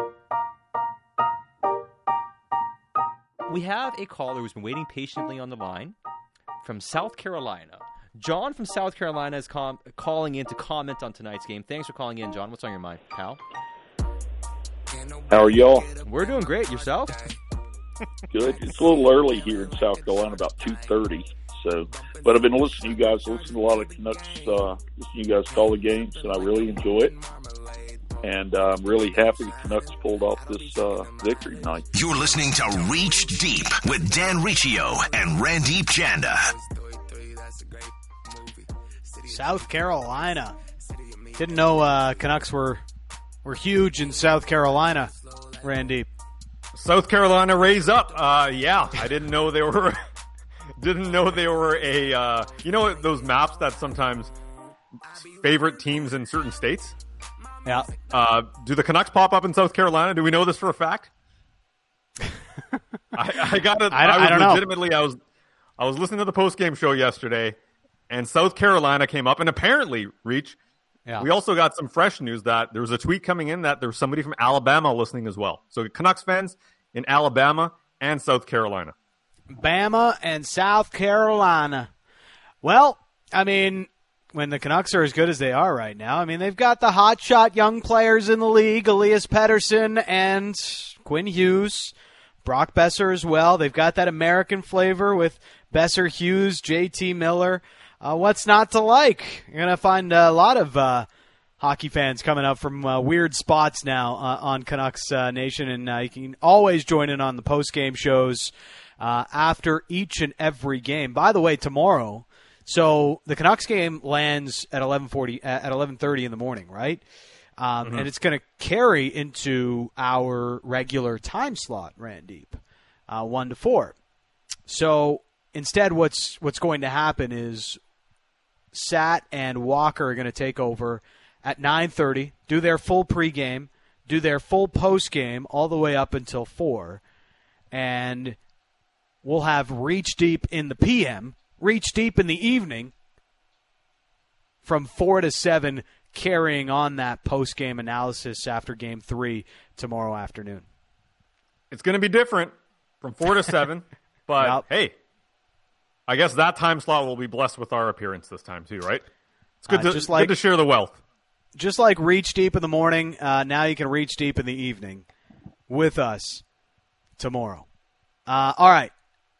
We have a caller who's been waiting patiently on the line from South Carolina. John from South Carolina is com- calling in to comment on tonight's game. Thanks for calling in, John. What's on your mind, pal? How are y'all? We're doing great. Yourself? Good. It's a little early here in South Carolina, about two thirty. So, but I've been listening to you guys, listening to a lot of Canucks, uh, listening to you guys call the games, and I really enjoy it. And uh, I'm really happy the Canucks pulled off this uh, victory tonight. You're listening to Reach Deep with Dan Riccio and Randeep Janda. South Carolina. Didn't know uh, Canucks were were huge in South Carolina, Randy. South Carolina raise up. Uh, yeah, I didn't know they were. Didn't know they were a. Uh, you know those maps that sometimes favorite teams in certain states. Yeah. Uh, do the Canucks pop up in South Carolina? Do we know this for a fact? I, I got it. I, I was I don't legitimately. know. I was. I was listening to the post game show yesterday, and South Carolina came up, and apparently, Reach. Yeah. We also got some fresh news that there was a tweet coming in that there was somebody from Alabama listening as well. So Canucks fans in Alabama and South Carolina. Bama and South Carolina. Well, I mean, when the Canucks are as good as they are right now, I mean, they've got the hotshot young players in the league, Elias Pettersson and Quinn Hughes, Brock Besser as well. They've got that American flavor with Besser, Hughes, J T Miller. Uh, what's not to like? You're going to find a lot of uh, hockey fans coming up from uh, weird spots now uh, on Canucks uh, Nation, and uh, you can always join in on the post-game shows uh, after each and every game. By the way, tomorrow, so the Canucks game lands at eleven forty at eleven thirty in the morning, right? Um, Mm-hmm. And it's going to carry into our regular time slot, Randeep, uh, one to four. So instead, what's what's going to happen is Sat and Walker are going to take over at nine thirty, do their full pregame, do their full postgame all the way up until four, and we'll have Reach Deep in the P M, Reach Deep in the evening from four to seven, carrying on that postgame analysis after Game three tomorrow afternoon. It's going to be different from four to seven, but Yep. hey, I guess that time slot will be blessed with our appearance this time too, right? It's good, Uh, to, just like- good to share the wealth. Just like Reach Deep in the morning, uh, now you can Reach Deep in the evening with us tomorrow. Uh, all right.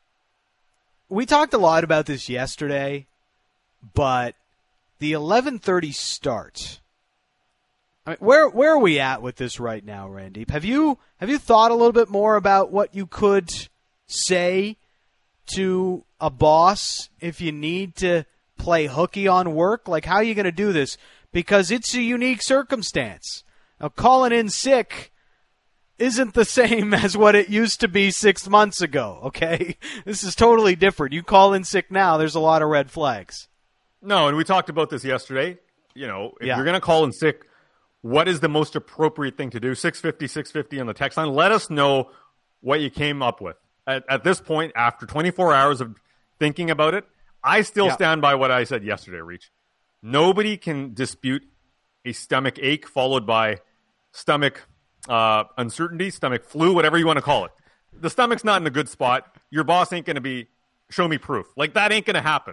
We talked a lot about this yesterday, but the eleven thirty start. I mean, where where are we at with this right now, Randeep? Have you have you thought a little bit more about what you could say to a boss if you need to play hooky on work? Like, how are you going to do this? Because it's a unique circumstance. Now, calling in sick isn't the same as what it used to be six months ago, okay? This is totally different. You call in sick now, there's a lot of red flags. No, and we talked about this yesterday. You know, if Yeah. you're going to call in sick, what is the most appropriate thing to do? six fifty, six fifty on the text line. Let us know what you came up with. At, at this point, after twenty-four hours of thinking about it, I still Yeah. stand by what I said yesterday, Reach. Nobody can dispute a stomach ache followed by stomach uh, uncertainty, stomach flu, whatever you want to call it. The stomach's not in a good spot. Your boss ain't going to be, show me proof. Like, that ain't going to happen.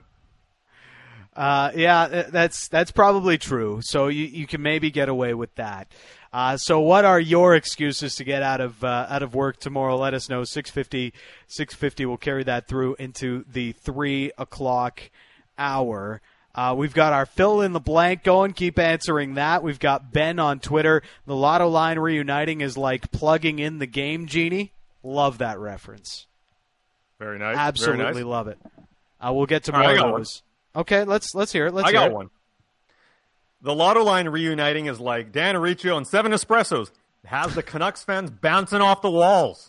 Uh, yeah, th- that's that's probably true. So you, you can maybe get away with that. Uh, so what are your excuses to get out of uh, out of work tomorrow? Let us know. six fifty, six fifty will carry that through into the three o'clock hour. Uh, we've got our fill in the blank going. Keep answering that. We've got Ben on Twitter. The Lotto line reuniting is like plugging in the Game Genie. Love that reference. Very nice. Absolutely Very nice. love it. Uh, we'll get to All more right, I of got one. those. Okay, let's let's hear it. Let's I hear got it. one. The Lotto line reuniting is like Dan Aricio and seven espressos. It has the Canucks fans bouncing off the walls.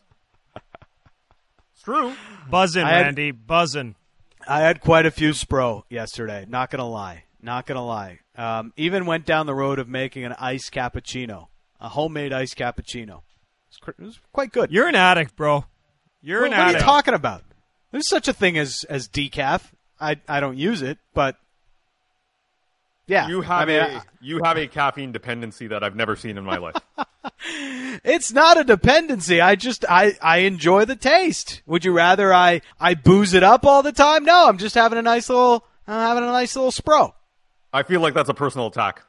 It's true. Buzzing, I had- Randy, buzzing. I had quite a few Spro yesterday. Not gonna lie. Not gonna lie. Um, even went down the road of making an iced cappuccino, a homemade iced cappuccino. It was, cr- it was quite good. You're an addict, bro. You're What, an what are addict. you talking about? There's such a thing as as decaf. I I don't use it, but yeah, You have I mean, a you have a caffeine dependency that I've never seen in my life. it's not a dependency. I just I, I enjoy the taste. Would you rather I, I booze it up all the time? No, I'm just having a nice little I'm having a nice little Spro. I feel like that's a personal attack.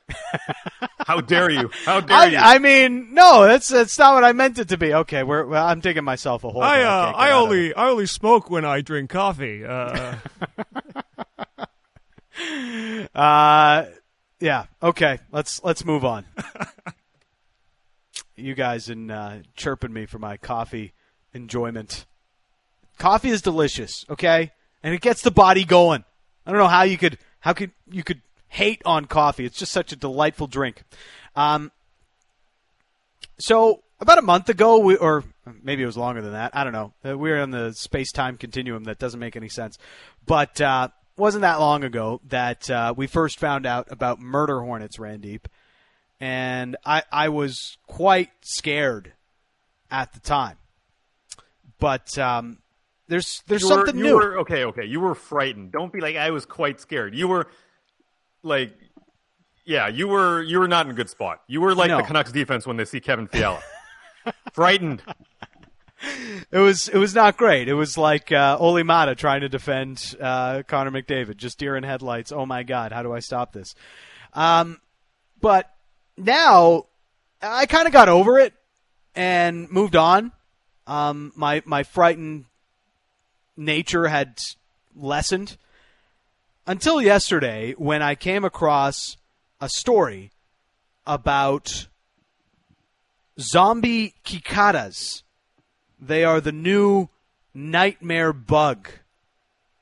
How dare you? How dare you? I, I mean, no, that's that's not what I meant it to be. Okay, we're well, I'm digging myself a hole. I that uh, can't get I out of. only I only smoke when I drink coffee. Uh, Uh, yeah. Okay. Let's let's move on. You guys and uh, chirping me for my coffee enjoyment. Coffee is delicious. Okay, and it gets the body going. I don't know how you could how could you could hate on coffee. It's just such a delightful drink. Um. So about a month ago, we, or maybe it was longer than that. I don't know. Uh, We're on the space-time continuum that doesn't make any sense, but. Uh, wasn't that long ago that uh, we first found out about murder hornets, Randeep, and I, I was quite scared at the time. But um, there's there's You something were, new. you Were, okay, okay. You were frightened. Don't be like I was quite scared. You were like, yeah, you were you were not in a good spot. You were like No. the Canucks defense when they see Kevin Fiala. Frightened. It was it was not great. It was like uh, Oli Mata trying to defend uh, Connor McDavid, just deer in headlights. Oh my God, how do I stop this? Um, but now I kind of got over it and moved on. Um, my my frightened nature had lessened until yesterday when I came across a story about zombie cicadas. They are the new nightmare bug.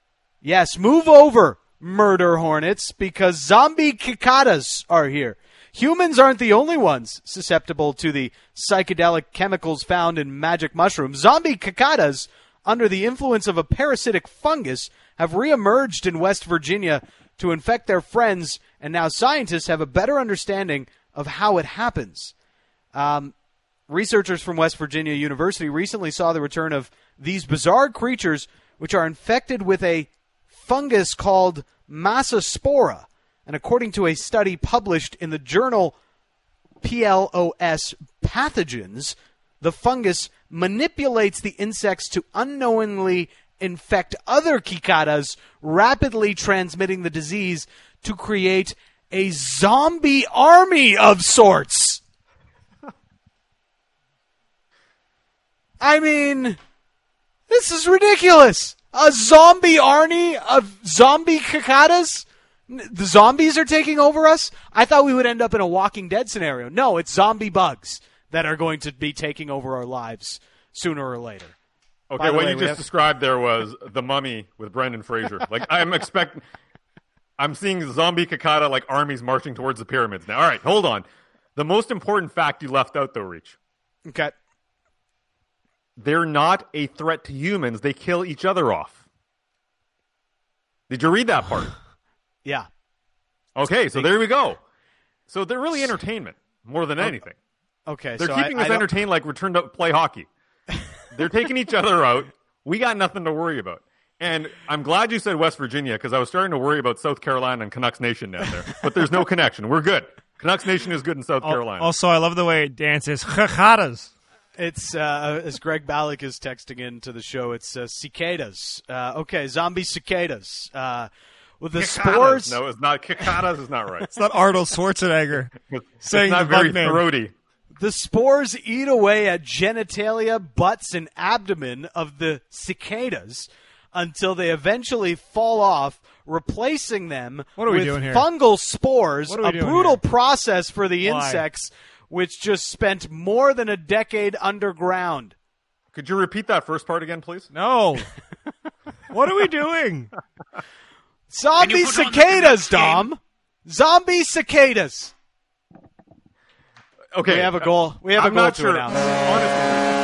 Yes, move over, murder hornets, because zombie cicadas are here. Humans aren't the only ones susceptible to the psychedelic chemicals found in magic mushrooms. Zombie cicadas, under the influence of a parasitic fungus, have reemerged in West Virginia to infect their friends, and now scientists have a better understanding of how it happens. Um, researchers from West Virginia University recently saw the return of these bizarre creatures, which are infected with a fungus called Massospora. And according to a study published in the journal P L O S Pathogens, the fungus manipulates the insects to unknowingly infect other cicadas, rapidly transmitting the disease to create a zombie army of sorts. I mean, this is ridiculous. A zombie army of zombie cicadas? The zombies are taking over us? I thought we would end up in a Walking Dead scenario. No, it's zombie bugs that are going to be taking over our lives sooner or later. Okay, what way, you just have... described there was The Mummy with Brendan Fraser. Like, I'm expecting... I'm seeing zombie cicada like armies marching towards the pyramids now. All right, hold on. The most important fact you left out, though, Reach. Okay. They're not a threat to humans. They kill each other off. Did you read that part? Yeah. Okay, so there we go. So they're really entertainment more than anything. Okay, they're so keeping I, us I entertained like return to play hockey. They're taking each other out. We got nothing to worry about. And I'm glad you said West Virginia because I was starting to worry about South Carolina and Canucks Nation down there. But there's no connection. We're good. Canucks Nation is good in South Carolina. Also, I love the way it dances. Cicadas. It's, uh, as Greg Ballack is texting into the show, it's uh, cicadas. Uh, okay, zombie cicadas. Uh, with the cicadas. spores. No, it's not. Cicadas is not right. It's not Arnold Schwarzenegger saying it's not the very bug name. throaty. The spores eat away at genitalia, butts, and abdomen of the cicadas until they eventually fall off, replacing them what are we with doing here? fungal spores, what are we a doing brutal here? process for the Why? insects, which just spent more than a decade underground. Could you repeat that first part again, please? No. What are we doing? Zombie cicadas, Dom. Zombie cicadas. Okay, we have a goal. We have I'm a goal not to sure. announce. Honestly.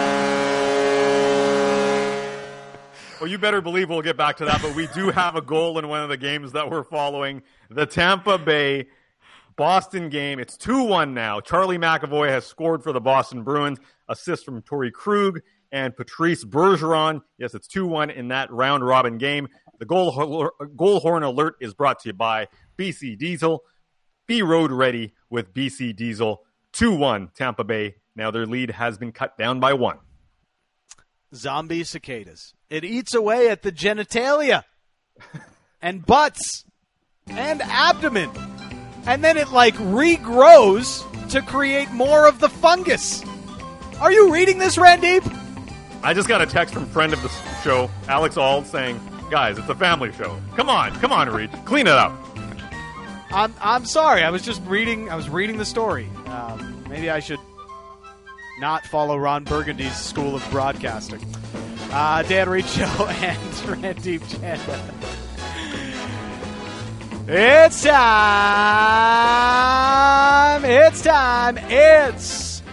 Well, you better believe we'll get back to that, but we do have a goal in one of the games that we're following. The Tampa Bay Boston game. It's two one now. Charlie McAvoy has scored for the Boston Bruins. Assist from Torrey Krug and Patrice Bergeron. Yes, it's two one in that round-robin game. The goal, goal horn alert is brought to you by B C Diesel. Be road ready with B C Diesel. two one Tampa Bay. Now their lead has been cut down by one. Zombie cicadas. It eats away at the genitalia and butts and abdomen. And then it, like, regrows to create more of the fungus. Are you reading this, Randeep? I just got a text from friend of the show, Alex Ald, saying, guys, it's a family show. Come on, come on, Reach. Clean it up. I'm I'm sorry. I was just reading. I was reading the story. Um, maybe I should not follow Ron Burgundy's school of broadcasting. Uh, Dan Reed Show and Randeep Janda. It's time. It's time. It's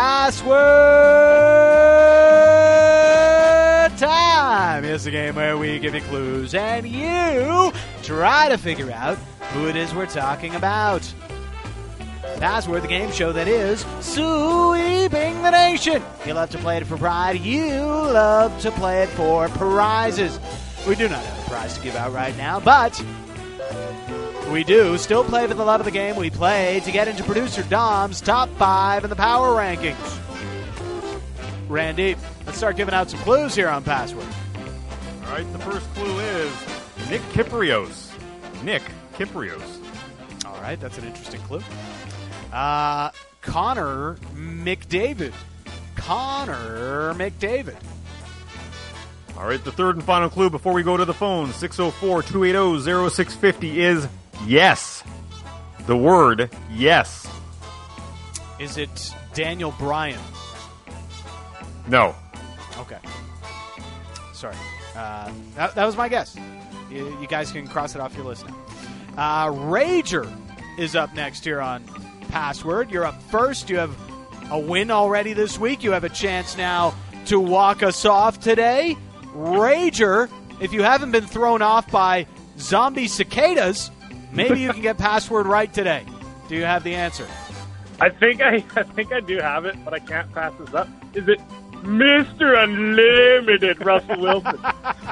password time. It's a game where we give you clues and you try to figure out who it is we're talking about. Password, the game show that is sweeping the nation. You love to play it for pride. You love to play it for prizes. We do not have a prize to give out right now, but we do still play for the love of the game. We play to get into producer Dom's top five in the power rankings. Randy, let's start giving out some clues here on Password. All right, the first clue is Nick Kyprios. Nick Kyprios. All right, that's an interesting clue. Uh, Connor McDavid. Connor McDavid. All right, the third and final clue before we go to the phone, six oh four, two eight oh, oh six five oh is yes. The word yes. Is it Daniel Bryan? No. Okay. Sorry. Uh, that, that was my guess. You, you guys can cross it off your list now. Uh, Rager is up next here on Password. You're up first. You have a win already this week. You have a chance now to walk us off today. Rager, if you haven't been thrown off by zombie cicadas, maybe you can get Password right today. Do you have the answer? I think I, I think I do have it, but I can't pass this up. Is it Mister Unlimited Russell Wilson?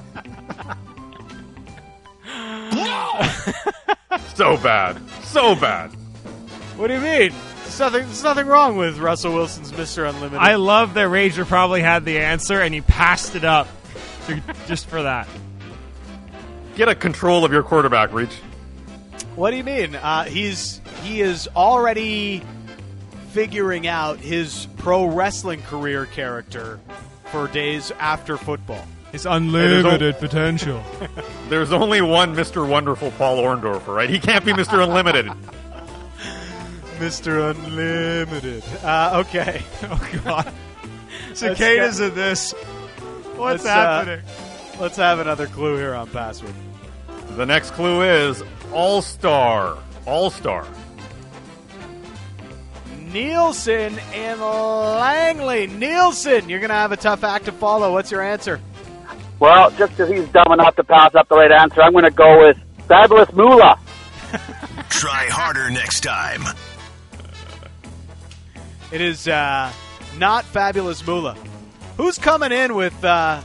So bad. So bad. What do you mean? There's nothing, there's nothing wrong with Russell Wilson's Mister Unlimited. I love that Rager probably had the answer and he passed it up to, just for that. Get a control of your quarterback, Reach. What do you mean? Uh, he's he is already figuring out his pro wrestling career character for days after football. His unlimited o- potential. There's only one Mister Wonderful Paul Orndorfer, right? He can't be Mister Unlimited. Mister Unlimited. Uh, okay. Oh, God. Cicadas in this. What's let's, happening? Uh, let's have another clue here on Password. The next clue is All-Star. All-Star. Nielsen and Langley. Nielsen, you're going to have a tough act to follow. What's your answer? Well, just because he's dumb enough to pass up the right answer, I'm going to go with Fabulous Moolah. Try harder next time. It is uh, not Fabulous Moolah. Who's coming in with uh,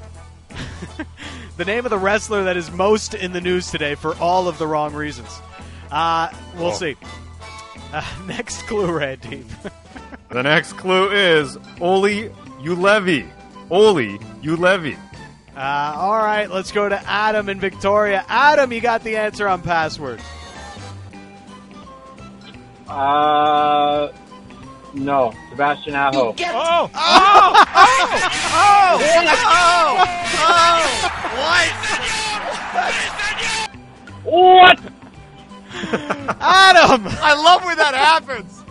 the name of the wrestler that is most in the news today for all of the wrong reasons? Uh, we'll oh. see. Uh, next clue, Randy. The next clue is Oli Ulevi. Oli Ulevi. Uh, all right, let's go to Adam in Victoria. Adam, you got the answer on Password. Uh, no. Sebastian Aho. Get- oh! Oh! Oh! Oh! Oh! Oh! What? What? Adam! I love when that happens.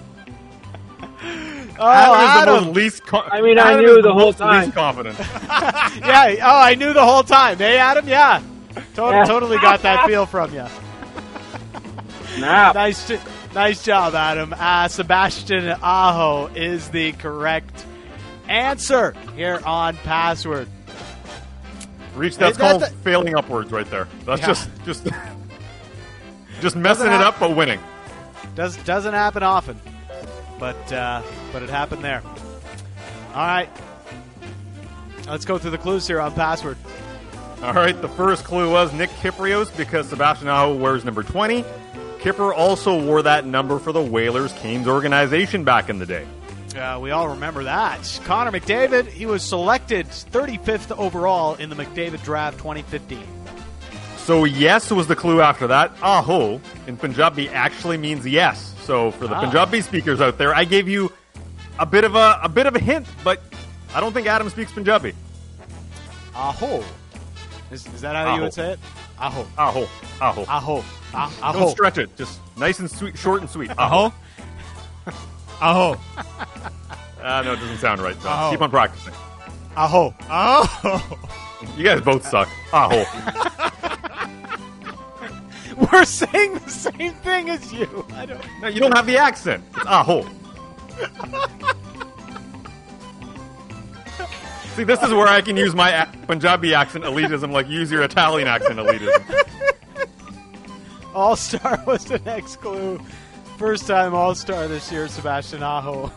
Oh, Adam is Adam. the most least co- I mean, Adam I knew is the whole most time. Least confident. Yeah, oh, I knew the whole time. Hey, Adam, yeah. Totally, Yeah. totally got that feel from you. Snap. Nice, nice job, Adam. Uh, Sebastian Aho is the correct answer here on Password. Reach, that's Is that called the- failing upwards right there. That's Yeah. just just just messing Doesn't it hap- up but winning. Does doesn't happen often, but uh, but it happened there. All right, let's go through the clues here on Password. All right, the first clue was Nick Kyprios because Sebastian Aho wears number twenty. Kipper also wore that number for the Whalers Canes organization back in the day. Uh, we all remember that. Connor McDavid, he was selected thirty-fifth overall in the McDavid draft twenty fifteen. So yes was the clue after that. Aho in Punjabi actually means yes. So for the Ah. Punjabi speakers out there, I gave you a bit of a a bit of a hint, but I don't think Adam speaks Punjabi. Aho. Is, is that how Aho. you would say it? Aho. Aho. Aho. Aho. Ah, Aho. Don't stretch it. Just nice and sweet, short and sweet. Aho. Aho. Ah, no, it doesn't sound right. So Aho. keep on practicing. Aho. Oh. You guys both suck. Aho. We're saying the same thing as you. I don't. No, you don't have the accent. It's aho. See, this is where I can use my a- Punjabi accent elitism, like use your Italian accent elitism. All-Star was the next clue. First time All-Star this year, Sebastian Aho.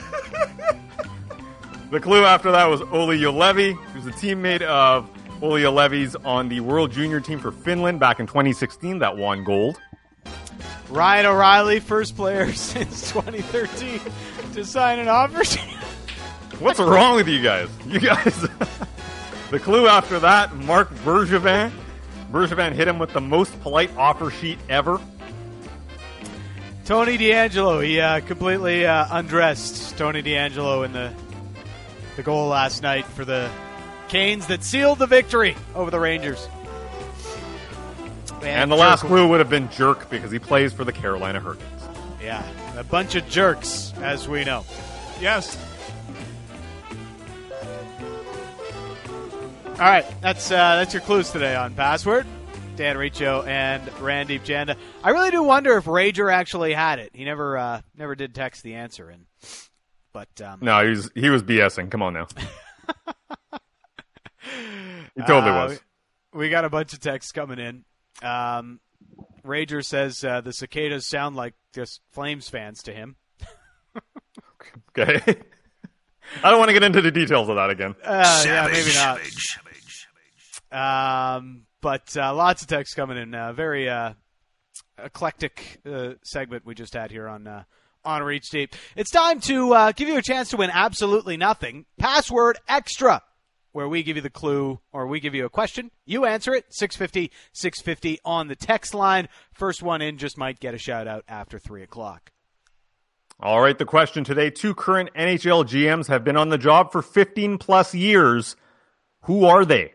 The clue after that was Oli Ulevi, who's a teammate of Oli Ulevi's on the World Junior team for Finland back in twenty sixteen that won gold. Ryan O'Reilly, first player since twenty thirteen to sign an offer sheet. What's wrong with you guys? You guys. The clue after that, Mark Bergevin. Bergevin hit him with the most polite offer sheet ever. Tony DeAngelo, he uh, completely uh, undressed Tony DeAngelo in the the goal last night for the Canes that sealed the victory over the Rangers. And the last clue would have been Jerk because he plays for the Carolina Hurricanes. Yeah, a bunch of jerks, as we know. Yes. All right, that's uh, that's your clues today on Password. Dan Riccio and Randeep Janda. I really do wonder if Rager actually had it. He never uh, never did text the answer in. But um, no, he was he was BSing. Come on now. He totally uh, was. We got a bunch of texts coming in. Um, Rager says uh, the cicadas sound like just Flames fans to him. Okay. I don't want to get into the details of that again. Uh, yeah, maybe not. Um, but uh, lots of texts coming in. Uh, very uh, eclectic uh, segment we just had here on uh, on Reach Deep. It's time to uh, give you a chance to win absolutely nothing. Password Extra, where we give you the clue or we give you a question. You answer it. six fifty, six fifty on the text line. First one in just might get a shout-out after three o'clock. All right, the question today. Two current N H L G Ms have been on the job for fifteen plus years. Who are they?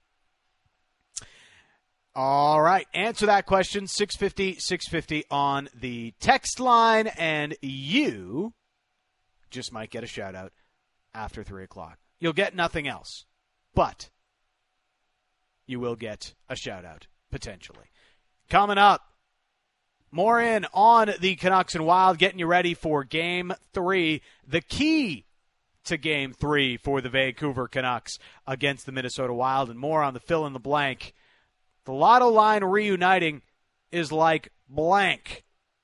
All right, answer that question. six fifty, six fifty on the text line, and you just might get a shout-out after three o'clock. You'll get nothing else, but you will get a shout-out, potentially. Coming up, more in on the Canucks and Wild, getting you ready for Game three. The key to Game three for the Vancouver Canucks against the Minnesota Wild, and more on the fill-in-the-blank. The Lotto line reuniting is like blank.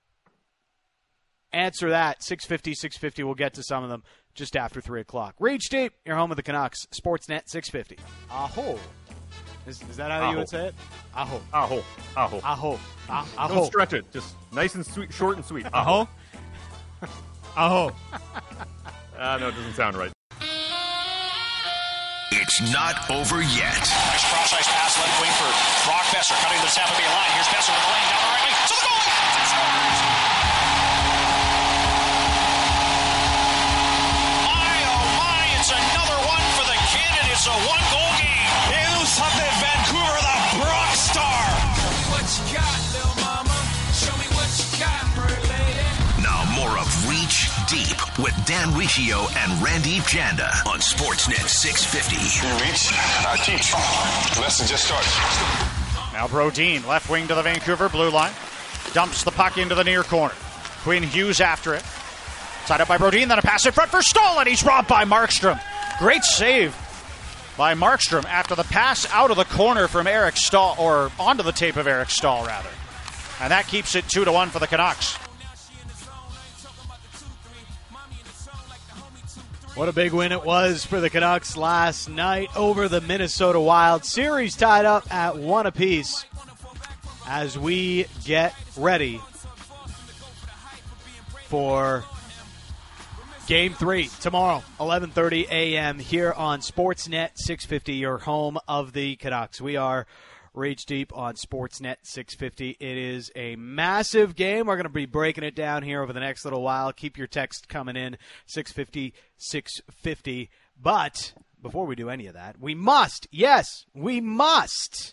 Answer that. six fifty, six fifty. We'll get to some of them just after three o'clock. Reach Deep, your home of the Canucks. Sportsnet six fifty. Aho. Is, is that how Aho. you would say it? Aho. Aho. Aho. Aho. Ah, aho. Don't stretch it. Just nice and sweet, short and sweet. Aho. Aho. Ah, no, it doesn't sound right. It's not over yet. Nice cross-ice pass left wing for Brock Besser, cutting the Tampa Bay line. Here's Besser with the lane down the right wing. To the goal! My, oh my, it's another one for the kid, and it's a one-goal game. Hey, do something, Vancouver, the Brock Star. Show me what you got, little mama. Show me what you got, pretty lady. Now more of Reach Deep with Dan Riccio and Randeep Janda on Sportsnet six fifty. You reach, I teach. Lesson just started. Now Brodin, left wing to the Vancouver blue line. Dumps the puck into the near corner. Quinn Hughes after it. Side up by Brodin, then a pass in front for Stahl, and he's robbed by Markstrom. Great save by Markstrom after the pass out of the corner from Eric Stahl, or onto the tape of Eric Stahl, rather. And that keeps it two to one for the Canucks. What a big win it was for the Canucks last night over the Minnesota Wild. Series tied up at one apiece as we get ready for Game three tomorrow, eleven thirty a.m. here on Sportsnet six fifty, your home of the Canucks. We are Reach Deep on Sportsnet six fifty. It is a massive game. We're going to be breaking it down here over the next little while. Keep your text coming in, six fifty, six fifty. But before we do any of that, we must, yes, we must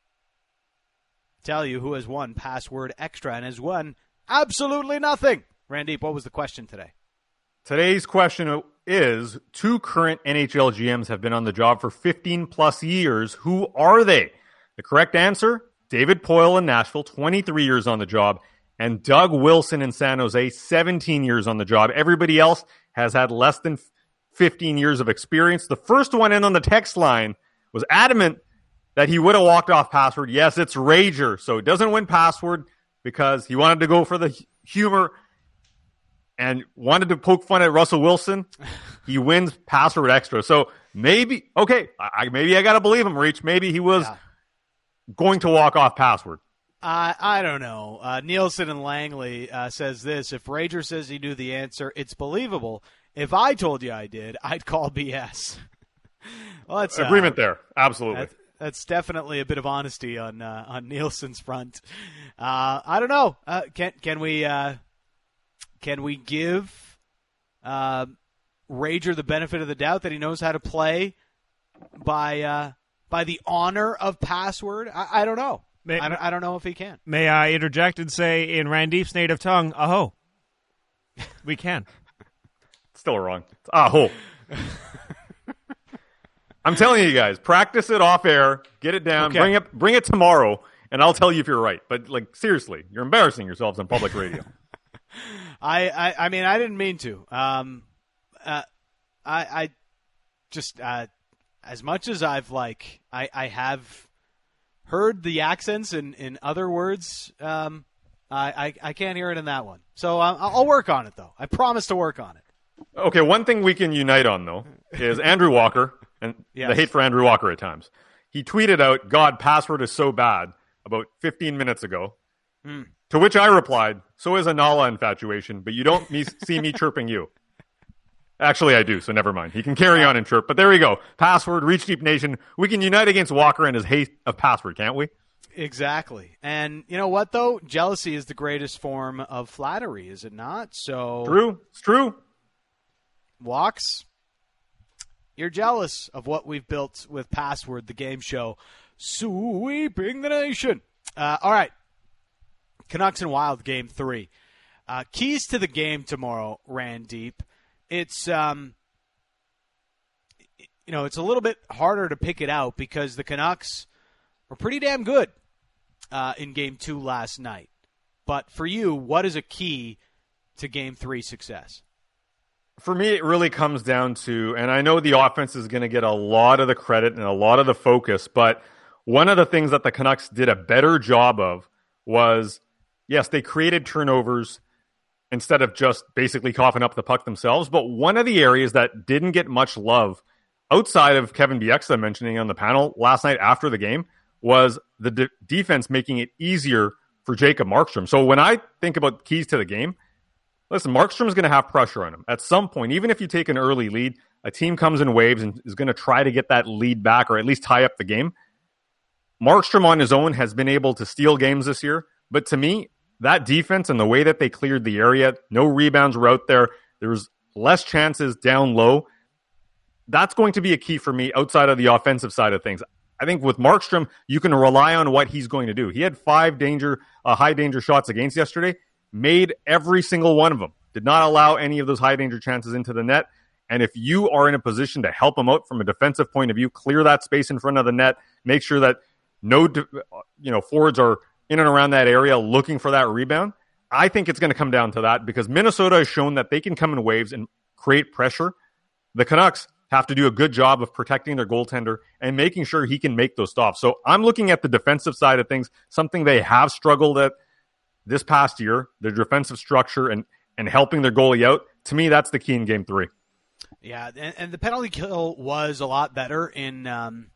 tell you who has won Password Extra and has won absolutely nothing. Randeep, what was the question today? Today's question is, two current N H L G Ms have been on the job for fifteen plus years. Who are they? The correct answer, David Poile in Nashville, twenty-three years on the job, and Doug Wilson in San Jose, seventeen years on the job. Everybody else has had less than fifteen years of experience. The first one in on the text line was adamant that he would have walked off Password. Yes, it's Rager, so it doesn't win Password because he wanted to go for the humor and wanted to poke fun at Russell Wilson. He wins Password Extra. So maybe, okay, I, maybe I got to believe him, Reach. Maybe he was... Yeah. going to walk off Password. Uh, I don't know. Uh, Nielsen and Langley uh, says this. If Rager says he knew the answer, it's believable. If I told you I did, I'd call B S. Well, that's, Agreement uh, there. Absolutely. That, that's definitely a bit of honesty on uh, on Nielsen's front. Uh, I don't know. Uh, can can we uh, can we give uh, Rager the benefit of the doubt that he knows how to play by uh, by the honor of Password? I, I don't know. May, I, don't, I don't know if he can. May I interject and say in Randeep's native tongue, aho. We can. Still wrong. It's aho. I'm telling you guys, practice it off air, get it down, okay. bring it, bring it tomorrow, and I'll tell you if you're right. But like seriously, you're embarrassing yourselves on public radio. I, I I mean I didn't mean to. Um, uh, I I just uh, as much as I've like I I have heard the accents in in other words. Um, I, I I can't hear it in that one. So I'll, I'll work on it though. I promise to work on it. Okay, one thing we can unite on though is Andrew Walker and Yes. the hate for Andrew Walker at times. He tweeted out, "God, password is so bad," about fifteen minutes ago. Hmm. To which I replied, "So is a Nala infatuation, but you don't me- see me chirping you." Actually, I do, so never mind. He can carry on and chirp. But there we go. Password, Reach Deep Nation. We can unite against Walker and his hate of password, can't we? Exactly. And you know what, though? Jealousy is the greatest form of flattery, is it not? So True. It's true. Walks, you're jealous of what we've built with Password, the game show, sweeping the nation. Uh, all right. Canucks and Wild game three. Uh, keys to the game tomorrow, Randeep. It's um, you know, it's a little bit harder to pick it out because the Canucks were pretty damn good uh, in game two last night. But for you, what is a key to game three success? For me, it really comes down to, and I know the offense is going to get a lot of the credit and a lot of the focus, but one of the things that the Canucks did a better job of was, yes, they created turnovers instead of just basically coughing up the puck themselves. But one of the areas that didn't get much love outside of Kevin Bieksa mentioning on the panel last night after the game was the de- defense making it easier for Jacob Markstrom. So when I think about keys to the game, listen, Markstrom's going to have pressure on him. At some point, even if you take an early lead, a team comes in waves and is going to try to get that lead back or at least tie up the game. Markstrom on his own has been able to steal games this year. But to me, that defense and the way that they cleared the area, no rebounds were out there. There was less chances down low. That's going to be a key for me outside of the offensive side of things. I think with Markstrom, you can rely on what he's going to do. He had five danger, uh, high danger shots against yesterday, made every single one of them, did not allow any of those high danger chances into the net. And if you are in a position to help him out from a defensive point of view, clear that space in front of the net, make sure that no, you know, forwards are in and around that area looking for that rebound. I think it's going to come down to that because Minnesota has shown that they can come in waves and create pressure. The Canucks have to do a good job of protecting their goaltender and making sure he can make those stops. So I'm looking at the defensive side of things, something they have struggled at this past year, their defensive structure and, and helping their goalie out. To me, that's the key in game three. Yeah, and, and the penalty kill was a lot better in um,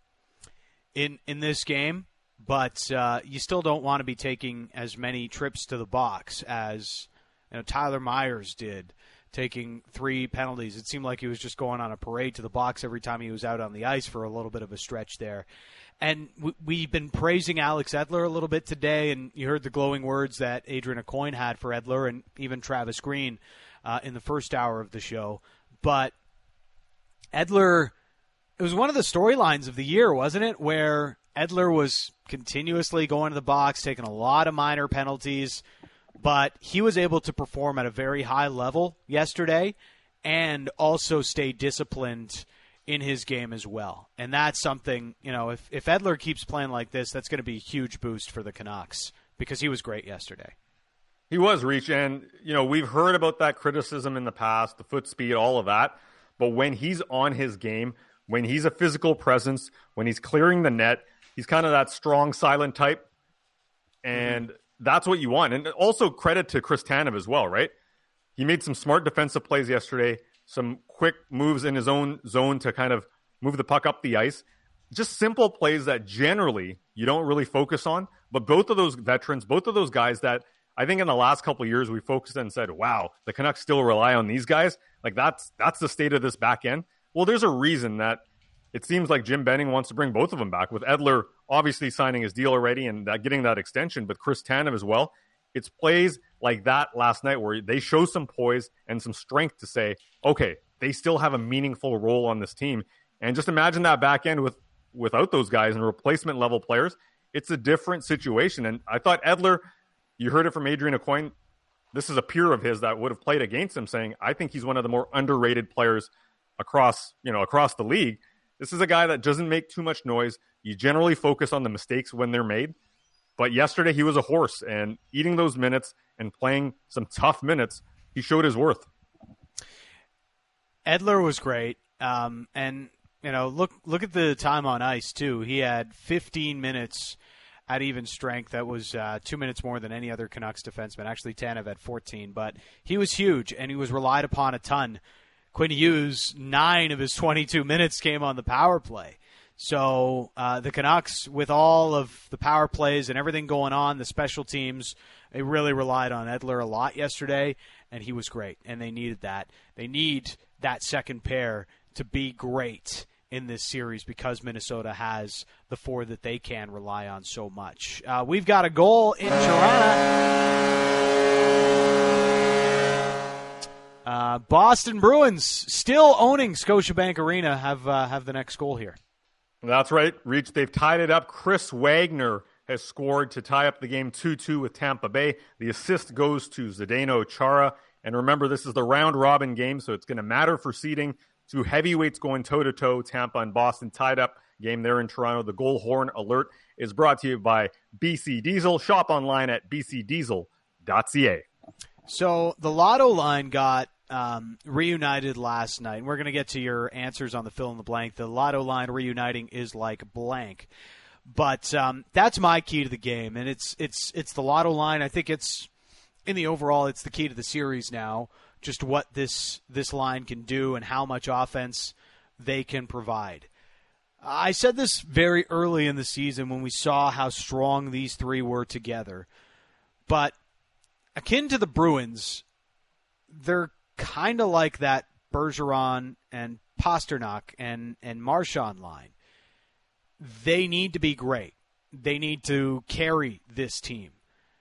in in this game. But uh, you still don't want to be taking as many trips to the box as you know, Tyler Myers did, taking three penalties. It seemed like he was just going on a parade to the box every time he was out on the ice for a little bit of a stretch there. And we, we've been praising Alex Edler a little bit today, and you heard the glowing words that Adrian Aucoin had for Edler and even Travis Green uh, in the first hour of the show. But Edler, it was one of the storylines of the year, wasn't it, where Edler was continuously going to the box, taking a lot of minor penalties, but he was able to perform at a very high level yesterday and also stay disciplined in his game as well. And that's something, you know, if, if Edler keeps playing like this, that's going to be a huge boost for the Canucks because he was great yesterday. He was, Reach, and, you know, we've heard about that criticism in the past, the foot speed, all of that, but when he's on his game, when he's a physical presence, when he's clearing the net, he's kind of that strong, silent type, and mm-hmm. that's what you want. And also credit to Chris Tanev as well, right? He made some smart defensive plays yesterday, some quick moves in his own zone to kind of move the puck up the ice. Just simple plays that generally you don't really focus on, but both of those veterans, both of those guys that I think in the last couple of years we focused on and said, wow, the Canucks still rely on these guys. Like that's that's the state of this back end. Well, there's a reason that it seems like Jim Benning wants to bring both of them back, with Edler obviously signing his deal already and that, getting that extension, but Chris Tanev as well. It's plays like that last night where they show some poise and some strength to say, okay, they still have a meaningful role on this team. And just imagine that back end with without those guys and replacement level players. It's a different situation. And I thought Edler, you heard it from Adrian Aucoin, this is a peer of his that would have played against him, saying, I think he's one of the more underrated players across, you know, across the league. This is a guy that doesn't make too much noise. You generally focus on the mistakes when they're made. But yesterday he was a horse, and eating those minutes and playing some tough minutes, he showed his worth. Edler was great, um, and you know, look look at the time on ice too. He had fifteen minutes at even strength. That was uh, two minutes more than any other Canucks defenseman. Actually, Tanev had fourteen, but he was huge, and he was relied upon a ton. Quinn Hughes, nine of his twenty-two minutes came on the power play. So uh, the Canucks, with all of the power plays and everything going on, the special teams, they really relied on Edler a lot yesterday, and he was great, and they needed that. They need that second pair to be great in this series because Minnesota has the four that they can rely on so much. Uh, we've got a goal in Toronto. Uh, Boston Bruins still owning Scotiabank Arena have uh, have the next goal here. That's right, Reach. They've tied it up. Chris Wagner has scored to tie up the game two two with Tampa Bay. The assist goes to Zdeno Chara. And remember, this is the round-robin game, so it's going to matter for seeding. Two heavyweights going toe-to-toe, Tampa and Boston tied up game there in Toronto. The goal horn alert is brought to you by B C Diesel. Shop online at b c diesel dot c a. So the Lotto line got um, reunited last night. And we're going to get to your answers on the fill in the blank. The Lotto line reuniting is like blank. But um, that's my key to the game, and it's it's it's the Lotto line. I think it's in the overall, it's the key to the series now. Just what this this line can do and how much offense they can provide. I said this very early in the season when we saw how strong these three were together. But akin to the Bruins, they're kind of like that Bergeron and Pasternak and, and Marchand line. They need to be great. They need to carry this team.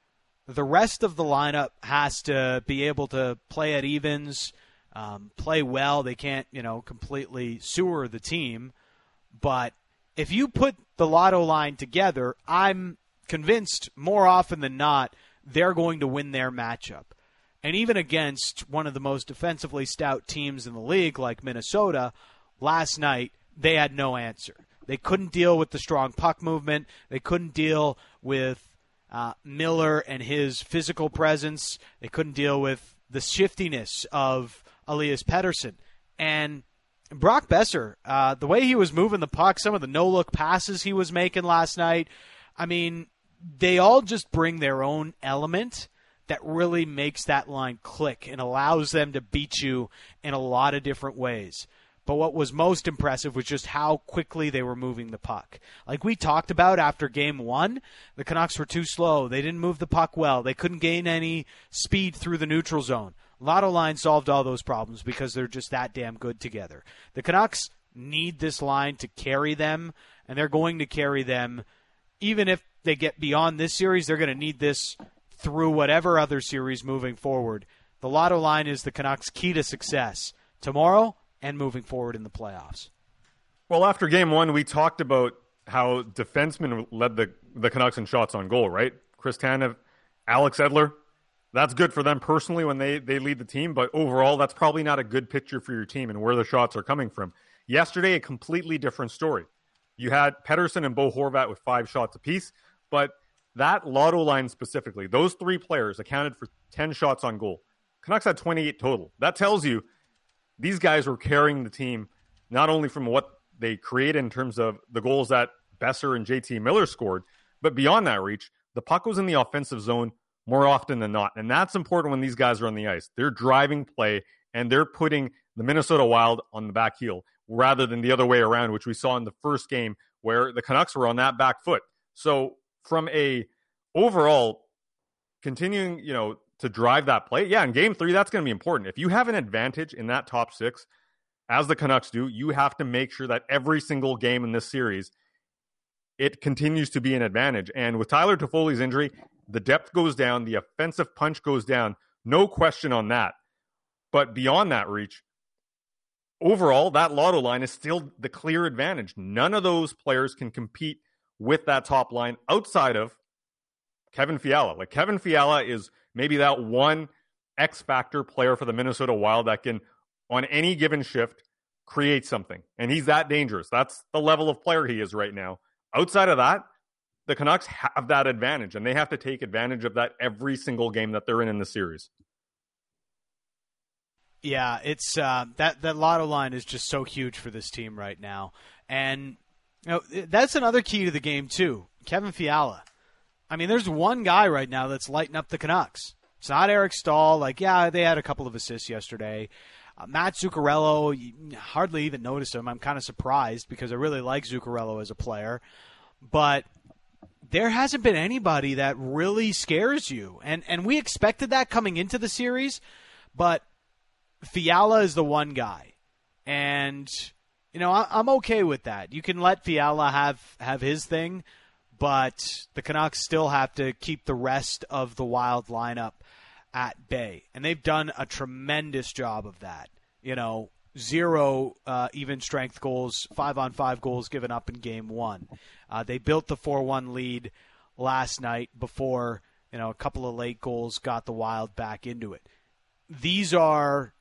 The rest of the lineup has to be able to play at evens, um, play well. They can't, you know, completely sewer the team. But if you put the Lotto line together, I'm convinced more often than not they're going to win their matchup. And even against one of the most defensively stout teams in the league like Minnesota, last night they had no answer. They couldn't deal with the strong puck movement. They couldn't deal with Uh, Miller and his physical presence. They couldn't deal with the shiftiness of Elias Pettersson. And Brock Besser, uh, the way he was moving the puck, some of the no-look passes he was making last night, I mean, they all just bring their own element that really makes that line click and allows them to beat you in a lot of different ways. But what was most impressive was just how quickly they were moving the puck. Like we talked about after game one, the Canucks were too slow. They didn't move the puck well. They couldn't gain any speed through the neutral zone. Lotto line solved all those problems because they're just that damn good together. The Canucks need this line to carry them, and they're going to carry them. Even if they get beyond this series, they're going to need this through whatever other series moving forward. The Lotto line is the Canucks' key to success tomorrow and moving forward in the playoffs. Well, after game one, we talked about how defensemen led the, the Canucks in shots on goal, right? Chris Tanev, Alex Edler. That's good for them personally when they, they lead the team, but overall, that's probably not a good picture for your team and where the shots are coming from. Yesterday, a completely different story. You had Pettersson and Bo Horvat with five shots apiece, but that Lotto line specifically, those three players accounted for ten shots on goal. Canucks had twenty-eight total. That tells you these guys were carrying the team, not only from what they created in terms of the goals that Besser and J T Miller scored, but beyond that reach, the puck was in the offensive zone more often than not. And that's important when these guys are on the ice. They're driving play, and they're putting the Minnesota Wild on the back heel rather than the other way around, which we saw in the first game where the Canucks were on that back foot. So from a overall continuing, you know, to drive that play, yeah, in game three, that's going to be important. If you have an advantage in that top six, as the Canucks do, you have to make sure that every single game in this series, it continues to be an advantage. And with Tyler Toffoli's injury, the depth goes down, the offensive punch goes down, no question on that. But beyond that reach, overall, that Lotto line is still the clear advantage. None of those players can compete with that top line outside of Kevin Fiala. Like Kevin Fiala is maybe that one X-factor player for the Minnesota Wild that can, on any given shift, create something. And he's that dangerous. That's the level of player he is right now. Outside of that, the Canucks have that advantage, and they have to take advantage of that every single game that they're in in the series. Yeah, it's uh, that that lotto line is just so huge for this team right now, and you know, that's another key to the game too. Kevin Fiala. I mean, there's one guy right now that's lighting up the Canucks. It's not Eric Staal. Like, yeah, they had a couple of assists yesterday. Uh, Matt Zuccarello, you hardly even noticed him. I'm kind of surprised because I really like Zuccarello as a player, but there hasn't been anybody that really scares you, and and we expected that coming into the series, but Fiala is the one guy, and you know I, I'm okay with that. You can let Fiala have have his thing, but the Canucks still have to keep the rest of the Wild lineup at bay, and they've done a tremendous job of that. You know, zero uh, even strength goals, five on five goals given up in game one. Uh, they built the four one lead last night before you know a couple of late goals got the Wild back into it. These are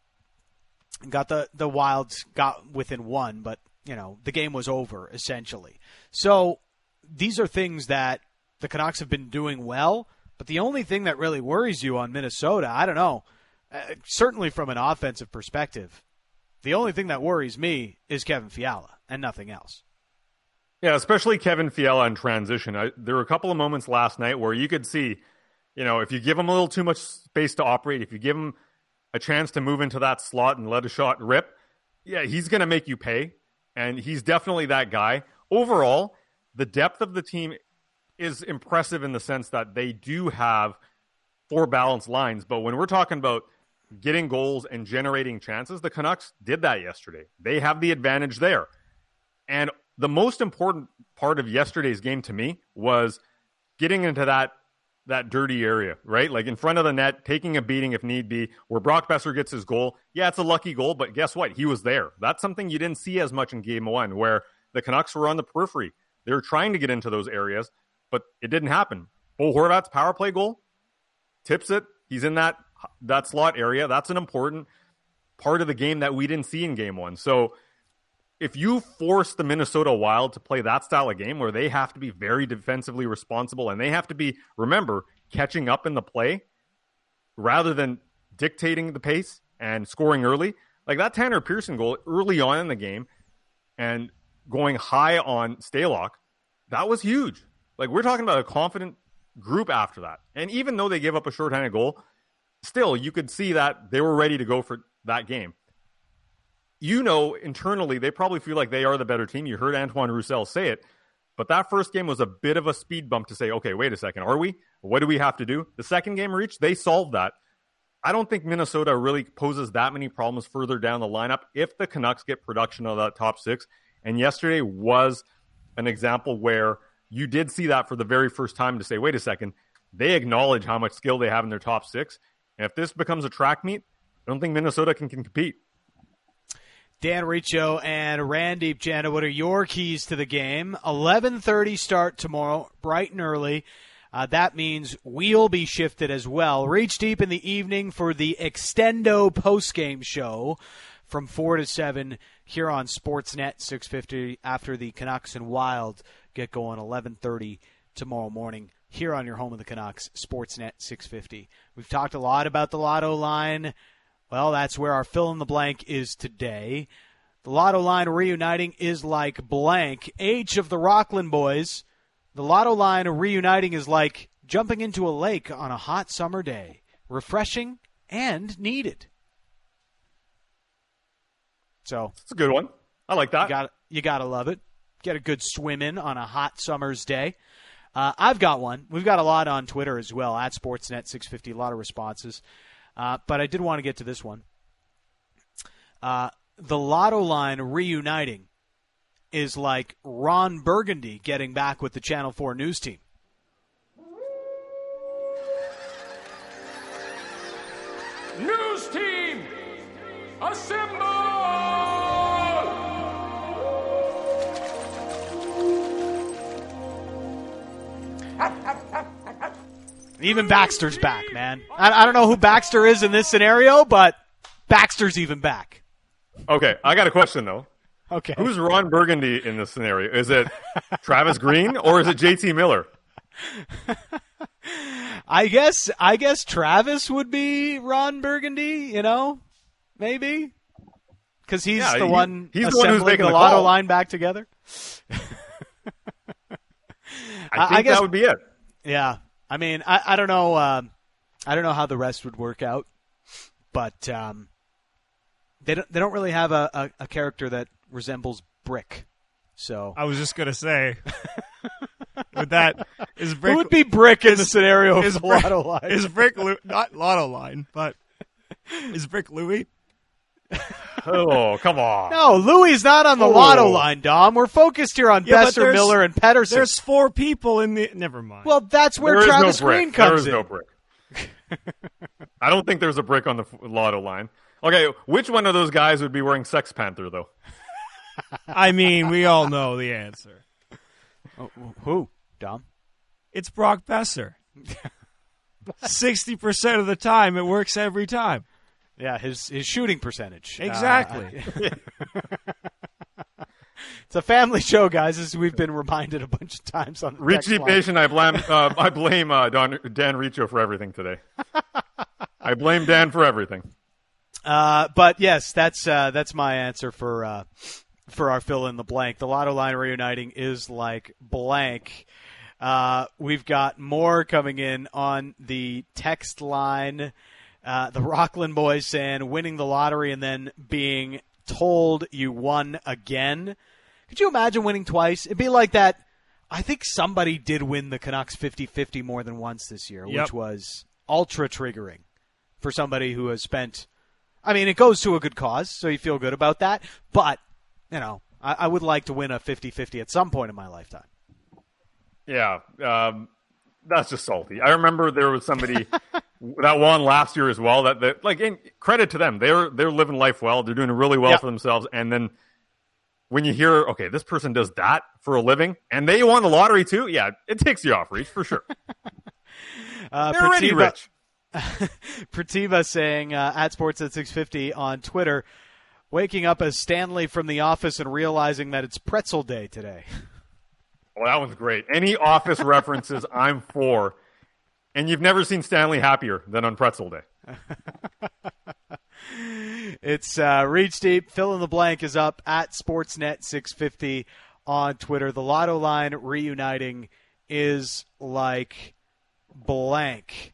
Got the, the Wilds got within one, but, you know, the game was over, essentially. So these are things that the Canucks have been doing well, but the only thing that really worries you on Minnesota, I don't know, uh, certainly from an offensive perspective, the only thing that worries me is Kevin Fiala and nothing else. Yeah, especially Kevin Fiala in transition. I, there were a couple of moments last night where you could see, you know, if you give him a little too much space to operate, if you give him a chance to move into that slot and let a shot rip, yeah, he's going to make you pay, and he's definitely that guy. Overall, the depth of the team is impressive in the sense that they do have four balanced lines, but when we're talking about getting goals and generating chances, the Canucks did that yesterday. They have the advantage there. And the most important part of yesterday's game to me was getting into that that dirty area, right? Like in front of the net, taking a beating if need be, where Brock Boeser gets his goal. Yeah, it's a lucky goal, but guess what? He was there. That's something you didn't see as much in game one, where the Canucks were on the periphery. They were trying to get into those areas, but it didn't happen. Bo Horvat's power play goal, tips it. He's in that, that slot area. That's an important part of the game that we didn't see in game one. So if you force the Minnesota Wild to play that style of game where they have to be very defensively responsible and they have to be, remember, catching up in the play rather than dictating the pace and scoring early, like that Tanner Pearson goal early on in the game and going high on Stalock, that was huge. Like we're talking about a confident group after that. And even though they gave up a shorthanded goal, still you could see that they were ready to go for that game. You know, internally, they probably feel like they are the better team. You heard Antoine Roussel say it. But that first game was a bit of a speed bump to say, okay, wait a second, are we? What do we have to do? The second game reached, they solved that. I don't think Minnesota really poses that many problems further down the lineup if the Canucks get production of that top six. And yesterday was an example where you did see that for the very first time to say, wait a second, they acknowledge how much skill they have in their top six. And if this becomes a track meet, I don't think Minnesota can, can compete. Dan Riccio and Randeep Janda, what are your keys to the game? eleven thirty start tomorrow, bright and early. Uh, that means we'll be shifted as well. Reach deep in the evening for the Extendo postgame show from four to seven here on Sportsnet six fifty after the Canucks and Wild get going eleven thirty tomorrow morning here on your home of the Canucks, Sportsnet six fifty. We've talked a lot about the Lotto line. Well, that's where our fill-in-the-blank is today. The Lotto line reuniting is like blank. H of the Rockland boys. The Lotto line reuniting is like jumping into a lake on a hot summer day. Refreshing and needed. So it's a good one. I like that. You got you got to love it. Get a good swim in on a hot summer's day. Uh, I've got one. We've got a lot on Twitter as well, at Sportsnet six fifty, a lot of responses. Uh, but I did want to get to this one. Uh, the Lotto line reuniting is like Ron Burgundy getting back with the Channel four news team. News team, assemble! Even Baxter's back, man. I, I don't know who Baxter is in this scenario, but Baxter's even back. Okay, I got a question, though. Okay. Who's Ron Burgundy in this scenario? Is it Travis Green or is it J T Miller? I guess I guess Travis would be Ron Burgundy, you know, maybe because he's Yeah, the he- one he's the one who's assembling making the the lotto call. line back together. I think guess, that would be it. Yeah, I mean, I, I don't know, um, I don't know how the rest would work out, but um, they don't they don't really have a, a, a character that resembles Brick. So I was just gonna say, with that, is Brick who would be Brick in is, the scenario is of the Brick, lotto line? Is Brick Lu- not lotto line, but is Brick Louis? Oh, come on. No, Louis not on the Oh. lotto line, Dom. We're focused here on Yeah, but Besser, there's- Miller, and Pedersen. There's four people in the. Never mind. Well, that's where There is Travis no brick. Green comes There is in. no brick. I don't think there's a brick on the f- lotto line. Okay, which one of those guys would be wearing Sex Panther, though? I mean, we all know the answer. Oh, who, Dom? It's Brock Besser. Sixty percent of the time, it works every time. Yeah, his his shooting percentage. Exactly. Uh, it's a family show, guys, as we've been reminded a bunch of times on the text Richie line. Nation, I blame uh, I blame uh, Don, Dan Riccio for everything today. I blame Dan for everything. Uh, but yes, that's uh, that's my answer for uh, for our fill in the blank. The lotto line reuniting is like blank. Uh, we've got more coming in on the text line. Uh, the Rockland boys saying winning the lottery and then being told you won again. Could you imagine winning twice? It'd be like that. I think somebody did win the Canucks fifty-fifty more than once this year, Yep. which was ultra triggering for somebody who has spent. I mean, it goes to a good cause, so you feel good about that. But, you know, I, I would like to win a fifty-fifty at some point in my lifetime. Yeah, um, that's just salty. I remember there was somebody that won last year as well. That, that like, in, credit to them, they're they're living life well. They're doing really well Yep. for themselves. And then when you hear, okay, this person does that for a living, and they won the lottery too, yeah, it takes you off reach for sure. Uh, they're already Prativa- rich. Prativa saying uh, at Sports at six fifty on Twitter, waking up as Stanley from The Office and realizing that it's pretzel day today. Well, that one's great. Any Office references, I'm for. And you've never seen Stanley happier than on Pretzel Day. It's uh, Reach Deep. Fill in the blank is up at Sportsnet six fifty on Twitter. The lotto line reuniting is like blank.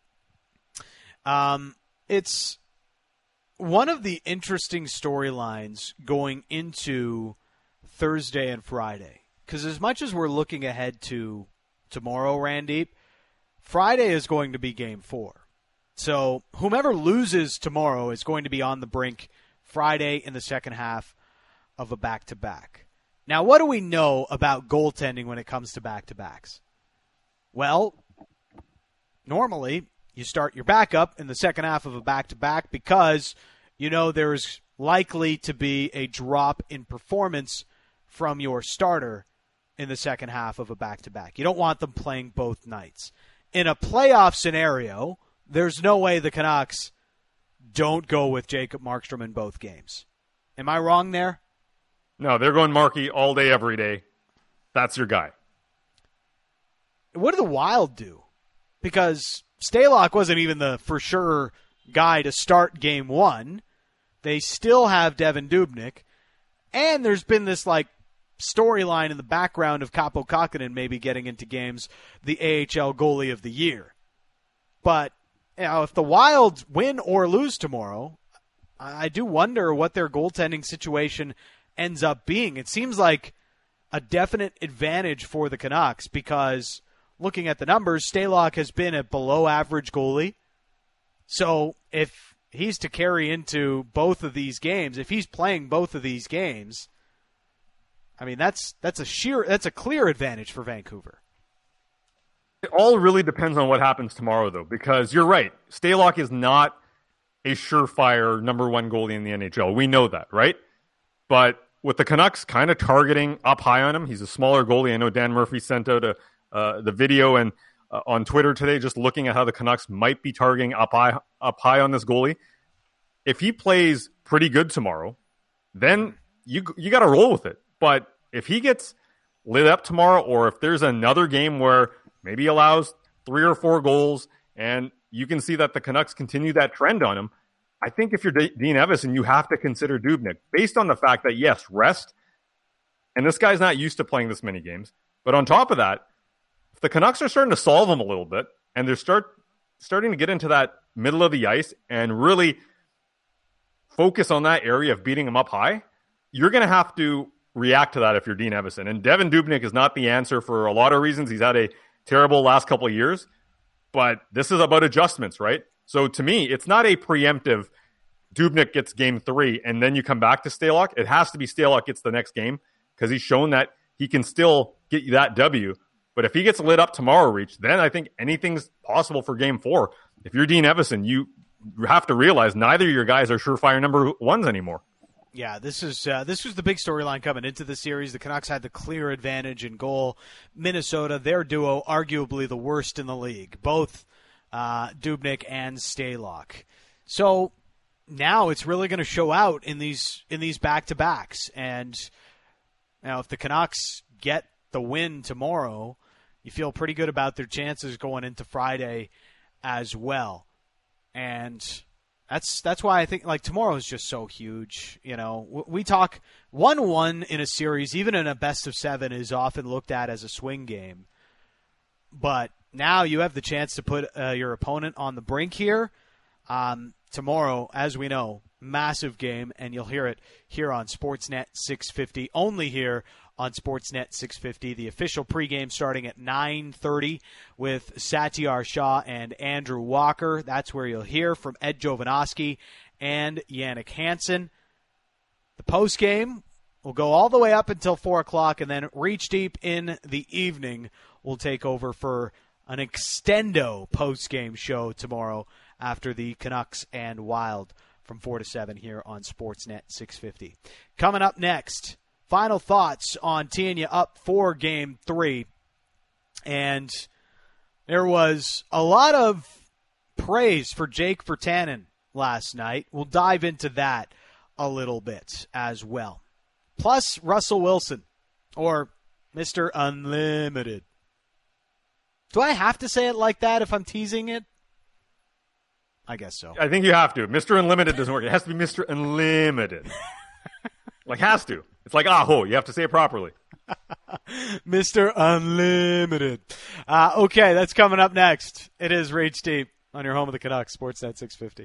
Um, it's one of the interesting storylines going into Thursday and Friday. Because as much as we're looking ahead to tomorrow, Randeep, Friday is going to be game four. So whomever loses tomorrow is going to be on the brink Friday in the second half of a back-to-back. Now, what do we know about goaltending when it comes to back-to-backs? Well, normally you start your backup in the second half of a back-to-back because you know there's likely to be a drop in performance from your starter in the second half of a back-to-back. You don't want them playing both nights. In a playoff scenario, there's no way the Canucks don't go with Jacob Markstrom in both games. Am I wrong there? No, they're going Markey all day, every day. That's your guy. What do the Wild do? Because Stalock wasn't even the for sure guy to start game one. They still have Devin Dubnyk. And there's been this, like, storyline in the background of Kaapo Kähkönen maybe getting into games, the A H L goalie of the year. But, you know, if the Wild win or lose tomorrow, I do wonder what their goaltending situation ends up being. It seems like a definite advantage for the Canucks because looking at the numbers, Stalock has been a below-average goalie. So if he's to carry into both of these games, if he's playing both of these games, I mean, that's that's a sheer that's a clear advantage for Vancouver. It all really depends on what happens tomorrow, though, because you're right. Stalock is not a surefire number one goalie in the N H L. We know that, right? But with the Canucks kind of targeting up high on him, he's a smaller goalie. I know Dan Murphy sent out a, uh, the video and uh, on Twitter today, just looking at how the Canucks might be targeting up high, up high on this goalie. If he plays pretty good tomorrow, then you you got to roll with it. But if he gets lit up tomorrow, or if there's another game where Maybe he allows three or four goals, and you can see that the Canucks continue that trend on him. I think if you're D- Dean Evason, you have to consider Dubnyk, based on the fact that, yes, rest, and this guy's not used to playing this many games. But on top of that, if the Canucks are starting to solve him a little bit, and they're start starting to get into that middle of the ice and really focus on that area of beating him up high, you're going to have to react to that if you're Dean Evason. And Devan Dubnyk is not the answer for a lot of reasons. He's had a terrible last couple of years, but this is about adjustments, right? So to me, it's not a preemptive Dubnyk gets game three and then you come back to Stalock. It has to be Stalock gets the next game because he's shown that he can still get you that W. But if he gets lit up tomorrow, Reach, then I think anything's possible for game four. If you're Dean Evason, you have to realize neither of your guys are surefire number ones anymore. Yeah, this is uh, this was the big storyline coming into the series. The Canucks had the clear advantage in goal. Minnesota, their duo, arguably the worst in the league, both uh, Dubnyk and Stalock. So now it's really going to show out in these in these back-to-backs. And now if the Canucks get the win tomorrow, you feel pretty good about their chances going into Friday as well. And That's that's why I think like tomorrow is just so huge. You know, we talk one one in a series, even in a best of seven, is often looked at as a swing game. But now you have the chance to put uh, your opponent on the brink here. Um, tomorrow, as we know, massive game, and you'll hear it here on Sportsnet six fifty, only here on Sportsnet six fifty. The official pregame starting at nine thirty with Satyar Shah and Andrew Walker. That's where you'll hear from Ed Jovanovski and Yannick Hansen. The postgame will go all the way up until four o'clock, and then Reach Deep in the evening will take over for an extendo postgame show tomorrow after the Canucks and Wild from four to seven here on Sportsnet six fifty. Coming up next, final thoughts on teeing you up for Game three. And there was a lot of praise for Jake Virtanen last night. We'll dive into that a little bit as well. Plus, Russell Wilson, or Mister Unlimited. Do I have to say it like that if I'm teasing it? I guess so. I think you have to. Mister Unlimited doesn't work. It has to be Mister Unlimited. Like, has to. It's like Aho. You have to say it properly. Mister Unlimited. Uh, okay, that's coming up next. It is Reach Deep on your home of the Canucks, Sportsnet six fifty.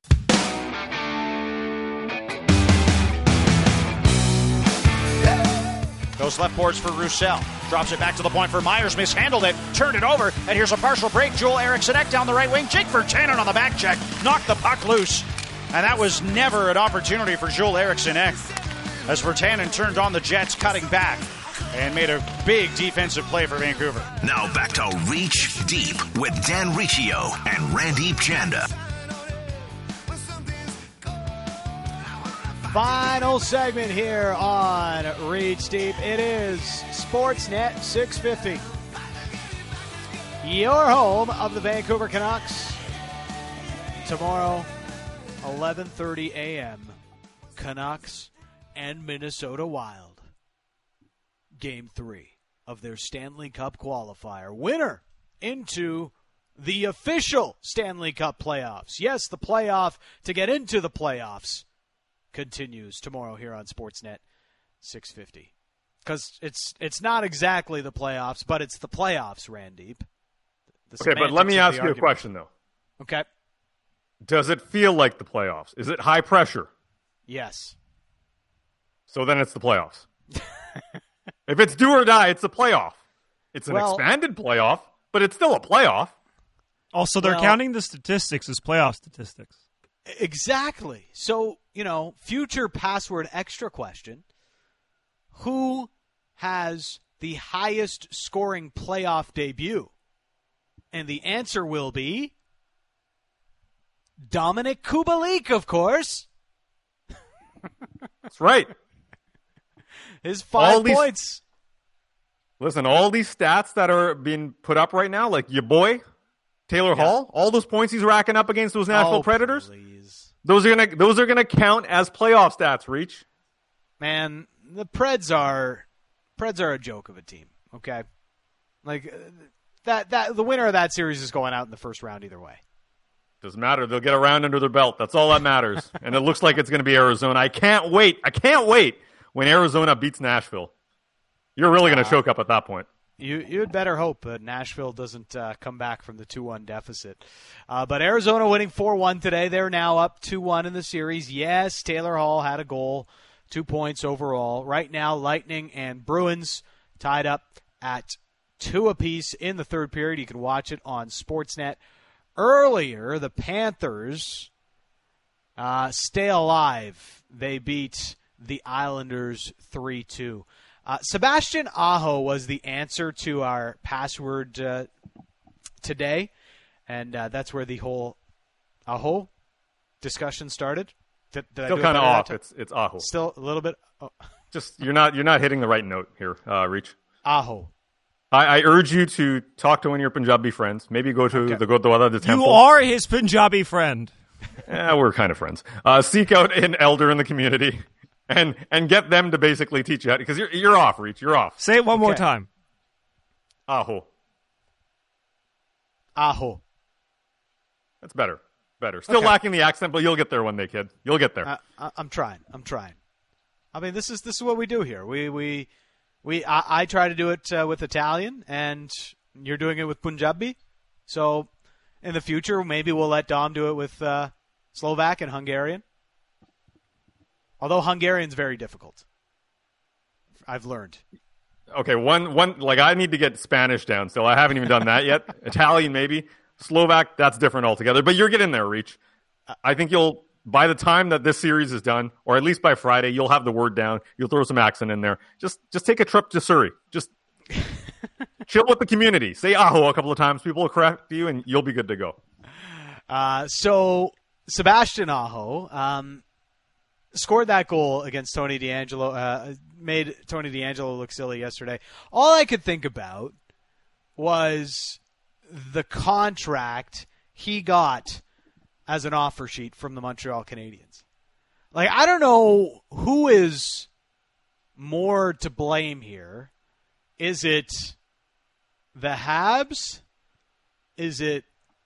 Goes left boards for Roussel. Drops it back to the point for Myers. Mishandled it. Turned it over. And here's a partial break. Joel Eriksson Ek down the right wing. Jake Virtanen on the back check. Knocked the puck loose. And that was never an opportunity for Joel Eriksson Ek, as Virtanen turned on the Jets, cutting back, and made a big defensive play for Vancouver. Now back to Reach Deep with Dan Riccio and Randeep Janda. Final segment here on Reach Deep. It is Sportsnet six fifty. Your home of the Vancouver Canucks. Tomorrow, eleven thirty a.m., Canucks and Minnesota Wild. Game three of their Stanley Cup qualifier. Winner into the official Stanley Cup playoffs. Yes, the playoff to get into the playoffs continues tomorrow here on Sportsnet six fifty. Because it's it's not exactly the playoffs, but it's the playoffs, Randeep. The okay, but let me ask you argument. a question, though. Okay. Does it feel like the playoffs? Is it high pressure? Yes. So then it's the playoffs. If it's do or die, it's a playoff. It's an Well- expanded playoff, but it's still a playoff. Also, they're Well- counting the statistics as playoff statistics. Exactly. So, you know, future password extra question. Who has the highest scoring playoff debut? And the answer will be Dominic Kubalik, of course. That's right. His five All these- points. Listen, all these stats that are being put up right now, like your boy, Taylor Hall, all those points he's racking up against those Nashville Oh, Predators, those are gonna those are gonna count as playoff stats, Reach. Man, the Preds are Preds are a joke of a team, okay? Like, uh, that that the winner of that series is going out in the first round either way. Doesn't matter. They'll get a round under their belt. That's all that matters. And it looks like it's going to be Arizona. I can't wait. I can't wait when Arizona beats Nashville. You're really going to uh, choke up at that point. You you'd better hope that Nashville doesn't uh, come back from the two one deficit. Uh, but Arizona winning four one today. They're now up two one in the series. Yes, Taylor Hall had a goal, two points overall. Right now, Lightning and Bruins tied up at two apiece in the third period. You can watch it on Sportsnet. Earlier, the Panthers uh, stay alive. They beat the Islanders three two. Uh, Sebastian Aho was the answer to our password uh, today, and uh, that's where the whole Aho discussion started. Did, did Still kind of off. It's it's Aho. Still a little bit. Oh. Just you're not you're not hitting the right note here, uh, Reach. Aho. I, I urge you to talk to one of your Punjabi friends. Maybe go to okay. the Gurdwara, the temple. You are his Punjabi friend. Yeah, we're kind of friends. Uh, seek out an elder in the community and and get them to basically teach you how to, because you're you're off, Reach. You're off. Say it one okay. more time. Aho. Aho. That's better. Better. Still okay. lacking the accent, but you'll get there one day, kid. You'll get there. Uh, I'm trying. I'm trying. I mean, this is this is what we do here. We we. We, I, I try to do it uh, with Italian, and you're doing it with Punjabi. So in the future, maybe we'll let Dom do it with uh, Slovak and Hungarian. Although Hungarian's very difficult. I've learned. Okay, one, one, like I need to get Spanish down still. I haven't even done that yet. Italian, maybe. Slovak, that's different altogether. But you're getting there, Reach. I think you'll... By the time that this series is done, or at least by Friday, you'll have the word down. You'll throw some accent in there. Just just take a trip to Surrey. Just chill with the community. Say Aho a couple of times. People will correct you, and you'll be good to go. Uh, so Sebastian Aho um, scored that goal against Tony DeAngelo, uh, made Tony DeAngelo look silly yesterday. All I could think about was the contract he got as an offer sheet from the Montreal Canadiens. Like, I don't know who is more to blame here. Is it the Habs? Is it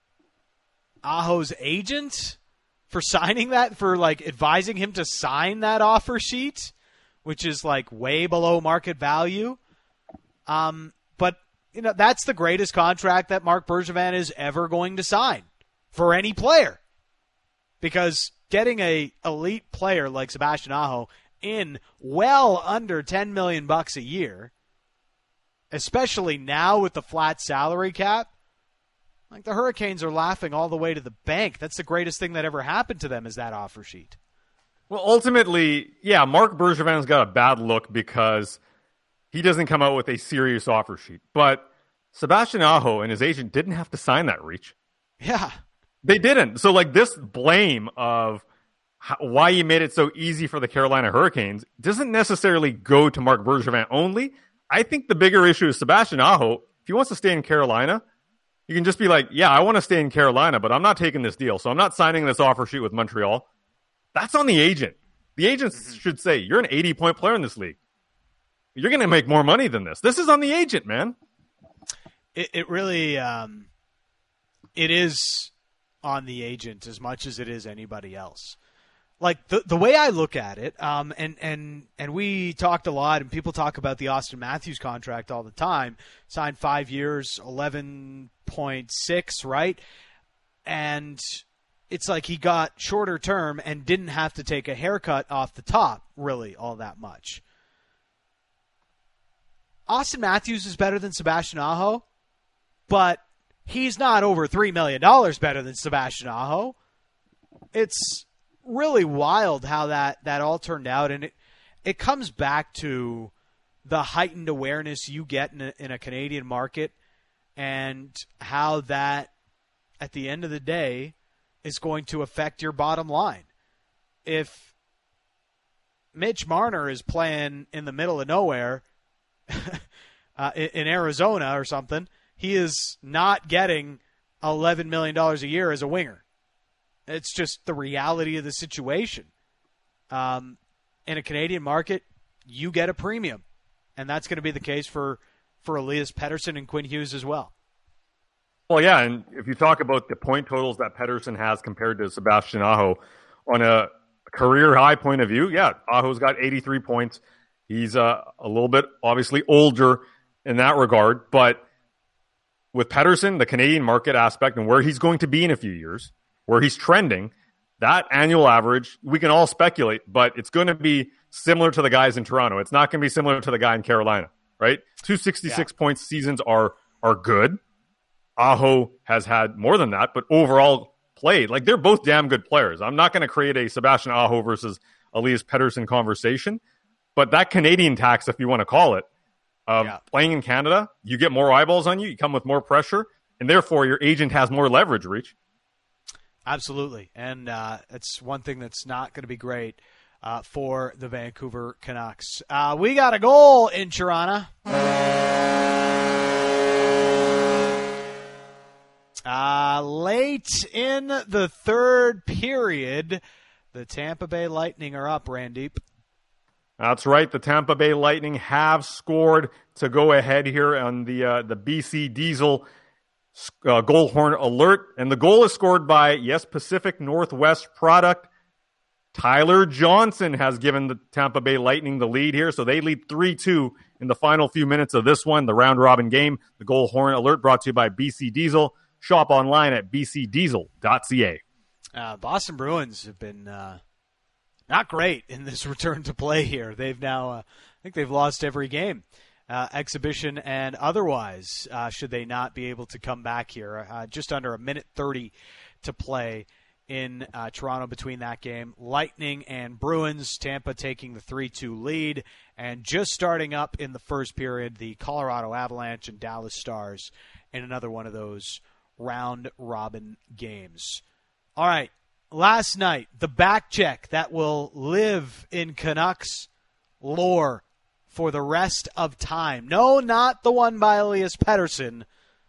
Aho's agent for signing that, for, like, advising him to sign that offer sheet, which is, like, way below market value? Um, but, you know, that's the greatest contract that Marc Bergevin is ever going to sign for any player. Because getting a elite player like Sebastian Aho in well under ten million bucks a year, especially now with the flat salary cap, like the Hurricanes are laughing all the way to the bank. That's the greatest thing that ever happened to them, is that offer sheet. Well, ultimately, yeah, Marc Bergevin's got a bad look because he doesn't come out with a serious offer sheet. But Sebastian Aho and his agent didn't have to sign that, Reach. Yeah. They didn't. So, like, this blame of how, why he made it so easy for the Carolina Hurricanes doesn't necessarily go to Marc Bergevin only. I think the bigger issue is Sebastian Aho. If he wants to stay in Carolina, you can just be like, yeah, I want to stay in Carolina, but I'm not taking this deal. So I'm not signing this offer sheet with Montreal. That's on the agent. The agent mm-hmm. should say, you're an eighty-point player in this league. You're going to make more money than this. This is on the agent, man. It, it really, um, it is on the agent as much as it is anybody else. Like, the the way I look at it, um, and, and, and we talked a lot, and people talk about the Austin Matthews contract all the time. Signed five years, eleven point six, right? And it's like he got shorter term and didn't have to take a haircut off the top, really, all that much. Austin Matthews is better than Sebastian Aho, but he's not over three million dollars better than Sebastian Aho. It's really wild how that, that all turned out, and it, it comes back to the heightened awareness you get in a, in a Canadian market and how that, at the end of the day, is going to affect your bottom line. If Mitch Marner is playing in the middle of nowhere uh, in, in Arizona or something, he is not getting eleven million dollars a year as a winger. It's just the reality of the situation. Um, in a Canadian market, you get a premium, and that's going to be the case for, for Elias Pettersson and Quinn Hughes as well. Well, yeah, and if you talk about the point totals that Pettersson has compared to Sebastian Aho on a career high point of view, yeah, Aho's got eighty-three points. He's uh, a little bit obviously older in that regard, but with Pettersson, the Canadian market aspect and where he's going to be in a few years, where he's trending, that annual average, we can all speculate, but it's going to be similar to the guys in Toronto. It's not going to be similar to the guy in Carolina, right? two sixty-six yeah. point seasons are are good. Aho has had more than that, but overall played. Like, they're both damn good players. I'm not going to create a Sebastian Aho versus Elias Pettersson conversation, but that Canadian tax, if you want to call it, of yeah. playing in Canada, you get more eyeballs on you, you come with more pressure, and therefore your agent has more leverage, Reach. Absolutely, and uh, it's one thing that's not going to be great uh, for the Vancouver Canucks. Uh, we got a goal in Toronto. Uh, late in the third period, the Tampa Bay Lightning are up, Randeep. That's right. The Tampa Bay Lightning have scored to go ahead here on the uh, the B C Diesel uh, goal horn alert. And the goal is scored by, yes, Pacific Northwest product. Tyler Johnson has given the Tampa Bay Lightning the lead here. So they lead three two in the final few minutes of this one, the round-robin game. The goal horn alert brought to you by B C Diesel. Shop online at b c diesel dot c a. Uh, Boston Bruins have been uh, not great in this return to play here. They've now, uh, I think they've lost every game, uh, exhibition and otherwise, uh, should they not be able to come back here. Uh, just under a minute thirty to play in uh, Toronto between that game. Lightning and Bruins, Tampa taking the three two lead. And just starting up in the first period, the Colorado Avalanche and Dallas Stars in another one of those round-robin games. All right, last night, the back check that will live in Canucks lore for the rest of time. No, not the one by Elias Pettersson.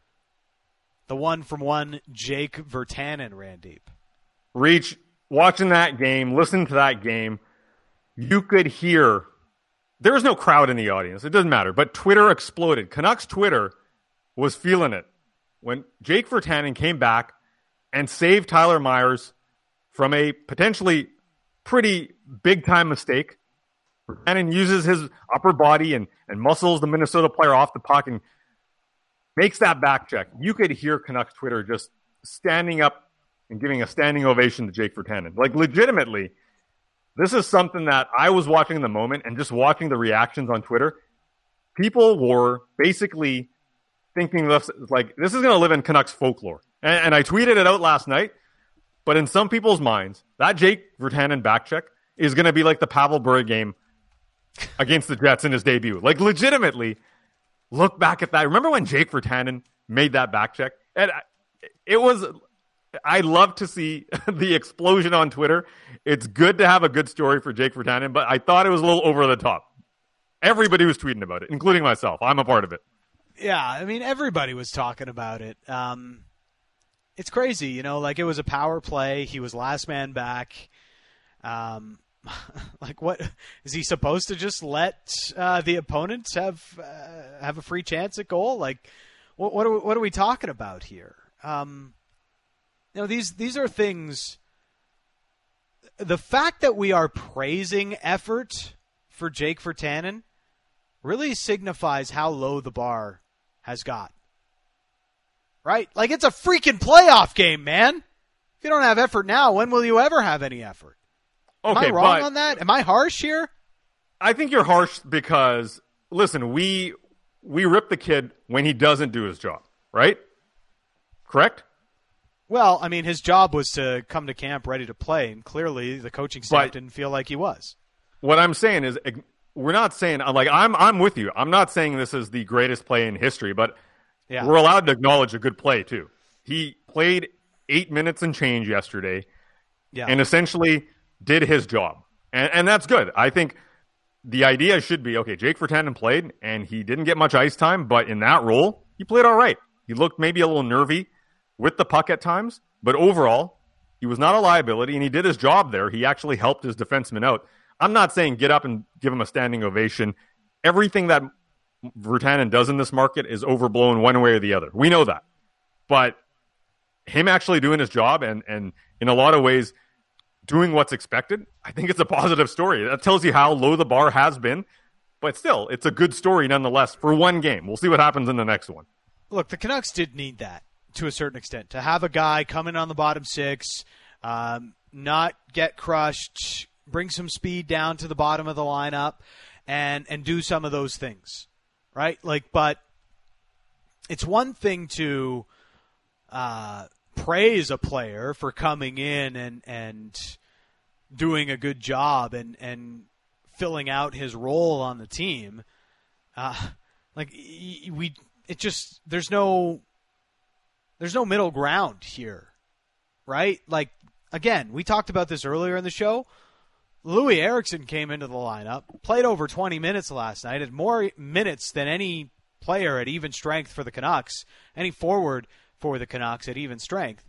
The one from one Jake Virtanen, Randeep. Reach, watching that game, listening to that game, you could hear, there was no crowd in the audience. It doesn't matter, but Twitter exploded. Canucks Twitter was feeling it when Jake Virtanen came back and saved Tyler Myers from a potentially pretty big-time mistake. Virtanen uses his upper body and, and muscles the Minnesota player off the puck and makes that back check. You could hear Canucks Twitter just standing up and giving a standing ovation to Jake Virtanen. Like, legitimately, this is something that I was watching in the moment and just watching the reactions on Twitter. People were basically thinking this, like, this is going to live in Canucks folklore. And, and I tweeted it out last night, but in some people's minds, that Jake Virtanen back check is going to be like the Pavel Bure game against the Jets in his debut. Like, legitimately, look back at that. Remember when Jake Virtanen made that back check? And it was, I love to see the explosion on Twitter. It's good to have a good story for Jake Virtanen, but I thought it was a little over the top. Everybody was tweeting about it, including myself. I'm a part of it. Yeah, I mean, everybody was talking about it. Um, it's crazy, you know, like, it was a power play. He was last man back. Um, like, what is he supposed to just let uh, the opponents have uh, have a free chance at goal? Like, what what are we, what are we talking about here? Um, you know, these these are things. The fact that we are praising effort for Jake Virtanen really signifies how low the bar has got. Right? Like, it's a freaking playoff game, man. If you don't have effort now, when will you ever have any effort? Am okay, I wrong but on that? Am I harsh here? I think you're harsh because, listen, we we rip the kid when he doesn't do his job, right? Correct? Well, I mean, his job was to come to camp ready to play, and clearly the coaching staff But- didn't feel like he was. What I'm saying is, we're not saying, like, I'm I'm with you. I'm not saying this is the greatest play in history, but Yeah. we're allowed to acknowledge a good play, too. He played eight minutes and change yesterday Yeah. and essentially did his job. And, and that's good. I think the idea should be, okay, Jake Virtanen played, and he didn't get much ice time, but in that role, he played all right. He looked maybe a little nervy with the puck at times, but overall, he was not a liability, and he did his job there. He actually helped his defenseman out. I'm not saying get up and give him a standing ovation. Everything that Virtanen does in this market is overblown one way or the other. We know that. But him actually doing his job and, and in a lot of ways doing what's expected, I think it's a positive story. That tells you how low the bar has been. But still, it's a good story nonetheless for one game. We'll see what happens in the next one. Look, the Canucks did need that to a certain extent. To have a guy come in on the bottom six, um, not get crushed, bring some speed down to the bottom of the lineup, and and do some of those things, right? Like, but it's one thing to uh, praise a player for coming in and and doing a good job and and filling out his role on the team. Uh, like we, it just there's no there's no middle ground here, right? Like again, we talked about this earlier in the show. Louis Eriksson came into the lineup, played over twenty minutes last night, had more minutes than any player at even strength for the Canucks, any forward for the Canucks at even strength.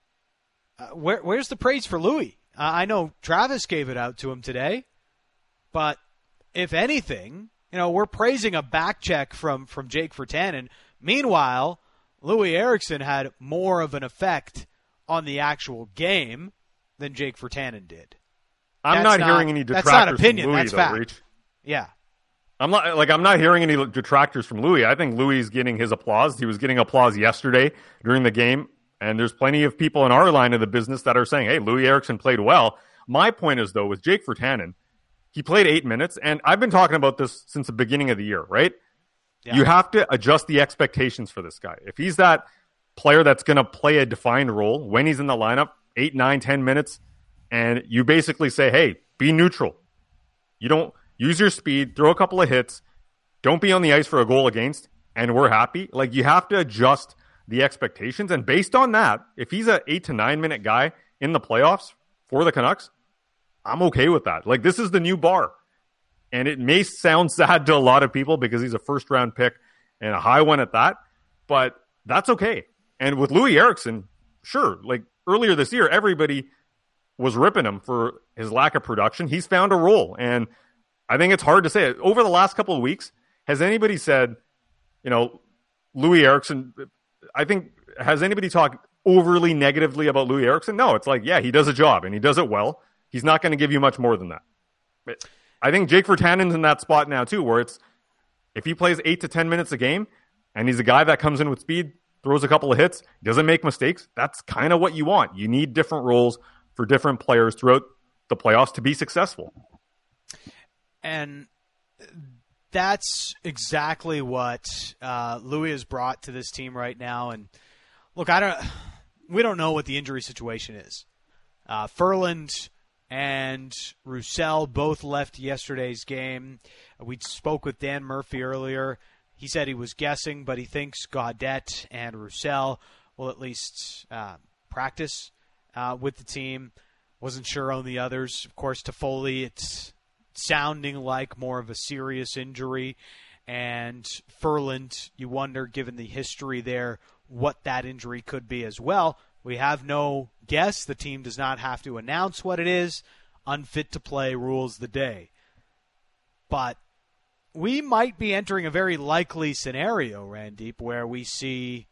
Uh, where, where's the praise for Louis? Uh, I know Travis gave it out to him today, but if anything, you know, we're praising a back check from, from Jake Virtanen. Meanwhile, Louis Eriksson had more of an effect on the actual game than Jake Virtanen did. I'm That's not, hearing any detractors that's not opinion, from Louis, that's though, fact. Reach. Yeah. I'm not like I'm not hearing any detractors from Louis. I think Louis is getting his applause. He was getting applause yesterday during the game, and there's plenty of people in our line of the business that are saying, "Hey, Louis Eriksson played well." My point is, though, with Jake Virtanen, he played eight minutes, and I've been talking about this since the beginning of the year, right? Yeah. You have to adjust the expectations for this guy. If he's that player that's going to play a defined role when he's in the lineup, eight, nine, ten minutes, and you basically say, "Hey, be neutral. You don't." Use your speed, throw a couple of hits, don't be on the ice for a goal against, and we're happy. Like, you have to adjust the expectations. And based on that, if he's an eight to nine minute guy in the playoffs for the Canucks, I'm okay with that. Like, this is the new bar. And it may sound sad to a lot of people because he's a first round pick and a high one at that, but that's okay. And with Louis Eriksson, sure, like earlier this year, everybody was ripping him for his lack of production. He's found a role, and I think it's hard to say it. Over the last couple of weeks, has anybody said, you know, Louis Eriksson, I think, has anybody talked overly negatively about Louis Eriksson? No, it's like, yeah, he does a job and he does it well. He's not going to give you much more than that. But I think Jake Virtanen's in that spot now too, where it's, if he plays eight to ten minutes a game and he's a guy that comes in with speed, throws a couple of hits, doesn't make mistakes, that's kind of what you want. You need different roles for different players throughout the playoffs to be successful. And that's exactly what uh, Louis has brought to this team right now. And look, I don't, we don't know what the injury situation is. Uh, Ferland and Roussel both left yesterday's game. We spoke with Dan Murphy earlier. He said he was guessing, but he thinks Gaudette and Roussel will at least uh, practice uh, with the team. Wasn't sure on the others. Of course, Toffoli, it's sounding like more of a serious injury. And Ferland, you wonder, given the history there, what that injury could be as well. We have no guess. The team does not have to announce what it is. Unfit to play rules the day. But we might be entering a very likely scenario, Randeep, where we see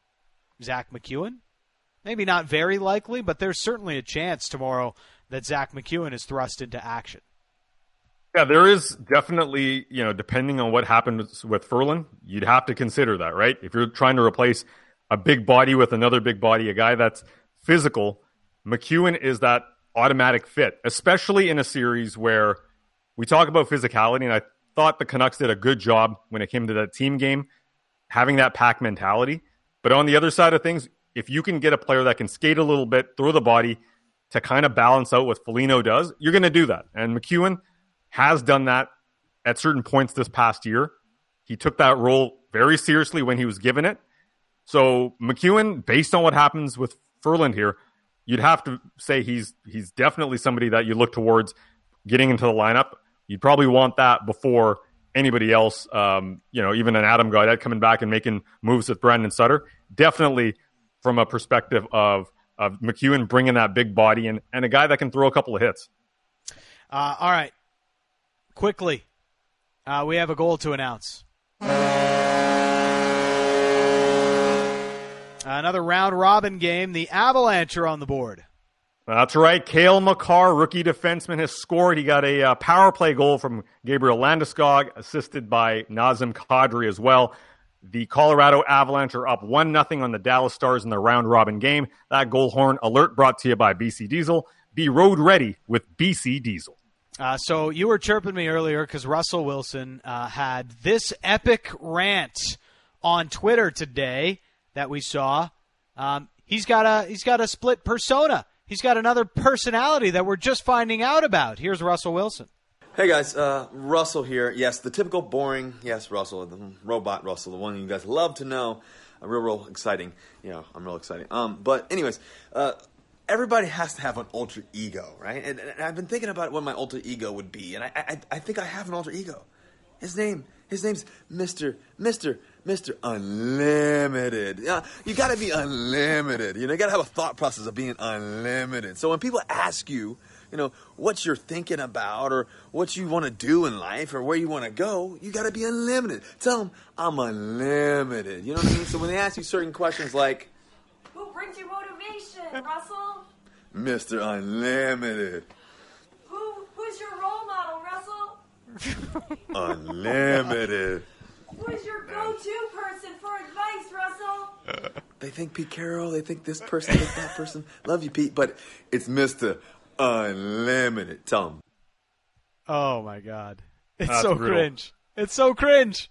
Zach McEwen. Maybe not very likely, but there's certainly a chance tomorrow that Zach McEwen is thrust into action. Yeah, there is definitely, you know, depending on what happens with Ferland, you'd have to consider that, right? If you're trying to replace a big body with another big body, a guy that's physical, McEwen is that automatic fit, especially in a series where we talk about physicality, and I thought the Canucks did a good job when it came to that team game, having that pack mentality. But on the other side of things, if you can get a player that can skate a little bit, throw the body to kind of balance out what Foligno does, you're going to do that. And McEwen has done that at certain points this past year. He took that role very seriously when he was given it. So McEwen, based on what happens with Ferland here, you'd have to say he's he's definitely somebody that you look towards getting into the lineup. You'd probably want that before anybody else, um, you know, even an Adam Gaudette coming back and making moves with Brandon Sutter. Definitely from a perspective of, of McEwen bringing that big body and, and a guy that can throw a couple of hits. Uh, all right. Quickly, uh, we have a goal to announce. Another round-robin game. The Avalanche are on the board. That's right. Cale Makar, rookie defenseman, has scored. He got a uh, power play goal from Gabriel Landeskog, assisted by Nazem Kadri as well. The Colorado Avalanche are up one nothing on the Dallas Stars in the round-robin game. That goal horn alert brought to you by B C Diesel. Be road ready with B C Diesel. Uh, so you were chirping me earlier because Russell Wilson uh, had this epic rant on Twitter today that we saw. Um, he's got a he's got a split persona. He's got another personality that we're just finding out about. Here's Russell Wilson. Hey guys, uh, Russell here. Yes, the typical boring, yes, Russell, the robot Russell, the one you guys love to know. Uh, real, real exciting. You know, I'm real exciting. Um, but anyways, uh, everybody has to have an alter ego, right? And, and I've been thinking about what my alter ego would be, and I, I, I think I have an alter ego. His name, his name's Mister Mister Mister Unlimited. Yeah, you got to be unlimited. You know, you got to have a thought process of being unlimited. So when people ask you, you know, what you're thinking about or what you want to do in life or where you want to go, you got to be unlimited. Tell them, I'm unlimited. You know what I mean? So when they ask you certain questions like, who brings you motivation, Russell? Mister Unlimited. Who, who's your role model, Russell? Unlimited. Who's your go-to person for advice, Russell? They think Pete Carroll, they think this person, they think that person. Love you, Pete, but it's Mister Unlimited. Tell him. Oh, my God. It's That's so brutal. cringe. It's so cringe.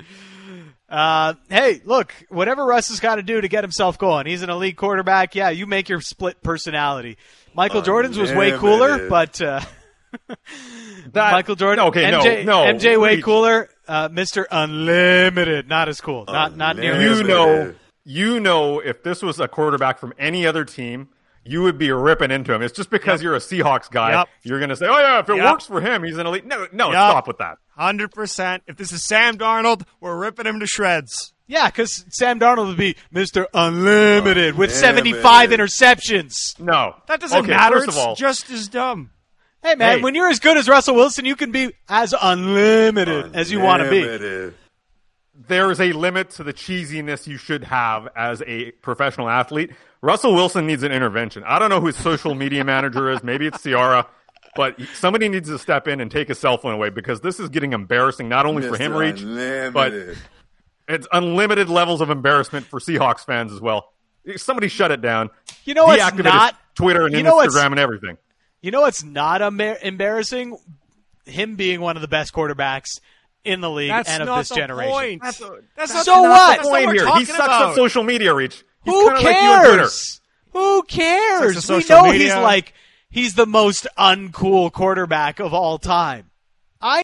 Uh, hey, look, whatever Russ has got to do to get himself going. He's an elite quarterback. Yeah, you make your split personality. Michael Jordan's was way cooler, but uh, That- Michael Jordan, okay, M J, no, no, M J way reach. cooler. Uh, Mister Unlimited, not as cool. Not not nearly as You cool. know, you know, if this was a quarterback from any other team, you would be ripping into him. It's just because you're a Seahawks guy, Yep. you're going to say, "Oh yeah, if it Yep. works for him, he's an elite." No, no, Yep. stop with that. one hundred percent. If this is Sam Darnold, we're ripping him to shreds. Yeah, because Sam Darnold would be Mister Unlimited with Unlimited. seventy-five interceptions. No, That doesn't Okay, matter. first It's of all- just as dumb. Hey, man, Hey. when you're as good as Russell Wilson, you can be as unlimited, as you want to be. There is a limit to the cheesiness you should have as a professional athlete. Russell Wilson needs an intervention. I don't know who his social media manager is. Maybe it's Ciara. But somebody needs to step in and take his cell phone away because this is getting embarrassing not only for him, Mister Reach, but Unlimited. it's unlimited levels of embarrassment for Seahawks fans as well. Somebody shut it down. You know what's Deactivate not- his Twitter and you know what's- Instagram and everything. You know what's not embar- embarrassing? Him being one of the best quarterbacks in the league That's and of not this the generation. point. That's, That's that's So not what? the That's point what we're here. He talking sucks about. at social media, Reach. He's Who kinda like you on Twitter. cares? Who cares? Sucks at We social know media. he's like he's the most uncool quarterback of all time. I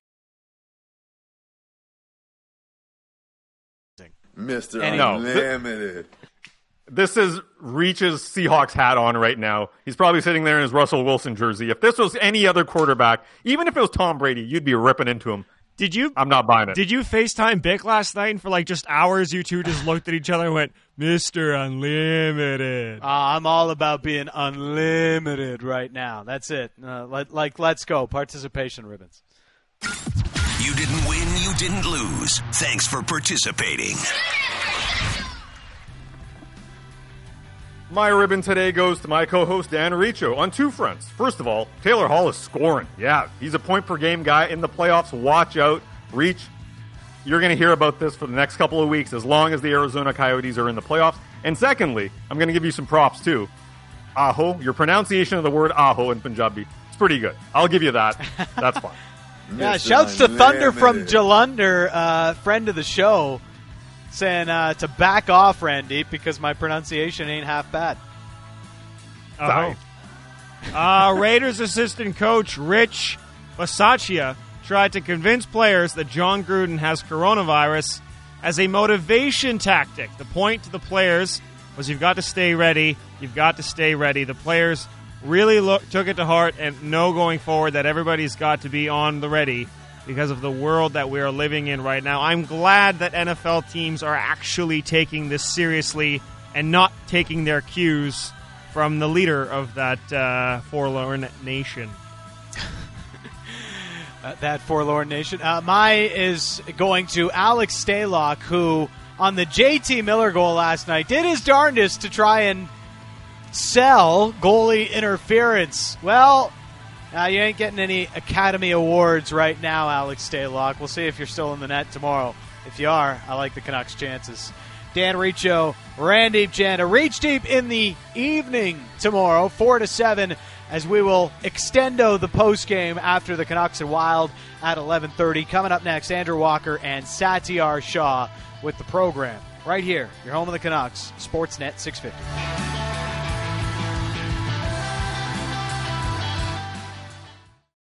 Mister Any- No. Unlimited. This is Reach's Seahawks hat on right now. He's probably sitting there in his Russell Wilson jersey. If this was any other quarterback, even if it was Tom Brady, you'd be ripping into him. Did you? I'm not buying it. Did you FaceTime Bick last night and for like just hours you two just looked at each other and went, Mister Unlimited? Uh, I'm all about being unlimited right now. That's it. Uh, let, like, let's go. Participation ribbons. You didn't win, you didn't lose. Thanks for participating. My ribbon today goes to my co-host Dan Aricho on two fronts. First of all, Taylor Hall is scoring. Yeah, he's a point-per-game guy in the playoffs. Watch out. Reach, you're going to hear about this for the next couple of weeks as long as the Arizona Coyotes are in the playoffs. And secondly, I'm going to give you some props too. Aho, your pronunciation of the word aho in Punjabi, it's pretty good. I'll give you that. That's fine. Yeah, Mister shouts to Thunder from Unlimited. Jalander, uh, friend of the show, saying uh, to back off, Randy, because my pronunciation ain't half bad. Oh. Uh, Raiders assistant coach Rich Bisaccia tried to convince players that John Gruden has coronavirus as a motivation tactic. The point to the players was you've got to stay ready. You've got to stay ready. The players really look, took it to heart and know going forward that everybody's got to be on the ready because of the world that we are living in right now. I'm glad that N F L teams are actually taking this seriously and not taking their cues from the leader of that uh, forlorn nation. Uh, that forlorn nation. Uh, my is going to Alex Stalock, who on the J T Miller goal last night. Did his darndest to try and sell goalie interference. Well, uh, you ain't getting any Academy Awards right now, Alex Stalock. We'll see if you're still in the net tomorrow. If you are, I like the Canucks' chances. Dan Riccio, Randy Janda. Reach Deep in the evening tomorrow, four to seven, as we will extendo the postgame after the Canucks and Wild at eleven thirty. Coming up next, Andrew Walker and Satyar Shah with the program. Right here, your home of the Canucks, Sportsnet six fifty.